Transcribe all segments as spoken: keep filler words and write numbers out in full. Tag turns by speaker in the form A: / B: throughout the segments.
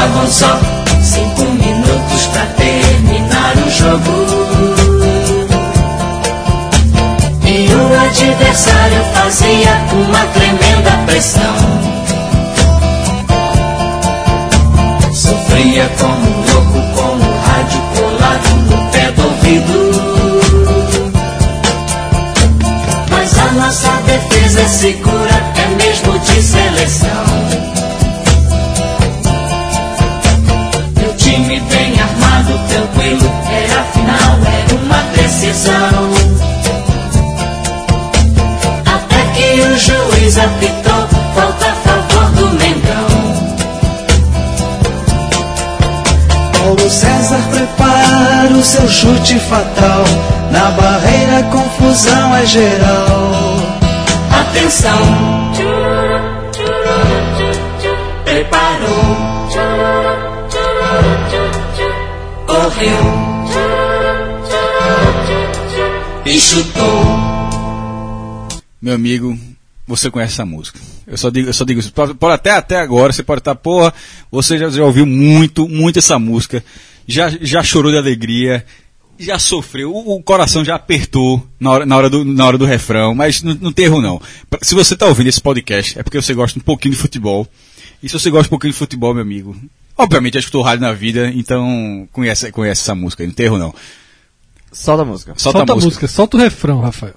A: Faltavam só cinco minutos pra terminar o jogo. E o adversário fazia uma tremenda pressão. Sofria como um louco com o rádio colado no pé do ouvido. Mas a nossa defesa é segura, é mesmo de seleção. Meu time bem armado, tranquilo, era a final, era uma decisão. Até que o juiz apitou, falta a favor do Mengão.
B: Paulo César prepara o seu chute fatal. Na barreira confusão é geral.
A: Atenção, preparou, correu e chutou.
C: Meu amigo, você conhece essa música. Eu só digo, eu só digo isso. Pode, pode até, até agora, você pode estar, porra, você já, já ouviu muito, muito essa música. Já, já chorou de alegria. Já sofreu, o, o coração já apertou na hora, na hora, do, na hora do refrão, mas não, não tem erro não. Se você está ouvindo esse podcast, é porque você gosta um pouquinho de futebol. E se você gosta um pouquinho de futebol, meu amigo, obviamente já escutou rádio na vida, então conhece, conhece essa música, não tem erro não.
D: Solta a música.
C: Solta,
E: Solta
C: a música.
E: música, solta o refrão, Rafael.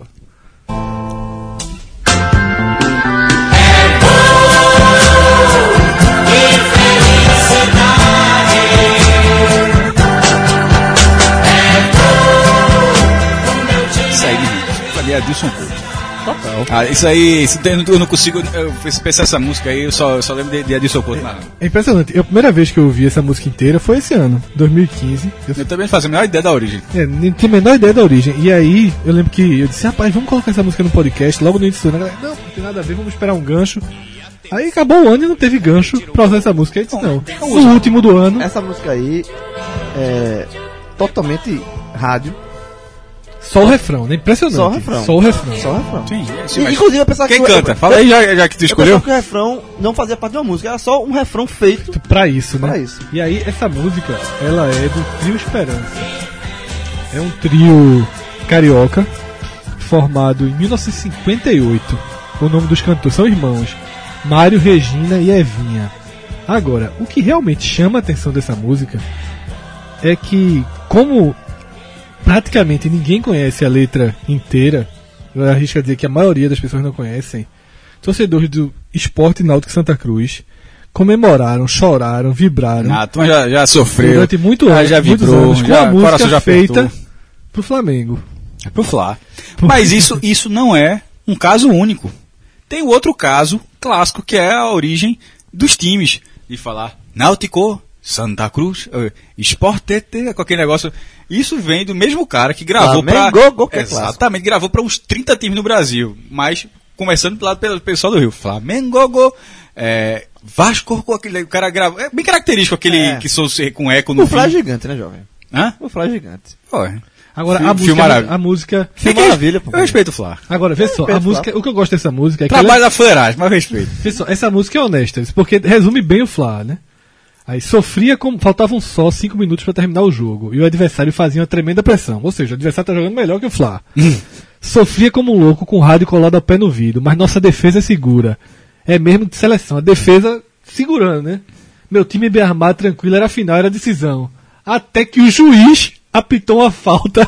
C: É Adilson Couto.
E: Total.
C: Ah, isso aí, isso, eu não consigo eu, pensar essa música aí, eu só, eu só lembro de, de Adilson Couto.
E: É, é impressionante. A primeira vez que eu ouvi essa música inteira foi esse ano, dois mil e quinze. Eu,
C: eu também não fazia a menor ideia da origem.
E: É, nem tinha a menor ideia da origem. E aí, eu lembro que eu disse, rapaz, vamos colocar essa música no podcast, logo no início do ano. Não, não tem nada a ver, vamos esperar um gancho. Aí acabou o ano e não teve gancho pra usar essa música. Aí disse, não, no último do ano.
D: Essa música aí é totalmente rádio.
E: Só o refrão, né? Impressionante.
D: Só o refrão.
E: Só o refrão.
D: Só o refrão.
C: Sim, sim,
D: E,
C: mas
D: inclusive eu pensava
C: quem
D: que
C: canta?
D: Eu,
C: Fala aí já, já que tu
D: eu
C: escolheu.
D: pensava que o refrão não fazia parte de uma música, era só um refrão feito
E: Pra isso, né?
D: pra isso.
E: E aí, essa música, ela é do Trio Esperança. É um trio carioca, formado em mil novecentos e cinquenta e oito. O nome dos cantores são irmãos, Mário, Regina e Evinha. Agora, o que realmente chama a atenção dessa música é que, como praticamente ninguém conhece a letra inteira, eu arrisco a dizer que a maioria das pessoas não conhecem, torcedores do Sport Náutico Santa Cruz comemoraram, choraram, vibraram
C: Ah, tu já, já sofreu.
E: durante muito
C: ah,
E: anos,
C: já
E: muitos
C: vibrou,
E: anos, com
C: já,
E: a música
C: coração já
E: feita
C: apertou.
E: pro Flamengo.
C: É pro Flá. Mas isso, isso não é um caso único. Tem outro caso clássico que é a origem dos times. De falar Náutico, Santa Cruz, uh, Sport T T, com aquele negócio. Isso vem do mesmo cara que gravou para exatamente, gravou para uns trinta times no Brasil, mas começando pelo lado pelo pessoal do Rio. Flamengo, é, Vasco, com aquele o cara grava, é bem característico aquele
D: é.
C: que sou com eco no
D: O Flá é gigante, né, jovem?
C: Hã?
D: O Flá é gigante.
C: Pô,
E: Agora,
C: Filme-
E: a música,
C: filme maravilha.
E: a música
D: Que maravilha, pô.
C: eu respeito o Flá.
E: agora, vê só, a
D: Respeito,
E: música, o que eu gosto dessa música é que
C: Trabalho
E: ela,
C: da fuleiragem, mas eu respeito.
E: vê só, essa música é honesta, porque resume bem o Fla, né? Aí sofria como faltavam só cinco minutos para terminar o jogo e o adversário fazia uma tremenda pressão, ou seja, o adversário tá jogando melhor que o Fla. Sofria como um louco com o rádio colado ao pé no vidro, mas nossa defesa é segura. É mesmo de seleção, a defesa segurando, né? Meu time bem armado, tranquilo, era a final, era a decisão. Até que o juiz apitou uma falta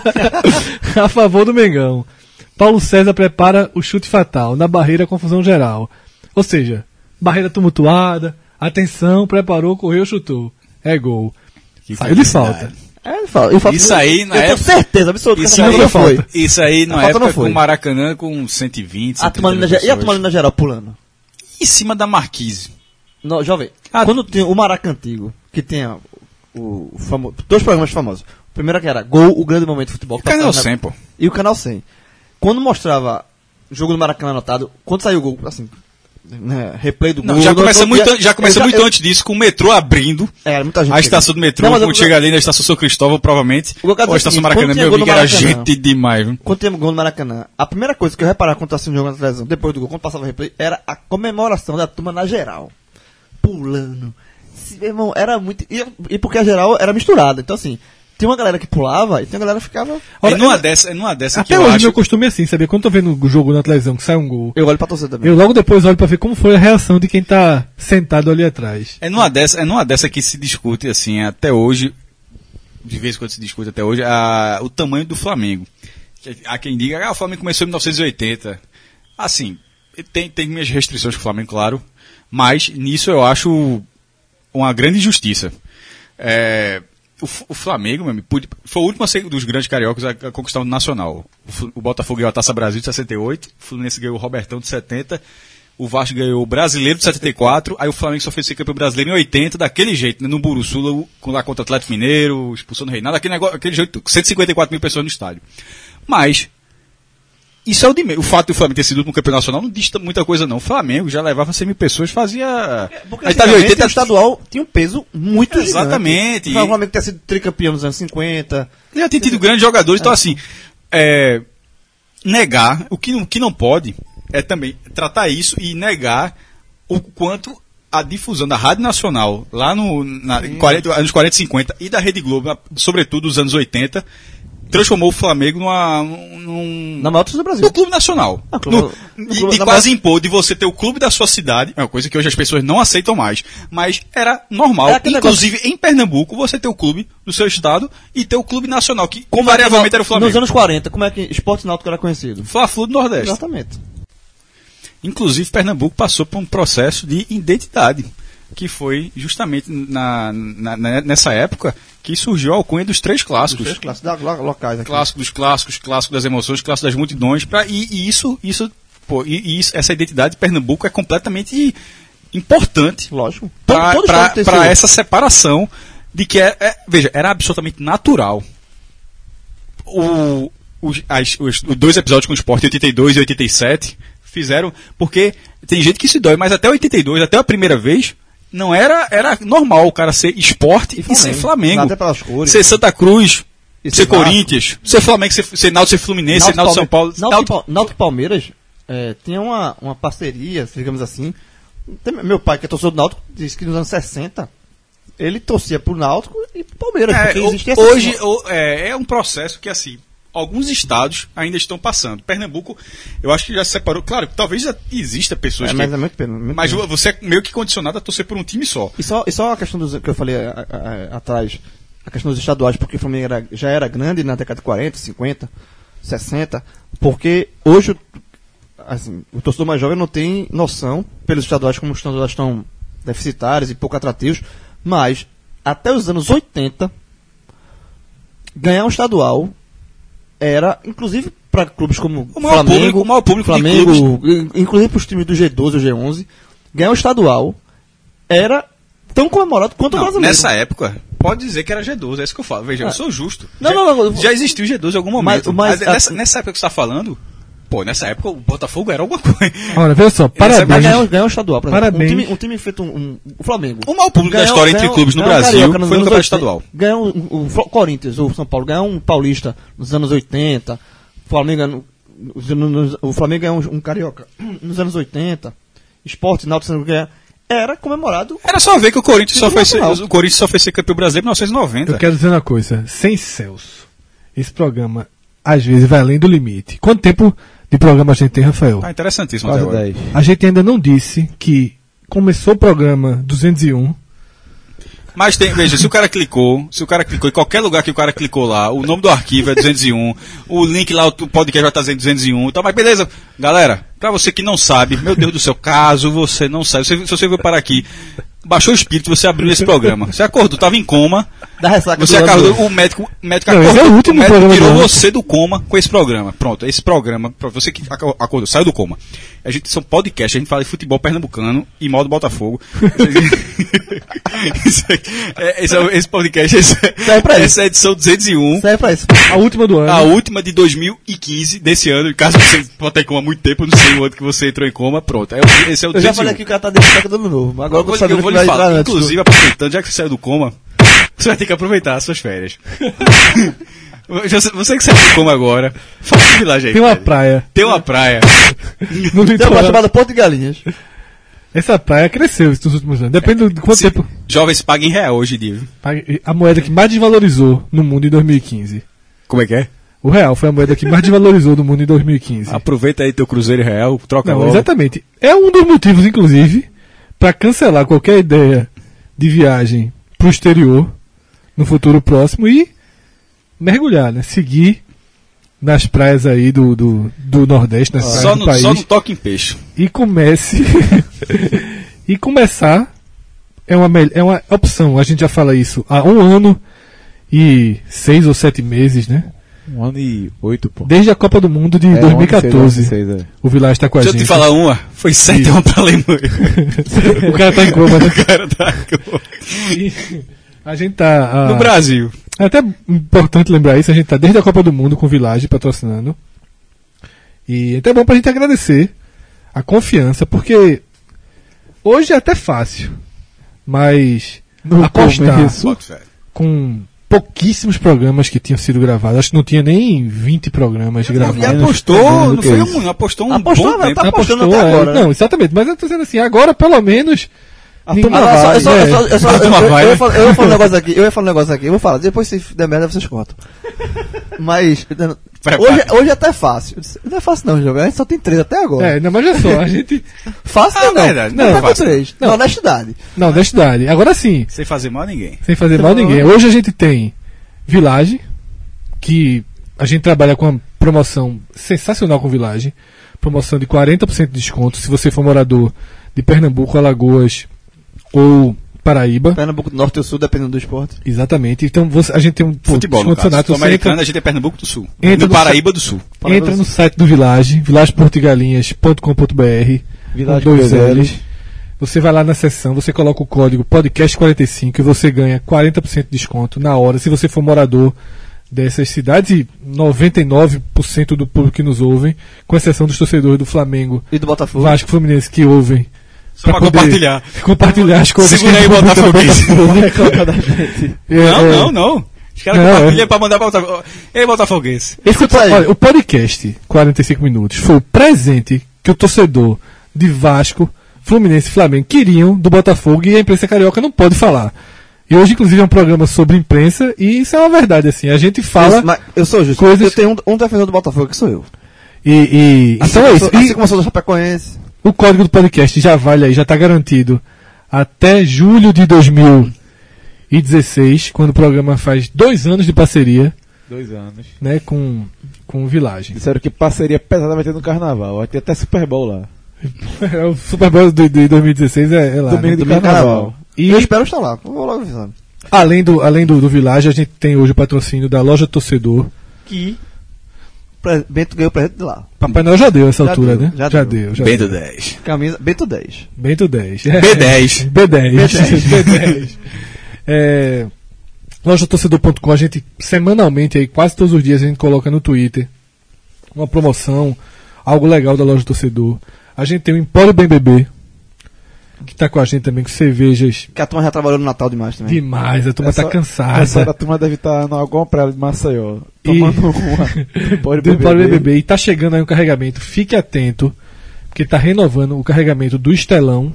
E: a favor do Mengão. Paulo César prepara o chute fatal, na barreira confusão geral. Ou seja, barreira tumultuada, atenção, preparou, correu, chutou. É gol.
C: Que
E: Saiu de
C: felicidade.
E: falta.
D: É, ele fala, ele fala,
C: Isso aí não
D: eu
C: é-
D: tenho certeza absoluta que
C: Isso,
D: essa
C: aí,
D: não foi.
C: isso aí na
D: A falta não
C: época
D: foi.
C: com o Maracanã com cento e vinte,
D: A turma ali na,
C: cento e trinta
D: ge- e a turma
C: pessoas.
D: ali na geral pulando?
C: Em cima da Marquise.
D: Não, jovem,
C: Ah,
D: quando tem o Maracanã antigo, que tem a- o, o famo, dois programas famosos. O primeiro que era Gol, o grande momento de futebol. que
C: Canal
D: passava na-
C: cem, pô.
D: E o Canal cem. Quando mostrava o jogo do Maracanã anotado, quando saiu o gol, assim, né, replay do
C: Não,
D: gol...
C: já
D: no-
C: começa
D: no-
C: muito, an- já começa
D: eu-
C: muito
D: eu-
C: antes disso, com o metrô abrindo.
D: É, muita gente
C: A estação do metrô,
D: Não, mas eu-
C: quando chega ali na estação São Cristóvão, provavelmente.
D: O que eu quero
C: Ou a
D: dizer é o
C: estação
D: seguinte,
C: Maracanã,
D: quando tinha
C: meu
D: gol
C: amigo,
D: no
C: era
D: Maracanã-
C: gente demais, viu?
D: Quando tinha gol no Maracanã, a primeira coisa que eu reparava quando estava assistindo o jogo na televisão, depois do gol, quando passava o replay, era a comemoração da turma na geral. Pulando, Se, meu irmão, era muito. E, e porque a geral era misturada. Então, assim, tinha uma galera que pulava e tinha uma galera que ficava.
C: É numa dessa, é numa dessa que
E: Até
C: eu
E: hoje
C: acho.
E: meu costume é assim, sabia? Quando eu tô vendo o jogo na televisão que sai um gol,
D: Eu olho pra torcer também.
E: eu logo depois olho pra ver como foi a reação de quem tá sentado ali atrás.
C: É numa dessa, é numa dessa que se discute, assim, até hoje, de vez em quando se discute até hoje, a, o tamanho do Flamengo. Há quem diga, ah, o Flamengo começou em mil novecentos e oitenta. Assim, tem, tem minhas restrições com o Flamengo, claro, mas nisso eu acho uma grande injustiça. É, o, o Flamengo, meu amigo, foi o último a ser dos grandes cariocas a, a conquistar o Nacional. O, o Botafogo ganhou a Taça Brasil de sessenta e oito, o Fluminense ganhou o Robertão de setenta, o Vasco ganhou o Brasileiro de setenta e quatro, aí o Flamengo só foi ser campeão brasileiro em oitenta, daquele jeito, né, no Buruçula, lá contra o Atlético Mineiro, expulsando o Reinaldo, aquele negócio, aquele jeito, cento e cinquenta e quatro mil pessoas no estádio. Mas, isso é o de meio. O fato do Flamengo ter sido no campeão nacional não diz muita coisa, não. O Flamengo já levava cem mil pessoas, fazia.
D: Porque
C: aí tá de oitenta
D: o estadual tinha um peso muito
C: Exatamente.
D: gigante. O Flamengo ter sido tricampeão nos anos cinquenta.
C: Já tinha tido grandes jogadores, então assim, é, negar, o que, não, o que não pode é também tratar isso e negar o quanto a difusão da Rádio Nacional, lá no, na, em quarenta, anos quarenta e cinquenta, e da Rede Globo, sobretudo nos anos oitenta, transformou o Flamengo numa, num,
D: na maior torcida do Brasil.
C: no clube nacional.
D: Ah, clube,
C: no,
D: no
C: e,
D: clube,
C: e quase maior... impor de você ter o clube da sua cidade, é uma coisa que hoje as pessoas não aceitam mais, mas era normal. É inclusive, negócio... em Pernambuco, você ter o clube do seu estado e ter o clube nacional, que invariavelmente era o Flamengo.
D: Nos anos quarenta, como é que Esporte Náutico era conhecido?
C: Fla-Flu do Nordeste.
D: Exatamente.
C: Inclusive, Pernambuco passou por um processo de identidade, que foi justamente na, na, nessa época que surgiu a alcunha dos três clássicos.
D: Dos três clássicos da, locais aqui.
C: Clássico dos clássicos, clássico das emoções, clássico das multidões. Pra, e, e isso, isso, pô, e, e isso, essa identidade de Pernambuco é completamente importante.
D: Lógico.
C: Para essa separação de que, é, é, veja, era absolutamente natural. O, os, as, os, os dois episódios com o Sport, oitenta e dois e oitenta e sete, fizeram, porque tem gente que se dói, mas até oitenta e dois, até a primeira vez, não era, era normal o cara ser Sport e, e ser Flamengo.
D: Até pelas cores,
C: ser Santa Cruz,
D: e
C: ser Corinthians, ser Flamengo, ser, ser Náutico, ser Fluminense,
D: Náutico,
C: ser Náutico São Paulo.
D: Náutico, Náutico Palmeiras é, tinha uma, uma parceria, digamos assim. Tem, meu pai, que é torcedor do Náutico, disse que nos anos sessenta ele torcia pro Náutico e pro Palmeiras.
C: É,
D: porque existia
C: hoje
D: essa...
C: o, é, é um processo que, assim, alguns estados ainda estão passando. Pernambuco, eu acho que já se separou. Claro, talvez já exista pessoas
D: é,
C: que...
D: Mas, é muito pena, muito
C: mas
D: pena.
C: você é meio que condicionado a torcer por um time só.
D: E só, e só a questão dos, que eu falei a, a, a, atrás, a questão dos estaduais, porque o Flamengo era, já era grande na década de quarenta, cinquenta, sessenta, porque hoje assim, o torcedor mais jovem não tem noção, pelos estaduais, como os estaduais estão deficitários e pouco atrativos, mas até os anos oitenta, ganhar um estadual era, inclusive para clubes como
C: o maior
D: Flamengo,
C: público, o maior público
D: Flamengo,
C: de clubes.
D: Inclusive para os times do G doze ou G onze, ganhar um estadual era tão comemorado quanto
C: não,
D: o brasileiro.
C: Nessa época, pode dizer que era G doze, é isso que eu falo. Veja,
D: é.
C: eu sou justo.
D: Não,
C: já,
D: não, não,
C: já existiu G doze em algum momento.
D: Mas, mas,
C: nessa,
D: a...
C: nessa época que você está falando, pô, nessa época o Botafogo era alguma coisa.
E: Olha, veja só, parabéns.
D: Ganhou, ganhou um estadual, por
E: Parabéns.
D: Um time, um time feito um, um, o Flamengo.
C: O maior público
D: ganhou,
C: da história
D: ganhou,
C: entre clubes no Brasil
D: Carioca, no
C: foi no campeonato estadual.
D: Ganhou o, o, o Corinthians, o São Paulo, ganhou um Paulista nos anos oitenta. O Flamengo, o Flamengo ganhou um, um Carioca nos anos oitenta. Sport, Náutico, era comemorado.
C: Era só ver que o Corinthians só foi ser, o Corinthians só foi ser campeão brasileiro em mil novecentos e noventa.
E: Eu quero dizer uma coisa, sem Celso, esse programa às vezes vai além do limite. Quanto tempo de programa a gente tem, Rafael?
C: Ah, interessantíssimo até agora.
D: dez.
E: A gente ainda não disse que começou o programa duzentos e um.
C: Mas tem, veja, se o cara clicou, se o cara clicou, em qualquer lugar que o cara clicou lá, o nome do arquivo é duzentos e um, o link lá, o podcast vai estar dizendo duzentos e um, então, mas beleza, galera, pra você que não sabe, meu Deus do céu, caso você não sabe, se você veio parar aqui, baixou o espírito, você abriu esse programa, você acordou, tava em coma,
D: da ressaca
C: você
D: do
C: acordou,
D: ano.
C: o médico, o médico
E: Não,
C: acordou,
E: esse é o último
C: o médico
E: programa
C: tirou
E: do ano.
C: você do coma com esse programa, pronto, esse programa, pra você que acordou, saiu do coma, a gente são podcast, a gente fala de futebol pernambucano e mal do Botafogo. esse, é, esse, é, esse podcast, esse, essa é a edição duzentos e um.
D: Serve pra isso.
E: A última do ano.
C: A última de dois mil e quinze, desse ano. Caso você pode ter coma há muito tempo, eu não sei o ano que você entrou em coma, pronto. É, esse é o
D: Eu já
C: duzentos e um.
D: falei que o cara tá dentro do ano novo. Mas agora
C: eu vou,
D: eu tô
C: eu vou
D: que
C: lhe
D: vai
C: falar,
D: entrar antes,
C: inclusive, aproveitando, já que você saiu do coma, você vai ter que aproveitar as suas férias. Você que saiu do coma agora, fala lá, gente.
E: Tem uma praia.
C: Tem uma praia.
E: No
D: Tem uma
E: litoral.
D: chamada Porto de Galinhas.
E: Essa praia cresceu nos últimos anos. Depende de quanto
C: Se-
E: tempo.
C: Jovens pagam em real hoje em dia. viu?
E: A moeda que mais desvalorizou no mundo em dois mil e quinze.
C: Como é que é?
E: O real foi a moeda que mais desvalorizou no mundo em dois mil e quinze.
C: Aproveita aí teu cruzeiro em real, troca
E: Não,
C: logo.
E: exatamente. É um dos motivos, inclusive, para cancelar qualquer ideia de viagem pro exterior no futuro próximo e mergulhar, né? Seguir nas praias aí do, do, do Nordeste, nas praias
C: Só
E: do
C: no,
E: país.
C: só no toque em peixe.
E: E comece e começar é uma, mel- é uma opção, a gente já fala isso há um ano e seis ou sete meses, né?
F: Um ano e oito, pô.
E: Desde a Copa do Mundo de
F: É,
E: dois mil e quatorze.
F: onze, seis, onze, seis,
E: O Village está com a
C: Deixa eu
E: gente.
C: te falar uma. Foi sete a um pra Alemanha.
E: O cara tá em coma, né?
C: O cara tá com-
E: E a gente tá. ah,
C: No Brasil.
E: É até importante lembrar isso, a gente tá desde a Copa do Mundo com o Village patrocinando. E é até bom pra gente agradecer a confiança, porque hoje é até fácil, mas
F: No
E: apostar
F: começo.
C: Bota fé.
E: com pouquíssimos programas que tinham sido gravados, acho que não tinha nem vinte programas
C: E
E: gravados.
C: apostou,
F: menos do
C: não
F: que
C: foi
F: isso.
C: um, apostou um
D: Apostou,
C: bom
D: velho,
C: tempo.
D: tá apostando
E: Apostou,
D: até
E: é,
D: agora, né?
E: Não, exatamente, mas eu tô dizendo assim, agora pelo menos. ninguém-
F: turma
D: Ah,
F: vai,
D: eu, só, eu, só,
E: é.
D: eu, só, eu, só,
C: A
D: eu,
C: turma
D: eu,
C: vai,
D: eu,
C: né?
D: ia falar- eu ia falar um negócio aqui, eu ia falar um negócio aqui, eu vou falar, depois se der merda vocês cortam. Mas, hoje, hoje é até fácil. Não é fácil não, jogo. A gente só tem três até agora.
E: É, não, mas olha só, a gente.
D: Fácil
C: Ah,
D: não.
C: verdade,
D: não,
C: não é
D: tá com
C: fácil.
D: três.
E: Não.
D: Não, honestidade.
E: Não, honestidade. Agora sim,
C: Sem fazer mal a ninguém.
E: sem fazer mal a ninguém. Hoje a gente tem Village, que a gente trabalha com uma promoção sensacional com Village. Promoção de quarenta por cento de desconto se você for morador de Pernambuco, Alagoas ou Paraíba.
D: Pernambuco do Norte e do Sul, dependendo do esporte.
E: Exatamente. Então você- a gente tem um pô,
C: Futebol, no
E: desconto
C: caso.
E: nato.
C: Sul
E: Você
C: americano,
E: entra-
C: a gente é Pernambuco do Sul.
E: Entra
C: no
E: no
C: Paraíba do Sul.
E: Entra no site do Village, village portugalinhas ponto com ponto b r,
F: Village
E: com dois
F: com dois
E: L's.
F: L's.
E: Você vai lá na seção, você coloca o código podcast quarenta e cinco e você ganha quarenta por cento de desconto na hora, se você for morador dessas cidades, e noventa e nove por cento do público que nos ouvem, com exceção dos torcedores do Flamengo,
D: E do Botafogo.
E: Vasco e Fluminense que ouvem.
C: Só pra
E: poder
C: compartilhar.
E: Compartilhar as coisas.
C: Segura aí,
E: que
C: Botafoguense.
F: Reclama da gente.
E: É,
C: Não,
E: é.
C: não, não. Os caras
E: Não,
C: compartilham
E: é.
C: pra mandar pra Botafogo. Ei, Botafoguense.
E: Esse
D: Escuta aí.
E: olha, o podcast quarenta e cinco minutos foi o presente que o torcedor de Vasco, Fluminense e Flamengo queriam do Botafogo e a imprensa carioca não pode falar. E hoje, inclusive, é um programa sobre imprensa e isso é uma verdade, assim. A gente fala
D: Eu, mas eu sou justo.
E: coisas-
D: Eu tenho um, um defensor do Botafogo que sou eu.
E: e, e-
D: Assim
E: então é
D: como
E: isso.
D: eu sou-
E: E
D: Assim como eu sou do Chapecoense.
E: o código do podcast já vale aí, já está garantido até julho de dois mil e dezesseis, quando o programa faz dois anos de parceria,
F: Dois anos.
E: né, com, com o Village.
F: Disseram que parceria pesada vai ter no carnaval. Vai ter até Super Bowl lá.
E: É, o Super Bowl de, de dois mil e dezesseis é, é lá.
F: Domingo
E: né?
F: de
D: Domingo
F: carnaval.
D: Carnaval.
E: E
D: Eu espero estar lá. Vou logo avisando.
E: além do, além do, do Village, a gente tem hoje o patrocínio da Loja Torcedor.
D: Que pre- Bento ganhou o presente de lá.
E: Papai Noel já deu essa
D: Já
E: altura,
D: deu,
E: né?
D: já
E: já
D: deu.
E: deu. Já
C: Bento
E: deu.
C: dez.
D: Camisa Bento dez.
E: Bento dez.
C: B dez.
E: B dez. B dez. É, loja torcedor ponto com, a gente semanalmente, aí, quase todos os dias, a gente coloca no Twitter uma promoção, algo legal da Loja Torcedor. A gente tem o Empório Bem Bebê, que tá com a gente também com cervejas
D: Que a turma já trabalhou no Natal demais também.
E: demais, a turma
F: Essa-
E: tá
F: Essa
E: cansada.
F: da turma deve estar no alguma praia de Maceió.
E: E-
F: Tomando uma. Pode
E: Do Empório Bem Bebê. E tá chegando aí um carregamento, fique atento, porque tá renovando o carregamento do Estelão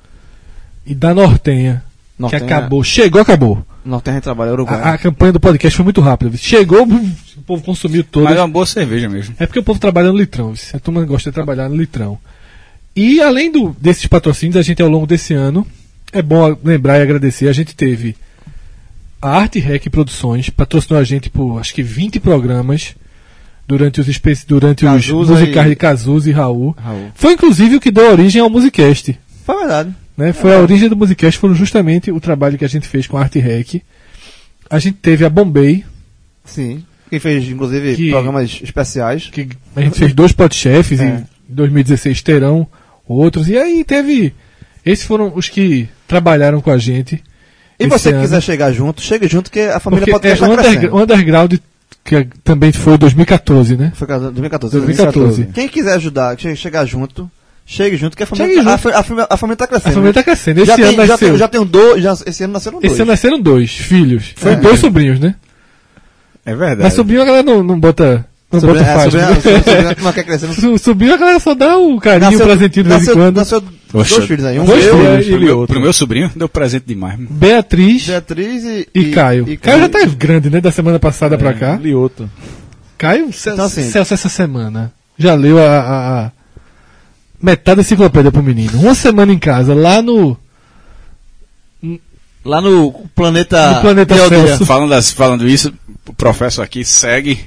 E: e da Nortenha,
D: Nortenha-
E: que acabou. Chegou, acabou.
D: Norte a gente trabalha Uruguai.
E: A, a campanha do podcast foi muito rápida. Chegou, o povo consumiu todo.
C: Mas é uma boa cerveja mesmo.
E: É porque o povo trabalha no litrão. A turma gosta de trabalhar no litrão. E além do, desses patrocínios, a gente ao longo desse ano, é bom lembrar e agradecer, a gente teve a Arte Rec Produções, patrocinou a gente por acho que vinte programas durante os, espe- durante os
D: Cazuza
E: musicais
D: e-
E: de Cazuza e Raul.
D: Raul.
E: Foi inclusive o que deu origem ao Musicast.
D: Foi verdade.
E: Né? Foi a origem do Musicast, foi justamente o trabalho que a gente fez com a Arte Rec. A gente teve a Bombay,
D: Sim. Quem fez, inclusive,
E: Que-
D: programas especiais.
E: que a gente fez dois podchefs
D: É.
E: e em dois mil e dezesseis terão outros. E aí teve. Esses foram os que trabalharam com a gente.
D: E
E: esse
D: você que
E: ano.
D: quiser chegar junto, chegue junto que a família
E: Porque
D: pode
E: é,
D: estar
E: o underg-
D: crescendo.
E: o Underground, que também foi dois mil e quatorze, né?
D: Foi dois mil e quatorze.
E: dois mil e quatorze.
D: Quem quiser ajudar, che- chegar junto, chegue junto que a família,
E: Chegue
D: tá- a,
E: junto.
D: fa- a família, a família tá
E: A
D: crescendo.
E: família tá crescendo. Esse
D: já,
E: ano
D: tem, já,
E: nasceu.
D: tem, já tem dois, já, esse ano nasceram dois.
E: Esse ano nasceram dois filhos. Foi
D: É.
E: dois sobrinhos, né?
C: É verdade.
E: Mas sobrinho a galera não, não bota. Não
D: Sobrinha-
E: bota
D: é,
E: faixa.
D: sobrinha- sobrinha- sobrinha não quer crescer. Não...
E: Su- Sobrinho a galera só dá o carinho, o
D: Nasceu-
E: presentinho de vez em
D: nasceu-
E: quando.
D: Nasceu
C: Oxe,
D: Dois filhos aí. Um
E: dois
D: meu,
E: filhos.
F: e
C: pro, meu,
F: outro.
C: pro meu sobrinho, deu presente demais.
E: Beatriz
D: Beatriz e,
E: e, Caio.
D: e
E: Caio já tá grande, né? Da semana passada pra cá.
F: Lioto.
E: Caio, Celso,
D: Então, assim-
E: Celso essa semana já leu a, a- a metade da enciclopédia pro menino. Uma semana em casa, lá no,
D: Lá no planeta...
E: no planeta
D: Deodéia.
E: Celso.
C: Falando, das- falando isso, o professor aqui segue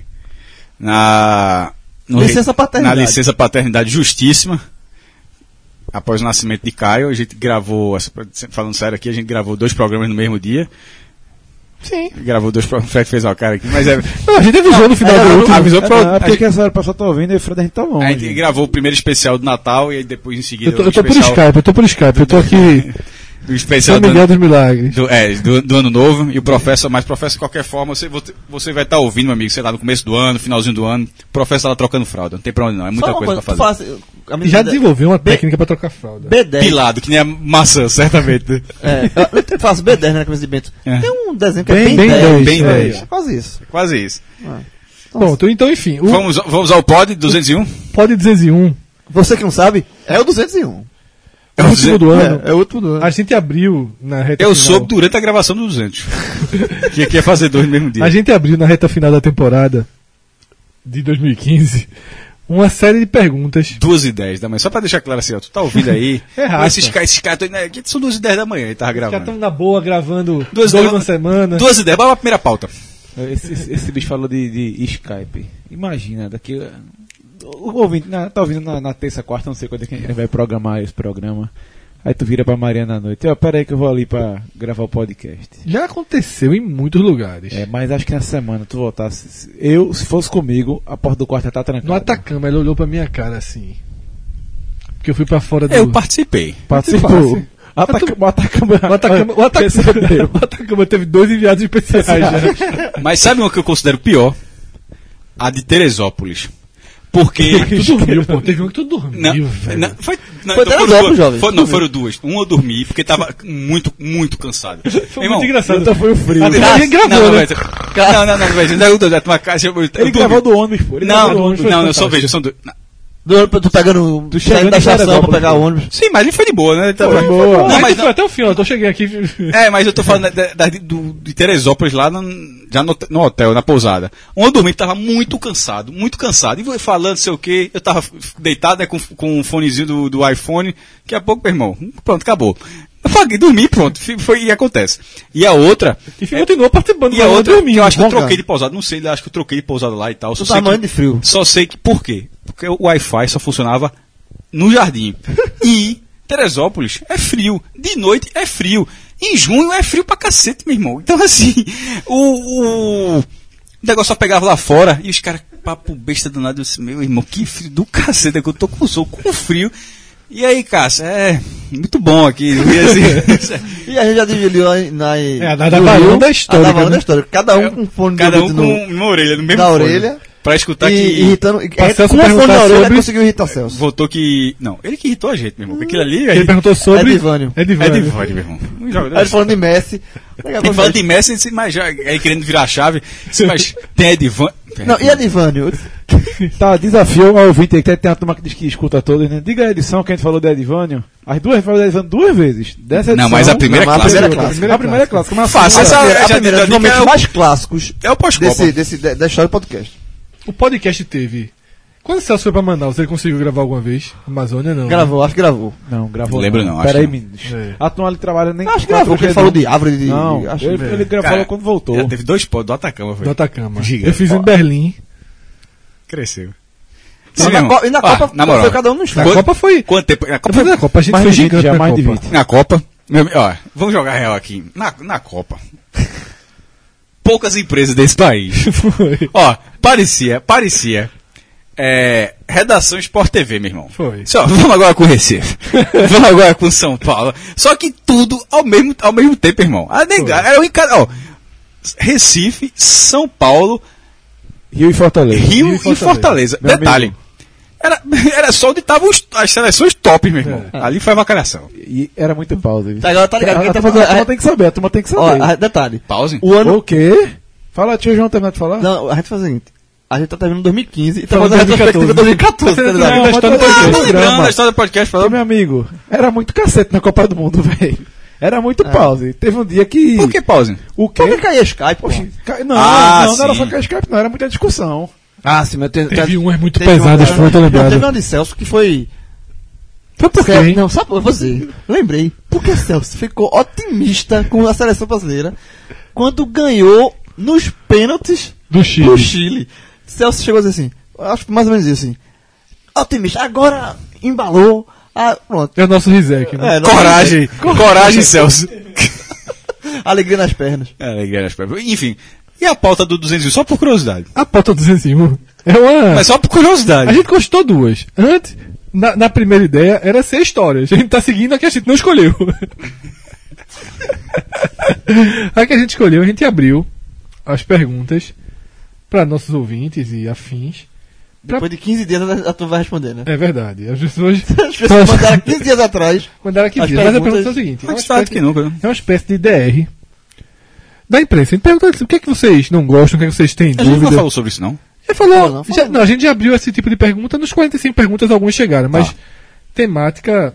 C: na, no
D: Licença
C: re-
D: paternidade.
C: na licença paternidade justíssima. Após o nascimento de Caio, a gente gravou, essa- falando sério aqui, a gente gravou dois programas no mesmo dia.
E: Sim.
C: Gravou dois programas, o Fred fez uma cara aqui, mas é.
E: Não, a gente avisou no final do último.
C: Avisou
F: É,
C: pro,
F: não, é
C: a,
F: porque
C: gente,
F: essa hora o pessoal tá ouvindo e o Fred a gente tá longe.
C: a gente gravou o primeiro especial do Natal e aí depois em seguida
E: Eu tô,
C: o
E: eu tô por
C: especial,
E: Skype, eu tô por Skype, eu tô aqui.
C: o especial
E: São
C: do,
E: Miguel dos Milagres.
C: do, é, do, do ano novo e o professor, mas professor de qualquer forma, você, você vai estar ouvindo, meu amigo, sei lá, no começo do ano, finalzinho do ano, o professor tá lá trocando fralda, não tem pra onde não, é muita
D: Só uma
C: coisa,
D: coisa,
C: pra
D: tu
C: fazer.
D: fala assim, a
E: E
D: menina
E: já
D: de-
E: desenvolveu uma
D: B-
E: técnica pra trocar fralda.
D: B dez.
C: Pilado, que nem a maçã, certamente.
D: É, eu, eu faço B dez né, na camisa de Bento.
C: É.
D: Tem um desenho que
E: Bem-
D: é bem,
E: bem
D: dez.
E: dez,
C: bem
D: É,
C: dez.
D: é quase isso.
C: Quase isso.
E: Bom, então, então enfim, o
C: Vamos, vamos ao pod duzentos e um?
E: Pod duzentos e um,
D: Você que não sabe, é o duzentos e um.
E: é o último do ano.
D: É, é o último do ano.
E: A gente abriu na reta
C: Eu
E: final.
C: soube durante a gravação do duzentos. que aqui ia fazer dois no mesmo dia.
E: A gente abriu na reta final da temporada de dois mil e quinze uma série de perguntas.
C: Duas e dez da manhã. Só pra deixar claro assim, ó, tu tá ouvindo aí.
E: É raça.
C: Mas esses caras, esses caras, né, aqui são duas e dez da manhã, ele tava
E: Já
C: gravando.
E: estamos na boa gravando
C: Duas
E: dois
C: da-
E: na semana.
C: Duas e dez, bora pra primeira pauta.
F: Esse, esse, esse bicho falou de, de Skype. Imagina, daqui. O ouvinte na, tá ouvindo na, na terça, quarta, não sei quando é que a gente vai programar esse programa. Aí tu vira pra Mariana à noite. Ó, pera aí que eu vou ali pra gravar o podcast.
E: Já aconteceu em muitos lugares.
F: É, mas acho que na semana tu voltasse. Eu, se fosse comigo, a porta do quarto já tá trancada.
E: No Atacama, ele olhou pra minha cara assim. Porque eu fui pra fora do.
C: Eu participei.
F: Participou.
E: Participasse.
F: Ataca, o Atacama.
E: O Atacama, o, Atacama, o Atacama teve dois enviados especiais já.
C: Mas sabe uma que eu considero pior? A de Teresópolis. Porque.
E: Tu dormiu, pô. Teve um que tu dormiu,
C: Não,
E: velho.
C: não, foi, não,
D: Foi
C: então foram
D: Teresópolis,
C: duas.
D: jovem.
C: Foi- não, foram duas. Uma eu dormi, porque tava muito, muito cansado.
E: Foi muito engraçado.
F: Outra foi o frio.
E: Ah, ele gravou,
C: não,
E: né?
C: velho. Não, não, não, velho. Não, eu, eu, uma casa, eu, eu,
F: Ele
C: dormi.
F: gravou do ônibus, pô. Ele
C: Não,
F: gravou do
C: não,
F: ônibus,
C: não,
F: foi
C: eu só
F: fantástico.
C: vejo. São do...
D: Do, tu pegando,
F: Tu
D: saindo
F: chegando
D: da
F: em
D: estação pra
F: Teresópolis,
D: pegar o
F: pô.
D: ônibus.
C: Sim, mas ele foi de boa, né? Ele tava...
F: Foi boa.
C: Não,
E: Mas
C: mas
E: tu foi
C: não,
E: até o fim, ó. Tô cheguei aqui.
C: é, mas eu tô falando da, da- do, de Teresópolis lá no, já no, no hotel, na pousada. Onde eu dormi, tava muito cansado, muito cansado. E vou falando, sei o quê, eu tava deitado, né, com, com o fonezinho do, do iPhone. Daqui a pouco, meu irmão, pronto, acabou. Eu paguei, dormi, pronto, fi- foi, e acontece. E a outra,
E: E continuou participando.
C: e a
E: mas
C: outra,
E: dormindo.
C: que eu acho que eu
D: roncando.
C: troquei de pousada, não sei, acho que eu troquei de pousada lá e tal. Só
D: Tu
C: sei
D: tava
C: que-
D: morrendo de frio.
C: Só sei que, por quê? Porque o Wi-Fi só funcionava no jardim. E Teresópolis é frio. De noite é frio. Em junho é frio pra cacete, meu irmão. Então, assim, o, o, o negócio só pegava lá fora e os caras, papo besta danado. Eu disse, meu irmão, que frio do cacete, é que eu tô com sol, com frio. E aí, Cássio, é muito bom aqui. E assim,
D: E a gente já dividiu lá em- na.
E: É, na da varanda histórica,
D: A da varanda
E: né?
D: histórica. Cada um com fone de
C: cada um
D: ouvido
C: com
D: no-
C: uma orelha, no mesmo
D: na
C: fone,
D: orelha.
C: Pra escutar
D: E
C: que...
D: irritando.
E: Pra
D: É,
E: Celso
D: com o fone
E: perguntar
D: na orelha
E: sobre-
D: conseguiu irritar Celso.
C: Voltou que... Não, ele que irritou a gente, meu irmão. Aquilo ali...
E: Ele perguntou sobre.
D: Edivânio.
C: É
E: Edivânio.
C: Edivânio, meu irmão. Um jogador
D: Aí ele falando de Messi.
C: Ele falando de Messi, disse, mas já, aí querendo virar a chave, disse, mas tem Edivânio.
D: Não, e Edivânio?
F: Tá, desafio ao ouvinte aí, que tem uma turma que diz que escuta todos, né? Diga a edição que a gente falou de Edivânio. As duas, falou de Edivânio duas vezes. Dessa edição.
C: Não, mas a primeira
D: Não,
C: é
D: mas a
C: clássica.
D: primeira é clássica.
F: A primeira é clássica. Mas
C: Fácil,
F: assim,
C: essa-
D: a
C: já
D: primeira
C: deu
D: dos
C: dica,
D: momentos
C: é o-
D: mais clássicos
C: É o pós-copa.
D: desse, desse, da da história do podcast.
E: O podcast teve. Quando o Celso foi pra Manaus, ele conseguiu gravar alguma vez? Amazônia não.
D: Gravou, acho que gravou.
F: Não, gravou.
C: Lembro não, acho
F: Pera aí,
C: não.
F: meninos.
E: É.
F: A turma ali trabalha nem
D: Acho que
F: quatro
D: gravou, porque ele
F: dias,
D: falou
F: não.
D: de árvore de.
F: Não,
D: acho
F: ele,
D: que-
F: ele gravou
C: Cara,
F: quando voltou.
C: Já teve dois pods do Atacama,
E: Do
C: velho.
E: Atacama.
C: Gigante.
E: Eu fiz em Berlim.
C: Cresceu.
D: Não,
C: Sim,
D: na
C: irmão.
D: Co- e na
C: Ah,
D: Copa
C: na moral.
D: foi cada um no
E: A
D: estado.
E: Copa foi.
C: Quanto tempo? Na Copa,
E: Depois da Copa, a gente
F: Mais
E: foi
F: de vinte
E: gigante
F: já,
E: na
F: mais de
E: Copa.
F: vinte.
C: na Copa, meu, ó, vamos jogar real aqui. Na, na Copa. Poucas empresas desse país.
E: Foi.
C: Ó, parecia, parecia. É, redação Sport T V, meu irmão.
E: Foi.
C: Só, vamos agora com o Recife. Vamos agora com São Paulo. Só que tudo ao mesmo, ao mesmo tempo, irmão. A nega, era um encara- ó, Recife, São Paulo,
F: Rio e Fortaleza.
C: Rio,
E: Rio e
C: e Fortaleza.
E: Fortaleza.
F: Meu
C: Detalhe.
F: amigo.
C: Era, era só onde estavam os- as seleções top, meu irmão.
E: É.
C: Ali foi a vacalhação.
F: E era muita pausa. viu?
D: Tá, agora tá ligado
F: A,
D: que
F: a,
D: tá
F: turma-
D: fazendo-
F: a turma tem que saber, a turma tem que
D: Ó,
F: saber.
D: a- detalhe.
C: Pause.
D: O ano.
F: O quê? Fala, tio João terminar de falar?
D: Não, a gente faz o seguinte. A gente tá terminando dois mil e quinze e tá
E: Falando
D: fazendo a
E: dois mil e
D: retrospectiva de dois mil e catorze, tá
E: Não,
D: ligado?
E: mas tá no
F: Mas
E: podcast.
F: tá
C: Lembrando
F: programa.
C: a história do podcast,
F: Ô,
C: falou.
F: meu amigo, era muito cacete na Copa do Mundo, velho. Era muito
D: É.
F: pause. Teve um dia que...
C: Por que pause?
F: O quê?
D: Por que caía Skype, pô?
F: Oxi, ca- Não,
C: Ah,
F: não, não era
C: sim.
F: só que a Skype, não, era muita discussão.
D: Ah, sim, mas teve,
E: Teve umas muito
D: teve
E: pesadas,
D: uma-
E: foi, tô
D: não,
E: lembrado.
D: Teve uma de Celso que foi...
E: Foi por quê,
D: Celso-
E: hein?
D: Não, sabe por você? Lembrei. Porque Celso ficou otimista com a seleção brasileira quando ganhou nos pênaltis
E: Do Chile.
D: do Chile. Celso chegou a dizer assim, acho que mais ou menos isso assim. Otimista, agora embalou. Ah, pronto.
E: É o nosso Rizek, né?
D: É, não-
C: Coragem, coragem, Celso.
D: Alegria nas pernas.
C: É, alegria nas pernas. Enfim, e a pauta do duzentos e um? Só por curiosidade.
E: A pauta duzentos e um é uma...
C: Mas só por curiosidade.
E: A gente gostou duas. Antes, na, na primeira ideia, era ser história. A gente tá seguindo a que a gente não escolheu. A que a gente escolheu, a gente abriu as perguntas para nossos ouvintes e afins.
D: Depois de quinze dias a tu vai responder, né?
E: É verdade. As pessoas
D: As pessoas mandaram quinze dias atrás.
E: mandaram aqui
D: As
E: dias. Mas a
D: perguntas-
E: pergunta é o seguinte: é uma,
C: Mais tarde
E: espécie,
C: que nunca, né?
E: é uma espécie de D R da imprensa. A gente pergunta assim, o que é que vocês não gostam, o que é que vocês têm
C: A gente
E: dúvida.
C: não falou sobre isso, não?
E: Ele falou,
D: Não, não,
E: já-
D: falou.
E: não, a gente já abriu esse tipo de pergunta, nos quarenta e cinco perguntas algumas chegaram, mas
C: Tá.
E: temática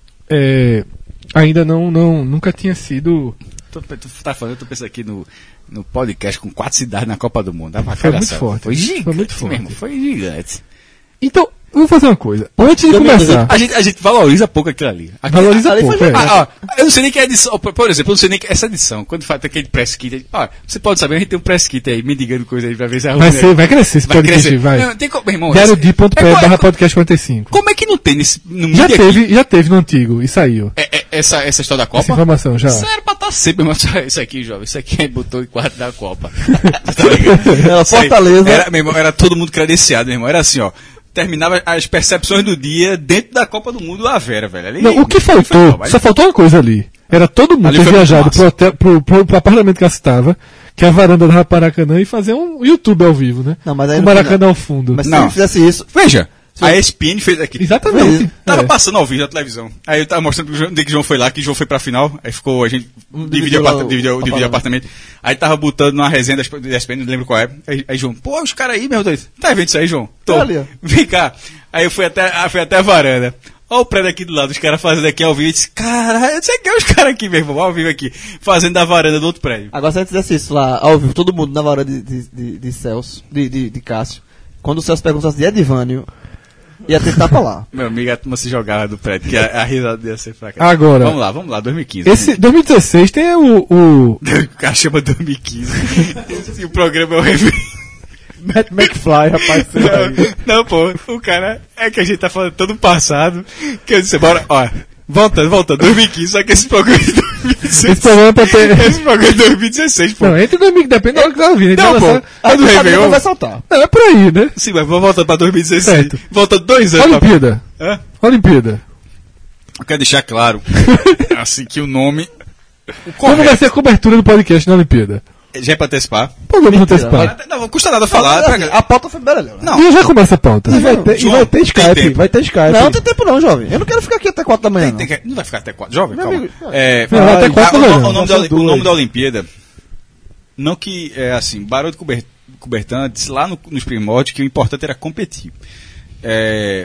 E: é, ainda não, não, nunca tinha sido.
C: Tu, tu tá falando, eu tô pensando aqui no, no podcast com quatro cidades na Copa do Mundo. Dá uma
E: Foi muito
C: cagaçada.
E: forte.
C: Foi gigante,
E: Foi muito forte.
C: mesmo, foi gigante.
E: Então, eu vou fazer uma coisa. Antes de
D: Eu me
E: começar,
C: A gente, a gente valoriza pouco aquilo ali. Aquilo-
E: valoriza
D: ali
E: pouco.
D: foi
E: é.
C: Ah, ó, eu não sei nem que é edição. Por por exemplo, eu não sei nem que essa edição. Quando faz aquele press kit aí. Ó, você pode saber, a gente tem um press kit aí, me digando coisa aí pra ver se arruma.
E: Vai, ser, vai crescer esse
C: Vai
E: podcast,
C: crescer.
E: vai.
C: Não, tem como, meu irmão.
E: diário
C: esse-
E: d ponto p
C: é,
E: barra
C: é,
E: podcast quarenta e cinco.
C: Como é que não tem nesse, no
E: Já
C: Media
E: teve,
C: Kit,
E: já teve no antigo e saiu.
C: é- é- essa, essa história da
E: Essa
C: Copa?
E: informação já.
C: Isso era pra estar sempre, irmão. Isso aqui, jovem. Isso aqui é botou em quarto da Copa. Tá ligado?
D: Era
C: Isso aí.
D: Fortaleza.
C: Era, meu irmão, era todo mundo credenciado, meu irmão. Era assim, ó. Terminava as percepções do dia dentro da Copa do Mundo, a Vera, velho. Ali,
E: Não, o que faltou,
C: Mas-
E: só faltou uma coisa ali. Era todo mundo
C: Ali
E: ter
C: foi muito
E: viajado
C: massa.
E: pro, hotel, pro, pro, pro apartamento que ela estava, que é a varanda da Maracanã, e fazer um YouTube ao vivo, né?
D: Não, mas aí
E: Com o
D: no
E: Maracanã
D: final-
E: ao fundo.
D: Mas se
C: Não.
D: ele fizesse isso,
C: Veja, a E S P N fez aqui.
E: Exatamente.
C: Tava
E: É.
C: passando ao vivo na televisão. Aí eu tava mostrando que o João, que o João foi lá, que o João foi pra final. Aí ficou, a gente dividiu,
D: dividiu
C: aparta,
D: lá o-
C: dividiu,
D: o
C: dividiu o apartamento. Aí tava botando numa resenha da E S P N, não lembro qual é. Aí, aí João, pô, os caras aí, meu Deus. Tá vendo isso aí, João? Tô.
D: Tá ali, ó.
C: Vem cá. Aí eu fui até, ah, fui até a varanda. Olha o prédio aqui do lado, os caras fazendo aqui ao vivo. Eu disse, caralho, eu sei que é os caras aqui, meu irmão, ao vivo aqui. Fazendo da varanda do outro prédio.
D: agora se a gente fizesse isso lá, ao vivo, todo mundo na varanda de, de, de, de Celso, de, de, de Cássio, quando o Celso perguntasse de Edivânio, ia tentar pra lá.
C: Meu amigo, a turma se jogava do prédio, que a, a risada ia ser fraca.
E: Agora,
C: Vamos lá, vamos lá, dois mil e quinze.
E: esse dois mil e dezesseis tem o, o
C: O cara chama dois mil e quinze. E o programa é o review.
F: Matt McFly, rapaz. você vai-
C: Não, não, pô, o cara é que a gente tá falando todo passado. Que eu disse, bora, ó, voltando, voltando, dois mil e quinze, só que esse programa é de dois mil e dezesseis.
E: esse programa é pra ter.
C: Esse programa é de dois mil e dezesseis, pô.
E: Não, entre dois mil, depende da hora que tá ouvindo.
C: Não,
E: Então,
C: pô,
E: essa-
C: a do
D: Aí
C: Réveillon.
D: vai saltar.
E: Não, é por aí, né?
C: Sim, mas vamos voltando pra dois mil e dezesseis.
E: Certo.
C: Voltando dois anos. pra-
E: Olimpíada.
C: Hã?
E: Olimpíada.
C: Eu quero deixar claro, assim, que o nome. O
E: Como vai
C: correto,
E: ser a cobertura do podcast na Olimpíada?
C: já é pra antecipar.
E: Podemos
D: Mentira,
E: antecipar.
C: Não, não custa nada falar.
D: Assim,
C: pra-
D: a pauta foi bela, né?
C: Não,
E: E já começa a pauta.
F: E vai ter, e
C: João,
F: vai ter
C: tem
F: Skype,
C: tempo.
F: vai ter Skype.
D: Não, não tem tempo não, jovem. Eu não quero ficar aqui até quatro da manhã,
C: Tem
D: não.
C: que- não vai ficar até quatro. Jovem,
D: Meu
C: calma.
D: amigo,
C: É,
E: Não, vai até
C: ah,
E: quatro,
C: o,
E: não vai
C: o
E: não.
C: nome
F: São
C: da, o
F: duas.
C: nome da Olimpíada, não que, é assim, Barão de Couber- Coubertin disse lá no- nos primórdios que o importante era competir. É,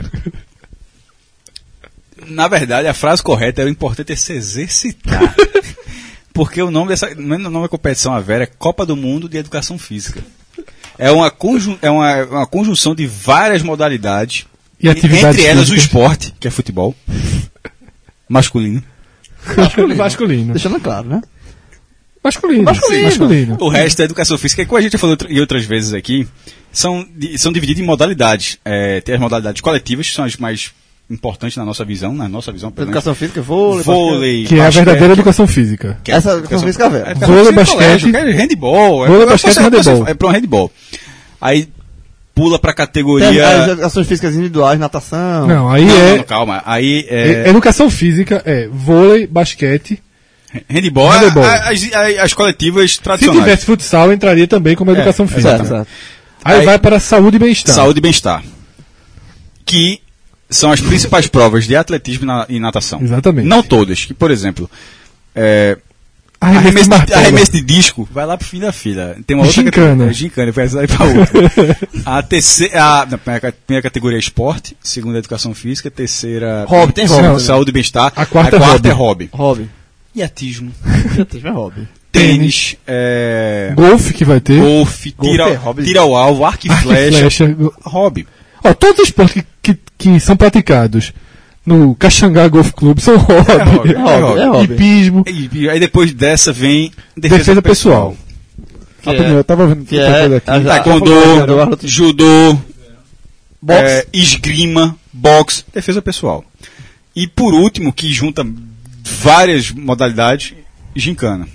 C: na verdade, a frase correta é o importante é se exercitar. Porque o nome dessa, não é o nome da competição, a Vera, é Copa do Mundo de Educação Física. É uma, conjun, é uma, uma conjunção de várias modalidades,
E: E atividades
C: entre elas o
E: físicas.
C: esporte, que é futebol, masculino.
E: Masculino.
D: Deixando claro, né?
E: Masculino.
D: Masculino.
E: Masculino.
C: O resto é educação física, que como a gente já falou outra- e outras vezes aqui, são, di- são divididos em modalidades. É, tem as modalidades coletivas, que são as mais importantes na nossa visão, na nossa visão, pelo menos.
D: Educação física, vôlei,
C: Vôlei,
E: Que é a
C: basquete,
E: verdadeira educação física.
C: que é
D: Essa educação física é a Vera.
C: educação
E: Vôlei,
C: física de
E: basquete,
C: colégio, que é handball. é-
E: vôlei,
C: é-
E: basquete e
C: é- é-
E: handebol.
C: É para um handball. Aí pula pra
D: Tem
C: categoria...
D: as educações físicas individuais, natação.
E: Não, aí
C: Não,
E: é.
C: não, não, calma. Aí é...
E: é- Educação física é vôlei, basquete.
C: handball,
E: handebol.
C: a- a- as, a- as coletivas
E: Se
C: tradicionais.
E: tivesse futsal, entraria também como educação
C: É,
E: física.
D: Certo, certo.
E: Aí,
C: Aí-
E: vai para saúde e bem-estar.
C: Saúde e bem-estar. Que são as principais provas de atletismo e na- e natação.
E: Exatamente.
C: Não todas. Que, por exemplo, é,
E: Arremesso
C: Arremesso
E: de
C: de,
E: martelo.
C: arremesso de disco vai lá pro fim da fila. Tem uma outra
E: Gincana.
C: categoria. Gincana, vai sair pra outra. A terceira. A, não, primeira, primeira categoria é esporte, segunda é educação física, terceira.
D: Hobby, tem hobby
C: Saúde,
D: também.
C: saúde e bem-estar.
E: A quarta é hobby.
C: é hobby.
D: Hobby.
C: E atismo.
D: É hobby.
C: Tênis, é,
E: Golfe que vai ter.
C: golfe, tira,
D: Golfe é hobby.
C: tira ao alvo, arco e
E: Arco e
C: flecha.
E: flecha. Go-
C: Hobby.
E: Ó, todos os esportes que, que, que são praticados no Caxangá Golf Club são hobby.
C: É hobby, é hobby,
D: é hobby.
E: Hipismo.
C: E, aí depois dessa vem defesa,
E: Defesa
C: pessoal.
E: pessoal.
D: Que
F: Rapidinho,
D: é-
F: eu tava vendo
D: que
F: outra
D: é-
F: coisa aqui.
D: a-
C: Taekwondo, judô,
D: Boxe.
C: é, esgrima, boxe, defesa pessoal. E por último, que junta várias modalidades, gincana.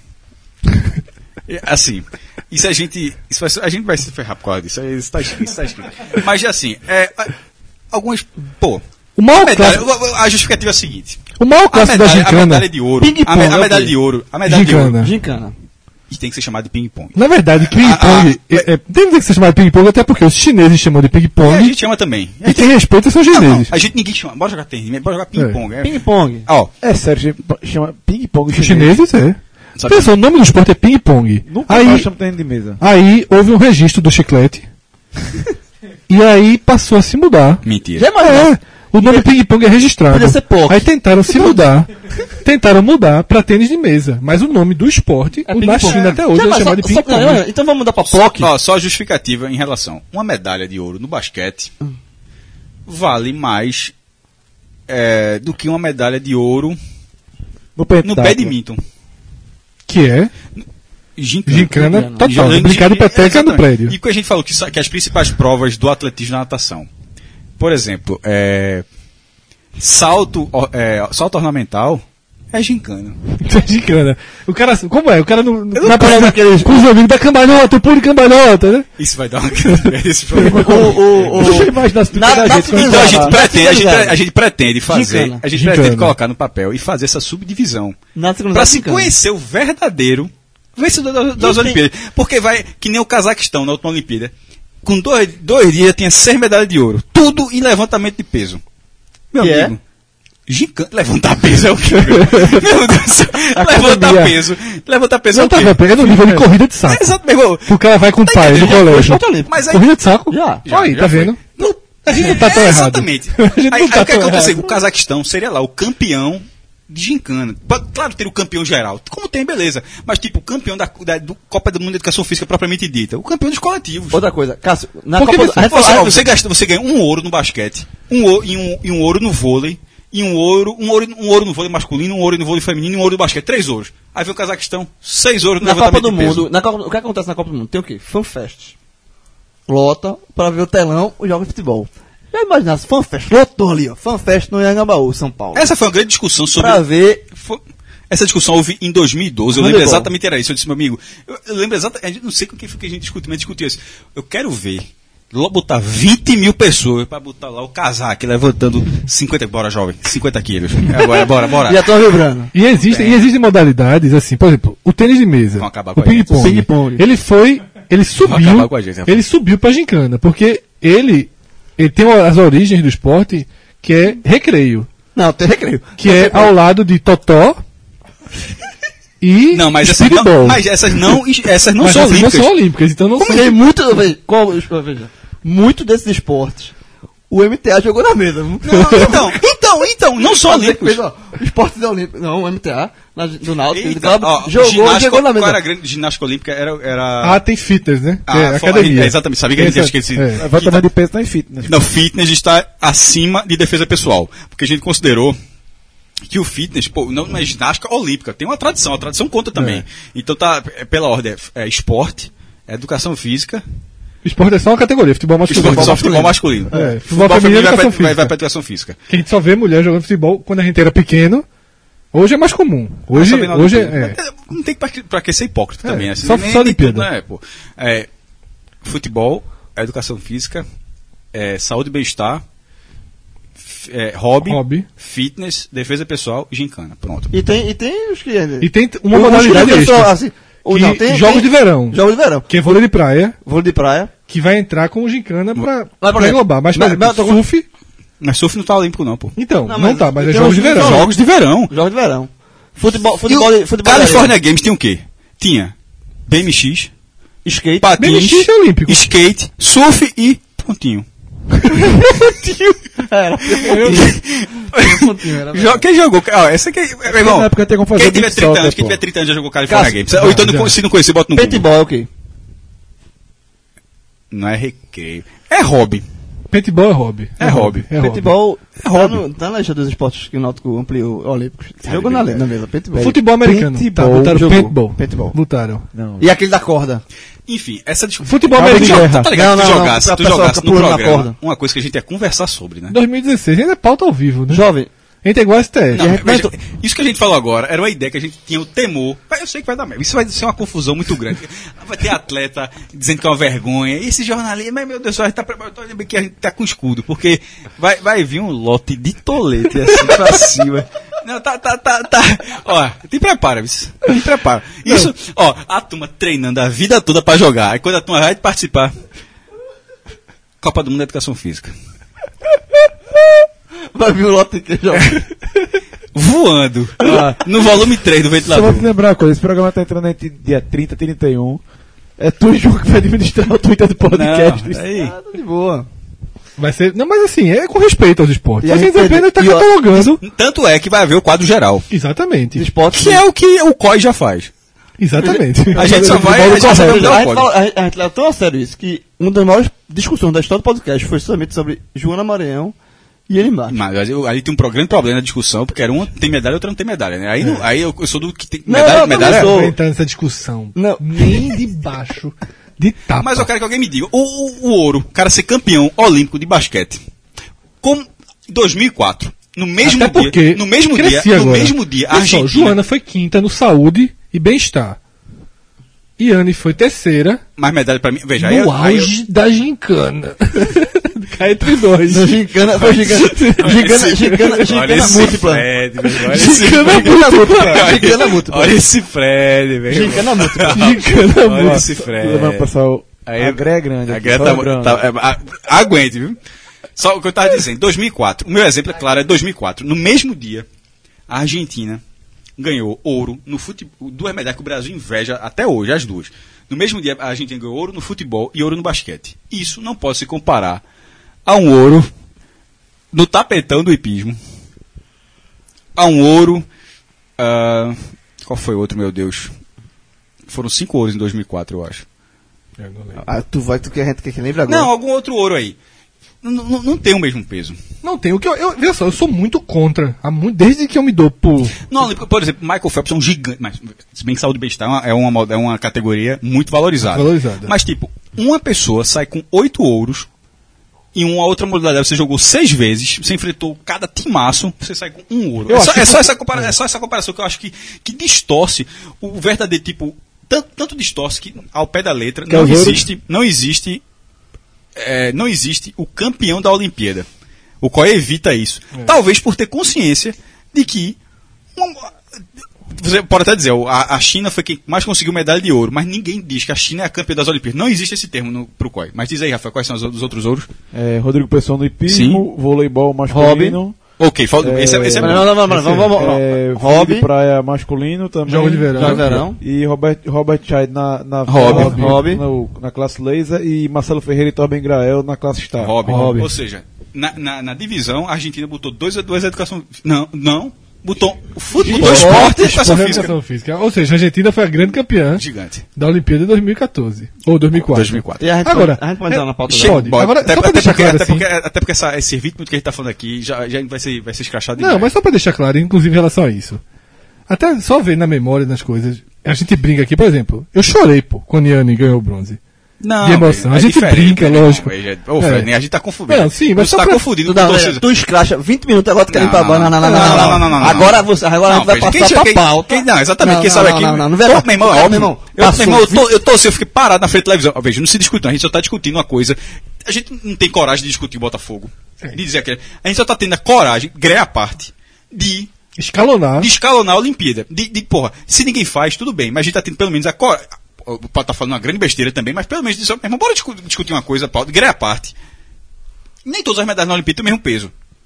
C: E, assim, isso a gente, isso vai, ser- a gente vai se ferrar por causa disso, isso está escrito, isso tá escrito. Mas assim, é, a- algumas, pô,
E: O maior
C: a, medalha,
E: clássico,
C: a justificativa é a seguinte,
E: o maior
C: a
E: clássico da
C: medalha, a
E: gincana,
C: medalha de ouro,
D: Ping
C: a, me-
D: pong
C: a
D: é o
C: medalha
D: quê?
C: de ouro, a medalha de
E: Gincana.
C: ouro,
D: Gincana.
C: e tem que ser chamada de ping-pong.
E: na verdade,
C: Ah,
E: ping-pong, é, é, tem que ser chamado de ping-pong até porque os chineses chamam de
C: E a
E: ping-pong
C: gente chama também.
E: e quem respeita são os
C: Não, não,
E: chineses.
C: a gente ninguém chama, bora jogar tênis, bora jogar ping-pong. É.
D: Ping-pong.
C: Ó,
F: É sério, gente, chama ping-pong
E: Os chineses, é.
C: sabe-
E: Pensa, o nome do esporte é ping-pong.
F: Nunca
E: Aí,
F: mais chama tênis de mesa.
E: aí houve um registro do chiclete e aí passou a se mudar.
C: mentira.
D: Já imagina?
E: É, o nome ping-pong é registrado.
D: Podia ser poker.
E: Aí tentaram se mudar. Tentaram mudar pra tênis de mesa. Mas o nome do esporte,
D: É
E: o da
D: ping-pong.
E: China até hoje,
D: Já,
E: é
D: mas
E: chamado de
D: só- só-
E: ping-pong.
D: não, então vamos mudar pra
C: Só,
D: POC.
C: ó, só a justificativa em relação. Uma medalha de ouro no basquete vale mais é, do que uma medalha de ouro
F: No pentáculo.
C: no badminton.
E: Que é
C: Gincana.
E: gincana total.
C: Jogando
E: Brincar de
C: gin-
E: peteca no
C: exatamente.
E: prédio.
C: E que a gente falou que, sa- que as principais provas do atletismo na natação. Por exemplo, é, salto, ó, é, salto ornamental é gincana.
E: Gincana. O cara, como é? O cara não,
C: não
E: na
C: posso
E: parada
C: daqueles-
E: com os amigos da cambalhota, o pulo de cambalhota, né?
C: Isso vai dar uma grande esse programa.
D: O, o, o,
E: Deixa eu imaginar se tu
D: Na-
E: pegar a
D: na
E: gente com
C: Então a gente,
D: Exato.
C: pretende, a, gente,
D: Exato.
C: a gente pretende fazer,
D: Gincana.
C: a gente
E: Gincana.
C: pretende colocar no papel e fazer essa subdivisão
D: Na segunda
C: para se
D: gincana.
C: conhecer o verdadeiro vencedor das, das
D: Quem tem-
C: Olimpíadas. Porque vai, que nem o Cazaquistão na última Olimpíada, com dois, dois dias tinha seis medalhas de ouro, tudo em levantamento de peso. Meu
D: Que é?
C: amigo, gincana, levantar peso é o quê? Meu Deus do céu, levantar
E: Academia.
C: peso, levantar peso é
E: Não
C: o
E: tá
C: quê?
E: pegando o nível de corrida de
C: É,
E: saco.
C: exato, meu irmão.
E: O cara vai com o
C: Tá
E: pai no
C: entendendo? Já foi
E: colégio.
D: esporte olímpico.
C: Mas aí,
E: Corrida de saco?
D: Já.
C: Já,
E: Aí,
C: já
E: tá
C: foi.
E: vendo?
C: Não,
E: A gente não tá tão
C: é,
E: errado.
C: Exatamente.
E: A gente
C: Aí,
E: não tá
C: aí o que
E: tão
C: aconteceu?
E: errado.
C: O Cazaquistão seria lá o campeão de gincana. Pa- Claro, ter o campeão geral. Como tem, beleza. Mas, tipo, o campeão da, da do Copa do Mundo de Educação Física propriamente dita. O campeão dos coletivos.
D: Outra coisa, Cássio, na
E: Porque
D: Copa
E: você-
D: do- a gente
C: Você,
D: fala-
C: você, gasta, você ganha um ouro no basquete, um ouro, e, um, e um ouro no vôlei, e um ouro, um ouro, um ouro no vôlei masculino, um ouro no vôlei feminino e um ouro no basquete. Três ouros. Aí vem o Cazaquistão, seis ouros no
D: Na Copa
C: levantamento
D: do
C: de peso.
D: Mundo, na Copa- o que acontece na Copa do Mundo? Tem o quê? FanFest. Lota pra ver o telão, os jogos de futebol. Já imaginasse, FanFest, lotou ali, ó. FanFest no Anhangabaú, São Paulo.
C: Essa foi uma grande discussão sobre...
D: Pra ver.
C: Foi- Essa discussão houve em dois mil e doze, eu
D: Handebol.
C: lembro exatamente, era isso. Eu disse, meu amigo, eu, eu lembro exatamente, não sei com quem foi que a gente discutiu, mas discutiu isso. Eu quero ver, lá botar vinte mil pessoas pra botar lá o casaco levantando cinquenta, bora jovem, cinquenta quilos. É, bora, bora, bora.
D: Já tô vibrando.
E: E existem, e existem modalidades, assim, por exemplo, o tênis de mesa,
C: Vão acabar
E: o
C: com a gente.
E: ping-pong,
D: Ping-pong.
E: ele foi, ele subiu,
C: acabar com a gente, rapaz.
E: ele subiu pra gincana, porque ele, ele tem as origens do esporte que é recreio,
D: Não, tem recreio.
E: que é ao lado de totó e
C: Não, mas essas
E: speedball.
C: não, mas essas não, essas não
E: Mas
C: são
E: essas
C: olímpicas.
E: não são olímpicas, então não são.
D: Tem muito, veja, qual, veja, muito desses esportes. O M T A jogou na mesa.
C: Não, então, então, então, não são olímpicos.
D: Esportes olímpicos. Não, o M T A, na, do Náutico, ele
C: Eita,
D: tava-
C: ó,
D: jogou,
C: ginástica-
D: jogou na
C: Qual
D: mesa.
C: era a grande ginástica olímpica? Era, era
E: Ah, tem fitness, né?
C: Ah,
E: é,
C: foi-
E: academia.
C: é, exatamente, sabia que a gente tinha esquecido.
E: É.
F: Levantamento de peso tá em fitness.
C: Não, fitness está acima de defesa pessoal. Porque a gente considerou que o fitness, pô, não é ginástica olímpica, tem uma tradição, a tradição conta também.
E: É.
C: Então tá, é, pela ordem, é, é esporte, é educação física,
E: Esporte é só uma categoria, futebol masculino.
C: esporte só futebol masculino.
E: É, futebol feminino é
C: vai,
E: educação
C: pra, vai, vai
E: física.
C: pra educação física.
E: Que a gente só vê mulher jogando futebol quando a gente era pequeno. Hoje é mais comum. Hoje,
C: Só vem na
E: hoje
C: Olimpíada.
E: é, é.
C: Não tem pra, pra que ser hipócrita
E: É,
C: também. Assim,
E: só-
C: nem-
E: só
C: nem
E: Olimpíada.
C: tudo, né, pô. É, futebol, educação física, é, saúde e bem-estar, f- é, hobby,
E: Hobby.
C: fitness, defesa pessoal e gincana. Pronto.
D: E tem, e tem os que.
E: E tem uma
D: Os
E: modalidade
D: que são,
E: extra.
D: assim, ou
E: que
D: não, tem-
E: jogos
D: tem-
E: de verão.
D: Jogos de verão.
E: Que é vôlei de praia,
D: Vôlei de praia.
E: que vai entrar com o gincana pra,
D: Mas, por
E: pra
D: exemplo,
E: englobar. Mas, por
D: mas-
E: exemplo,
D: mas eu tô-
E: surf,
C: Mas surf não tá olímpico não, pô.
E: então,
D: Não,
E: não,
D: mas
E: tá, mas é
D: tem
E: jogos
D: uns
E: de verão.
D: jogos-
C: Jogos de verão.
D: Jogos de verão. Futebol,
C: E
D: futebol,
C: o
D: futebol
C: California Games tinha o quê? Tinha B M X,
D: skate.
C: patins,
E: B M X é olímpico.
C: skate, surf e pontinho.
D: Era.
C: Jo- Quem jogou? Ó, essa aqui, meu irmão,
F: Na época tem como fazer
C: quem tiver
F: beat
C: trinta
F: soccer,
C: anos, quem
F: pô.
C: tiver trinta anos já jogou California
D: Cássio,
C: Games. Ou então,
E: já,
C: não,
E: já.
C: se não conhecer, bota no Google.
D: Paintball é o quê?
C: Não é recreio. É hobby.
E: Paintball é hobby.
C: É hobby.
E: É hobby.
D: Paintball
C: É
D: tá,
C: hobby.
D: no, tá na lista dos esportes que o Náutico ampliou olímpicos. Jogou na, na mesa, paintball.
E: Futebol americano.
F: Paintball,
E: Tá, botaram
D: jogou.
E: paintball.
D: Paintball.
E: Botaram.
F: Não.
D: E aquele da corda.
C: Enfim, essa discussão.
E: Futebol
F: Cabo de
E: americano.
F: guerra.
C: Tá ligado?
D: Não,
C: Tu
D: não, não,
C: jogasse,
D: pra
C: tu
D: pessoa
C: jogasse
D: ficar
C: no
D: pulando na
C: programa
D: corda.
C: uma coisa que a gente ia conversar sobre, né?
E: dois mil e dezesseis, ainda é pauta ao vivo, né?
D: Jovem,
E: A gente é igual a S T F.
C: Não,
D: E a gente
C: veja,
D: vai-
C: isso que a gente falou agora era uma ideia que a gente tinha o temor. Mas eu sei que vai dar merda. Isso vai ser uma confusão muito grande. Vai ter atleta dizendo que é uma vergonha. E esse jornalista, mas meu Deus, a gente tá preparado que a gente tá com escudo. Porque vai, vai vir um lote de tolete assim pra cima. Não, tá, tá, tá, tá. Ó, te prepara, bicho. Te prepara. Isso, ó, a turma treinando a vida toda pra jogar. Aí quando a turma vai participar. Copa do Mundo da Educação Física.
D: vai vir o lote que jovem.
C: Voando. No volume três do
F: Só vou
C: ventilador.
F: te lembrar uma coisa, esse programa tá entrando entre dia trinta, trinta e um. É tu, João, que vai administrar o Twitter do podcast.
C: Não, aí.
D: Ah, tá de boa.
E: Vai ser. Não, mas assim, é com respeito aos esportes.
D: E
E: a
D: a
E: gente
D: gente
E: apenas está
D: e ó,
E: catalogando.
C: Tanto é que vai haver o quadro geral.
E: Exatamente.
D: Esporte.
C: Que é o que o C O I já faz.
E: Exatamente.
C: A gente só vai.
E: Futebol
C: A gente só vai
E: correto.
C: mudar
D: A
C: o
D: gente,
C: código.
D: fala, a, gente, a gente leva tão a sério isso que uma das maiores discussões da história do podcast foi justamente sobre Joana Maranhão e ele embaixo.
C: Mas eu- ali tem um grande problema na discussão, porque era uma tem medalha e outra não tem medalha, né? Aí, não- aí eu, eu sou do que tem
D: Não,
C: medalha,
D: não,
C: medalha.
D: também
E: Não
D: sou.
E: vou entrar nessa discussão.
D: Não.
E: Nem de baixo de tapa.
C: Mas eu quero que alguém me diga, o, o, o ouro, o cara ser campeão olímpico de basquete, como em dois mil e quatro, no mesmo
E: Até porque
C: dia, no mesmo dia,
E: cresci
C: no
E: agora.
C: mesmo dia, a
E: Olha só,
C: Argentina,
E: Joana foi quinta no saúde e bem-estar. Iane foi terceira
C: mais medalha pra mim. Veja, aí,
E: no
C: eu- aí eu-
E: auge da gincana. Cai entre dois.
D: No gincana, foi gincana, gincana,
C: esse-
D: gincana,
C: olha
D: gincana
C: esse
D: múltipla.
C: Fred, velho, olha esse
D: Gincana múltipla. Gincana múltipla.
C: Olha esse Fred, velho.
D: Gincana múltipla.
E: Gincana
C: Olha
E: múltipla.
C: esse Fred.
F: Lembrando, pessoal,
C: Aí-
F: a Gré é grande.
C: A
F: aqui,
C: Greta
F: só
C: tá,
F: lembrando.
C: tá- é, a- aguente, viu? Só o que eu estava dizendo, dois mil e quatro. O meu exemplo, é claro, é dois mil e quatro. No mesmo dia, a Argentina ganhou ouro no futebol. Duas medalhas que o Brasil inveja até hoje, as duas. No mesmo dia, a Argentina ganhou ouro no futebol e ouro no basquete. Isso não pode se comparar a um ouro no tapetão do hipismo. A um ouro. ah, qual foi o outro, meu Deus? Foram cinco ouros em dois mil e quatro, eu acho.
E: Eu não lembro.
D: Ah, tu vai, tu quer gente que lembra agora?
C: Não, algum outro ouro aí. Não, não, não tem o mesmo peso.
E: Não tem. O que eu, eu, veja só, eu sou muito contra. Há muito, desde que eu me dou por.
C: Não, por exemplo, Michael Phelps é um gigante, mas se bem que saúde e bem-estar é uma, é uma, é uma categoria muito valorizada.
E: Valorizada.
C: Mas, tipo, uma pessoa sai com oito ouros em uma outra modalidade você jogou seis vezes, você enfrentou cada timaço, você sai com um ouro.
E: Eu
C: É só,
E: acho
C: é,
E: que
C: só
E: por-
C: essa compara- é só essa comparação que eu acho que, que distorce o verdadeiro, tipo, tanto, tanto distorce que ao pé da letra
E: Que é
C: não
E: os ouros-
C: existe, não existe é, não existe o campeão da Olimpíada. O qual evita isso.
E: É.
C: Talvez por ter consciência de que um- você pode até dizer, a, a China foi quem mais conseguiu medalha de ouro, mas ninguém diz que a China é a campeã das Olimpíadas. Não existe esse termo no, pro C O I. Mas diz aí, Rafael, quais são os, os outros ouros?
F: É, Rodrigo Pessoa no hipismo, voleibol masculino.
C: Ok, falta,
F: É,
C: esse, é- esse é
D: Não,
C: bom.
D: não, não, vamos, vamos, vamos, vamos.
F: É,
D: Hobby.
F: vôlei de praia masculino também.
E: Jogo de verão.
D: Jogo de verão.
F: E Robert, Robert Child na, na,
C: Hobby.
F: na,
D: Hobby.
F: no- na classe laser e Marcelo Ferreira e Torben Grael na classe Star.
C: Hobby.
E: Hobby.
C: Ou seja, na, na, na divisão, a Argentina botou dois, dois educação. Não, não. Botou o futebol,
E: Esporte,
C: esporte e educação
E: esporte e
C: física.
E: educação física. Ou seja, a Argentina foi a grande campeã
C: Gigante.
E: da Olimpíada de dois mil e quatorze. Ou dois mil e quatro.
C: dois mil e quatro.
D: E a gente
E: Agora,
D: pode, a gente pode entrar na pauta
E: Chega-
D: da...
E: Pode.
C: Bom,
E: Agora,
C: até,
E: só pra
C: até
E: deixar
C: porque,
E: claro
C: até
E: assim-
C: porque, até porque essa, esse ritmo que a gente está falando aqui já, já vai ser, vai ser escrachado
E: Não,
C: demais.
E: mas só pra deixar claro, inclusive em relação a isso. Até só ver na memória das coisas. A gente brinca aqui, por exemplo. Eu chorei, pô, quando Yanni ganhou o bronze.
C: Não,
E: de emoção.
C: é
E: A gente
C: diferente,
E: brinca,
C: né,
E: lógico.
C: irmão? Ô,
E: É.
C: Fred, a gente tá confundindo.
E: Não, sim, mas
C: você
E: só
C: tá
E: pra-
C: confundindo
D: Tu,
C: com
D: não,
C: torcida.
D: tu escracha vinte minutos agora tu quer
C: Não,
D: ir pra
C: não,
D: banana. Não, não,
C: não,
D: não,
C: não, não, não, não.
D: Agora, você, agora a gente
C: Não,
D: vai
C: veja,
D: passar
C: quem-
D: pra
C: quem-
D: pauta.
C: quem- não, exatamente,
D: Não,
C: quem
D: não,
C: sabe
D: não,
C: aqui.
D: não, não, não,
C: Pô,
D: não,
C: meu irmão, é
D: não,
C: óbvio.
D: meu irmão,
C: Eu,
D: passou
C: meu irmão, eu, tô,
D: vinte
C: eu tô assim, eu fiquei parado na frente da televisão. Ó, veja, não se discute, não. A gente só tá discutindo uma coisa. A gente não tem coragem de discutir o Botafogo. De dizer aquilo. A gente só tá tendo a coragem, greia à parte, de
E: Escalonar.
C: de escalonar a Olimpíada. De, de, porra, se ninguém faz, tudo bem, mas a gente tá tendo pelo menos a coragem. Pode estar falando uma grande besteira também, mas pelo menos dizer, meu irmão, bora discu- discutir uma coisa, Paulo, greia à parte. Nem todas as medalhas na Olimpíada têm o mesmo peso.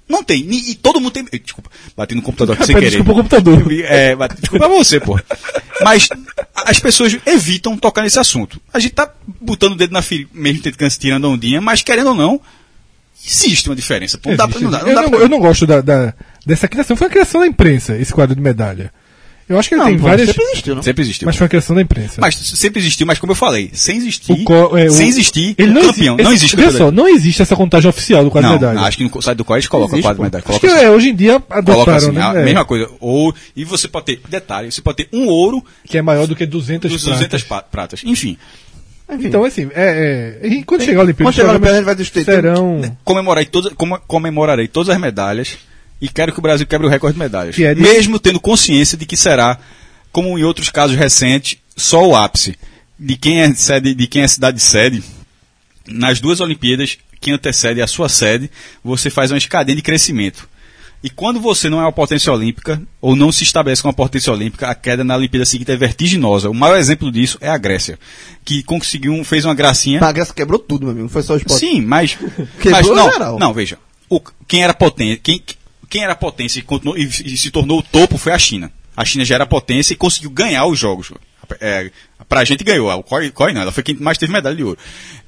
C: Não tem. E, e todo mundo tem. Desculpa, bati no computador aqui sem
E: Rapaz,
C: querer.
E: desculpa o computador.
C: É, bati, desculpa você, pô. Mas as pessoas evitam tocar nesse assunto. A gente tá botando o dedo na ferida, mesmo tirando a ondinha, mas querendo ou não, existe uma diferença. Pô, não dá pra, não dá, não
E: eu,
C: dá
E: não,
C: pra...
E: eu não gosto da, da- dessa criação. Foi a criação da imprensa, esse quadro de medalha. Eu acho que ele
D: Não,
E: tem
D: pô,
E: várias.
D: sempre existiu, não?
C: Sempre existiu.
E: Mas foi a criação da imprensa.
C: Mas sempre existiu, mas como eu falei, sem existir,
E: O co- é, o-
C: sem existir,
E: ele
C: o
E: não
C: campeão,
E: existe,
C: não
E: esse-
C: existe
E: Veja
C: campeão.
E: só, não existe essa contagem oficial do quadro
C: Não,
E: de medalha.
C: acho que no site do Corinthians coloca
D: Existe,
C: o quadro
D: pô.
C: de medalha.
E: Acho
C: Coloca
E: que
C: assim.
E: é, hoje em dia
C: Coloca
E: adotaram,
C: assim,
E: né?
C: a
E: É,
C: mesma coisa. Ou, e você pode ter, detalhe, você pode ter um ouro
E: que é maior do que duzentas
C: dos
E: pratas.
C: duzentas pa- pratas. Enfim,
D: Enfim,
E: Então, assim, é, é, e quando chegar a Olimpíada,
D: quando chegar a
E: os
D: Olimpíada, a gente vai
E: programas
D: discutir.
E: serão...
C: comemorarei todas, como- comemorarei todas as medalhas e quero que o Brasil quebre o recorde de medalhas.
E: Que é de-
C: Mesmo tendo consciência de que será, como em outros casos recentes, só o ápice de quem é sede, de quem é cidade sede. Nas duas Olimpíadas, quem antecede a sua sede, você faz uma escadinha de crescimento. E quando você não é uma potência olímpica, ou não se estabelece como uma potência olímpica, a queda na Olimpíada seguinte é vertiginosa. O maior exemplo disso é a Grécia, que conseguiu, um- fez uma gracinha.
D: A Grécia quebrou tudo, meu amigo. Não foi só o esporte.
C: Sim, mas,
D: Quebrou
C: mas não,
D: geral.
C: não, veja, o, quem era potente, quem, quem era potência e, continuou, e, e se tornou o topo foi a China. A China já era potência e conseguiu ganhar os jogos. É, pra gente ganhou, o Coi, Coi não, ela foi quem mais teve medalha de ouro.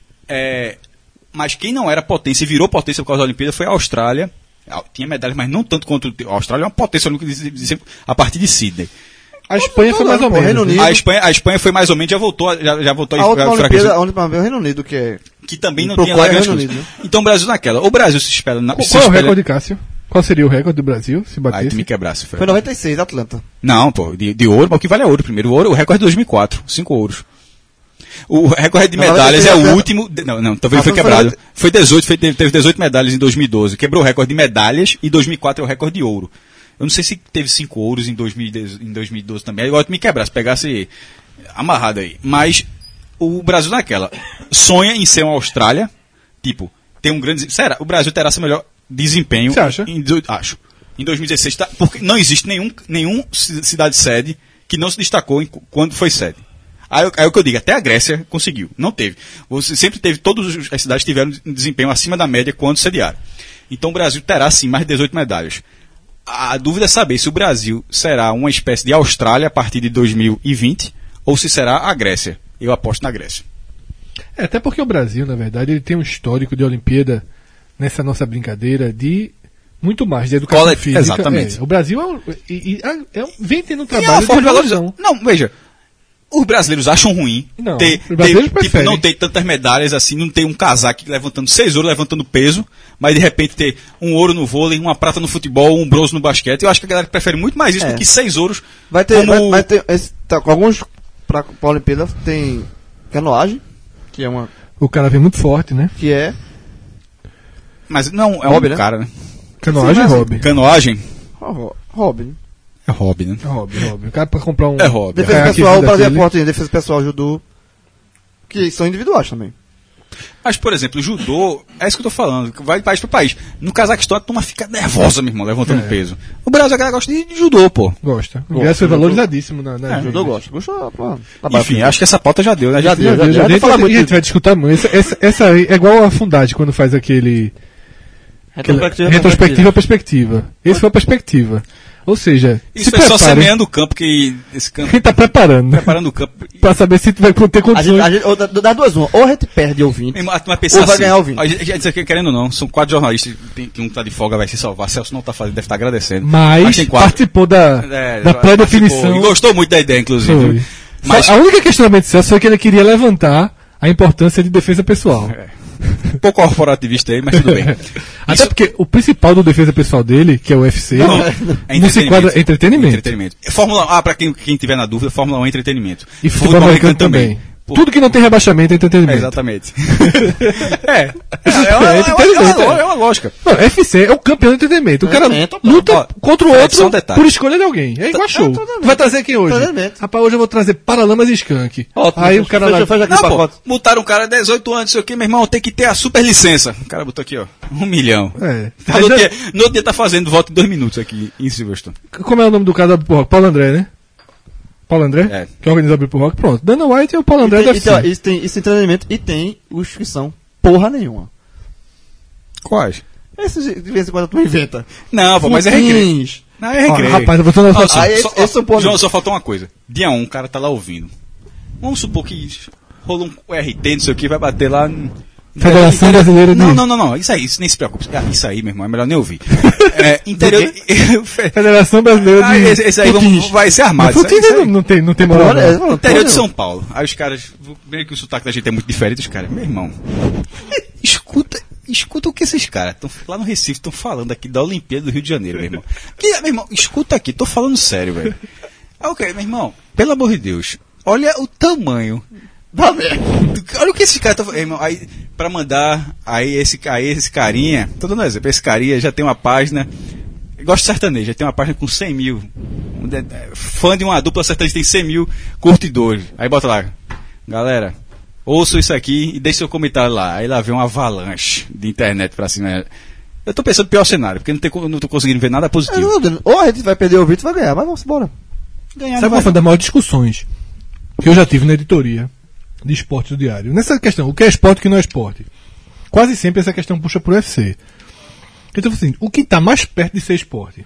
C: É, mas quem não era potência e virou potência por causa da Olimpíada foi a Austrália. Ah, tinha medalhas, mas não tanto quanto a Austrália é uma potência olímpica de- de- de- a partir de Sydney.
E: A Espanha foi mais ou
D: Pô,
E: menos.
D: Reino
E: né?
D: Unido.
C: A Espanha, a Espanha foi mais ou menos, já voltou, já, já voltou
D: A última
C: a
D: Olimpíada,
C: fraqueza,
D: a última vez é o Reino Unido, que é...
C: que também não
D: Pro
C: tinha
D: qual
C: lá
D: é
C: grandes
D: Reino
C: coisas.
D: Unido, né?
C: Então o Brasil naquela. O Brasil se espera na,
E: Qual,
C: se
E: qual é o
C: espera-
E: recorde, Cássio? Qual seria o recorde do Brasil, se
C: Aí
E: batesse?
C: tu me quebrasse, Fred.
D: Foi noventa e seis, Atlanta.
C: Não, pô, de, de ouro, mas o que vale é ouro primeiro. O ouro, o recorde é dois mil e quatro, cinco ouros. O recorde de
D: Não,
C: medalhas
D: mas
C: é
D: ele
C: o
D: foi-
C: último. de- Não, não, talvez
D: Ah,
C: foi
D: foi
C: quebrado.
D: noventa-
C: Foi dezoito, foi, teve teve dezoito medalhas em dois mil e doze. Quebrou o recorde de medalhas e dois mil e quatro é o recorde de ouro. Eu não sei se teve cinco ouros em, dois mil e dez em dois mil e doze também. Agora tu me quebrasse, pegasse amarrado aí. Mas o Brasil naquela sonha em ser uma Austrália, tipo, tem um grande. Será? O Brasil terá seu melhor desempenho.
E: Você acha?
C: Em, do- acho. Em dois mil e dezesseis, tá, porque não existe nenhum, nenhum ci- cidade sede que não se destacou em, cu- quando foi sede. Aí, eu- aí o que eu digo, até a Grécia conseguiu, não teve. Você sempre teve, todas os- as cidades tiveram um desempenho acima da média quando sediaram. Então o Brasil terá sim mais de dezoito medalhas. A dúvida é saber se o Brasil será uma espécie de Austrália a partir de dois mil e vinte ou se será a Grécia. Eu aposto na Grécia.
E: É, até porque o Brasil, na verdade, ele tem um histórico de Olimpíada nessa nossa brincadeira de muito mais de educação
C: Colet-
E: física.
C: exatamente.
E: É, o Brasil é um, e, e, é um- vem tendo um
C: E é uma
E: trabalho
C: forma
E: de
C: de valorizar.
E: evolução.
C: Não, veja. Os brasileiros acham ruim
E: Não,
C: ter,
E: os brasileiros
C: ter, tipo,
E: preferem.
C: não ter tantas medalhas assim, não ter um casaco levantando seis ouros, levantando peso, mas de repente ter um ouro no vôlei, uma prata no futebol, um bronze no basquete. Eu acho que a galera prefere muito mais isso
D: É.
C: do que seis ouros.
D: Vai ter,
C: como-
D: vai, vai ter esse, tá, com alguns pra, pra Olimpíada tem canoagem, que é uma,
E: O cara vem muito forte, né?
D: que é,
C: Mas não, é
D: Hobby,
C: um
D: né?
C: cara, né?
E: Canoagem
D: Sim,
E: é
D: mas-
E: hobby.
C: Canoagem
D: oh, hobby, né?
C: é hobby, né?
E: É hobby, hobby. O cara pra comprar um.
C: É hobby.
D: Defesa
E: caiaque
D: pessoal, o Brasil é
E: daquele.
D: forte em defesa pessoal, judô, que são individuais também.
C: Mas, por exemplo, o judô, é isso que eu tô falando, que vai de país para país. No Cazaquistão a turma fica nervosa, meu irmão, levantando
E: É.
C: peso. O Brasil, a galera gosta de, de judô, pô.
E: Gosta. O
D: Gosta,
E: ingresso foi
D: judô.
E: valorizadíssimo na, na
C: É,
D: Judô gosta. Gosta, pô, tá
C: Enfim, acho que essa pauta já deu, né?
D: Já
C: gente?
D: deu,
E: Já, já,
D: já
E: já,
D: deu. Falar
E: e
D: muito
E: a gente vai discutir muito. Essa, essa, essa aí é igual a Fundade quando faz aquele. aquele
D: Retrospectiva,
E: retrospectiva, perspectiva. Esse foi a perspectiva. Ou seja,
C: Isso
E: se
C: é só
E: prepare.
C: semeando o campo, que esse campo,
E: Quem tá preparando, né?
C: preparando o campo.
E: Pra saber se tu vai ter
D: A gente,
E: condições.
D: a gente, ou, dá- dá duas uma, ou a gente perde ouvinte,
C: A turma pensa
D: Ou vai
C: assim,
D: ganhar ouvinte.
C: A gente, a gente aqui, querendo ou não, são quatro jornalistas, tem, tem um que tá de folga, vai se salvar. Celso não tá fazendo, deve estar agradecendo.
E: Mas
C: tem quatro.
E: participou da,
C: É,
E: da
C: participou,
E: pré-definição.
C: E gostou muito da ideia, inclusive.
E: Foi.
C: viu? Mas
E: Só- A única questionamento de Celso foi que ele queria levantar a importância de defesa pessoal.
C: um pouco corporativista aí, mas tudo bem.
E: Até
C: Isso-
E: porque o principal do defesa pessoal dele, que é o U F C,
C: Não,
E: não,
C: é
E: não se enquadra
C: entretenimento.
E: entretenimento.
C: Entretenimento. Fórmula um, ah, pra quem, quem tiver na dúvida, Fórmula um é entretenimento.
E: E futebol americano também.
C: Pô,
E: Tudo que não tem rebaixamento é entretenimento.
C: é, exatamente. é. É, é, uma,
E: É
C: é, uma, é, uma,
E: entretenimento,
C: é uma lógica.
E: Não, U F C é o campeão de entretenimento. O cara
D: Entretenimento,
E: luta
C: ó,
E: contra o
C: Fred,
E: outro
C: só um detalhe.
E: por escolha de alguém. É igual show.
D: totalmente.
E: Tu vai trazer quem hoje?
D: Totalmente.
E: Rapaz, hoje eu vou trazer Paralamas e Skank.
D: Ótimo,
E: Aí o
D: fecha-
E: cara
D: fecha-
E: lá...
D: fecha aqui
C: Não,
D: o
C: pô,
D: pacote.
C: multaram um cara dezoito anos, não sei o que, meu irmão, tem que ter a super licença. O cara botou aqui, ó, um milhão.
E: É.
C: Tá, no, outro dia, no outro dia tá fazendo voto em dois minutos aqui em Silverstone.
E: Como é o nome do cara da Abril Rock? Paulo André, né? Paulo André?
C: É.
E: Que organiza a Abril Rock. Pronto. Dana White é o Paulo André
D: E
E: da
D: tem,
E: U F C.
D: então, isso tem isso tem treinamento e tem os que são porra nenhuma.
C: Quais?
D: Esse de vez em quando tu inventa.
C: Não, pô, mas é recreio.
D: Futins.
C: Não, é recreio.
E: Ó, rapaz, eu vou te dar uma
C: Ó,
E: noção.
C: só-
D: Aí
C: só-
D: esse- esse é o ponto.
C: João, só faltou uma coisa. Dia um, o cara tá lá ouvindo. Vamos supor que rolou um R T, não sei o que, vai bater lá. no-
E: Federação Brasileira de...
C: Não, não, não, não. Isso aí, isso nem se preocupe. Ah, isso aí, meu irmão, é melhor nem ouvir. É, interior.
E: Federação Brasileira de...
C: Ah, esse, esse aí vamos-
E: Futins.
C: vai ser armado.
E: Mas
C: Isso aí-
E: Futins
C: isso aí-
E: não, não tem, não tem moral.
D: Olha,
E: não.
D: mano,
C: Interior de
D: pô,
C: São Paulo. Aí os caras, meio que o sotaque da gente é muito diferente, os caras, meu irmão, escuta, escuta o que esses caras estão lá no Recife estão falando aqui da Olimpíada do Rio de Janeiro, meu irmão. Que, meu irmão, escuta aqui, tô falando sério, velho. Ah, ok, meu irmão, pelo amor de Deus, olha o tamanho.
D: Dá merda.
C: Olha o que esse cara tá falando, irmão. Aí, pra mandar, aí esse, aí esse carinha, tô dando um exemplo, esse carinha já tem uma página, gosto de sertanejo, já tem uma página com cem mil. Um de- Fã de uma dupla sertaneja tem cem mil curtidores. Aí bota lá, galera, ouçam isso aqui e deixe seu comentário lá. Aí lá vem uma avalanche de internet pra cima. Eu tô pensando no pior cenário, porque não, tem, co- não tô conseguindo ver nada
D: Eu
C: positivo.
D: não tô dizendo, ou a gente vai perder o vídeo, vai ganhar, mas vamos embora.
C: Ganhar
E: Sabe
C: não
E: qual
C: vai
E: foi uma das maiores discussões que eu já tive na editoria de esporte do Diário? Nessa questão, o que é esporte e o que não é esporte? Quase sempre essa questão puxa pro U F C. Então, assim, o que está mais perto de ser esporte?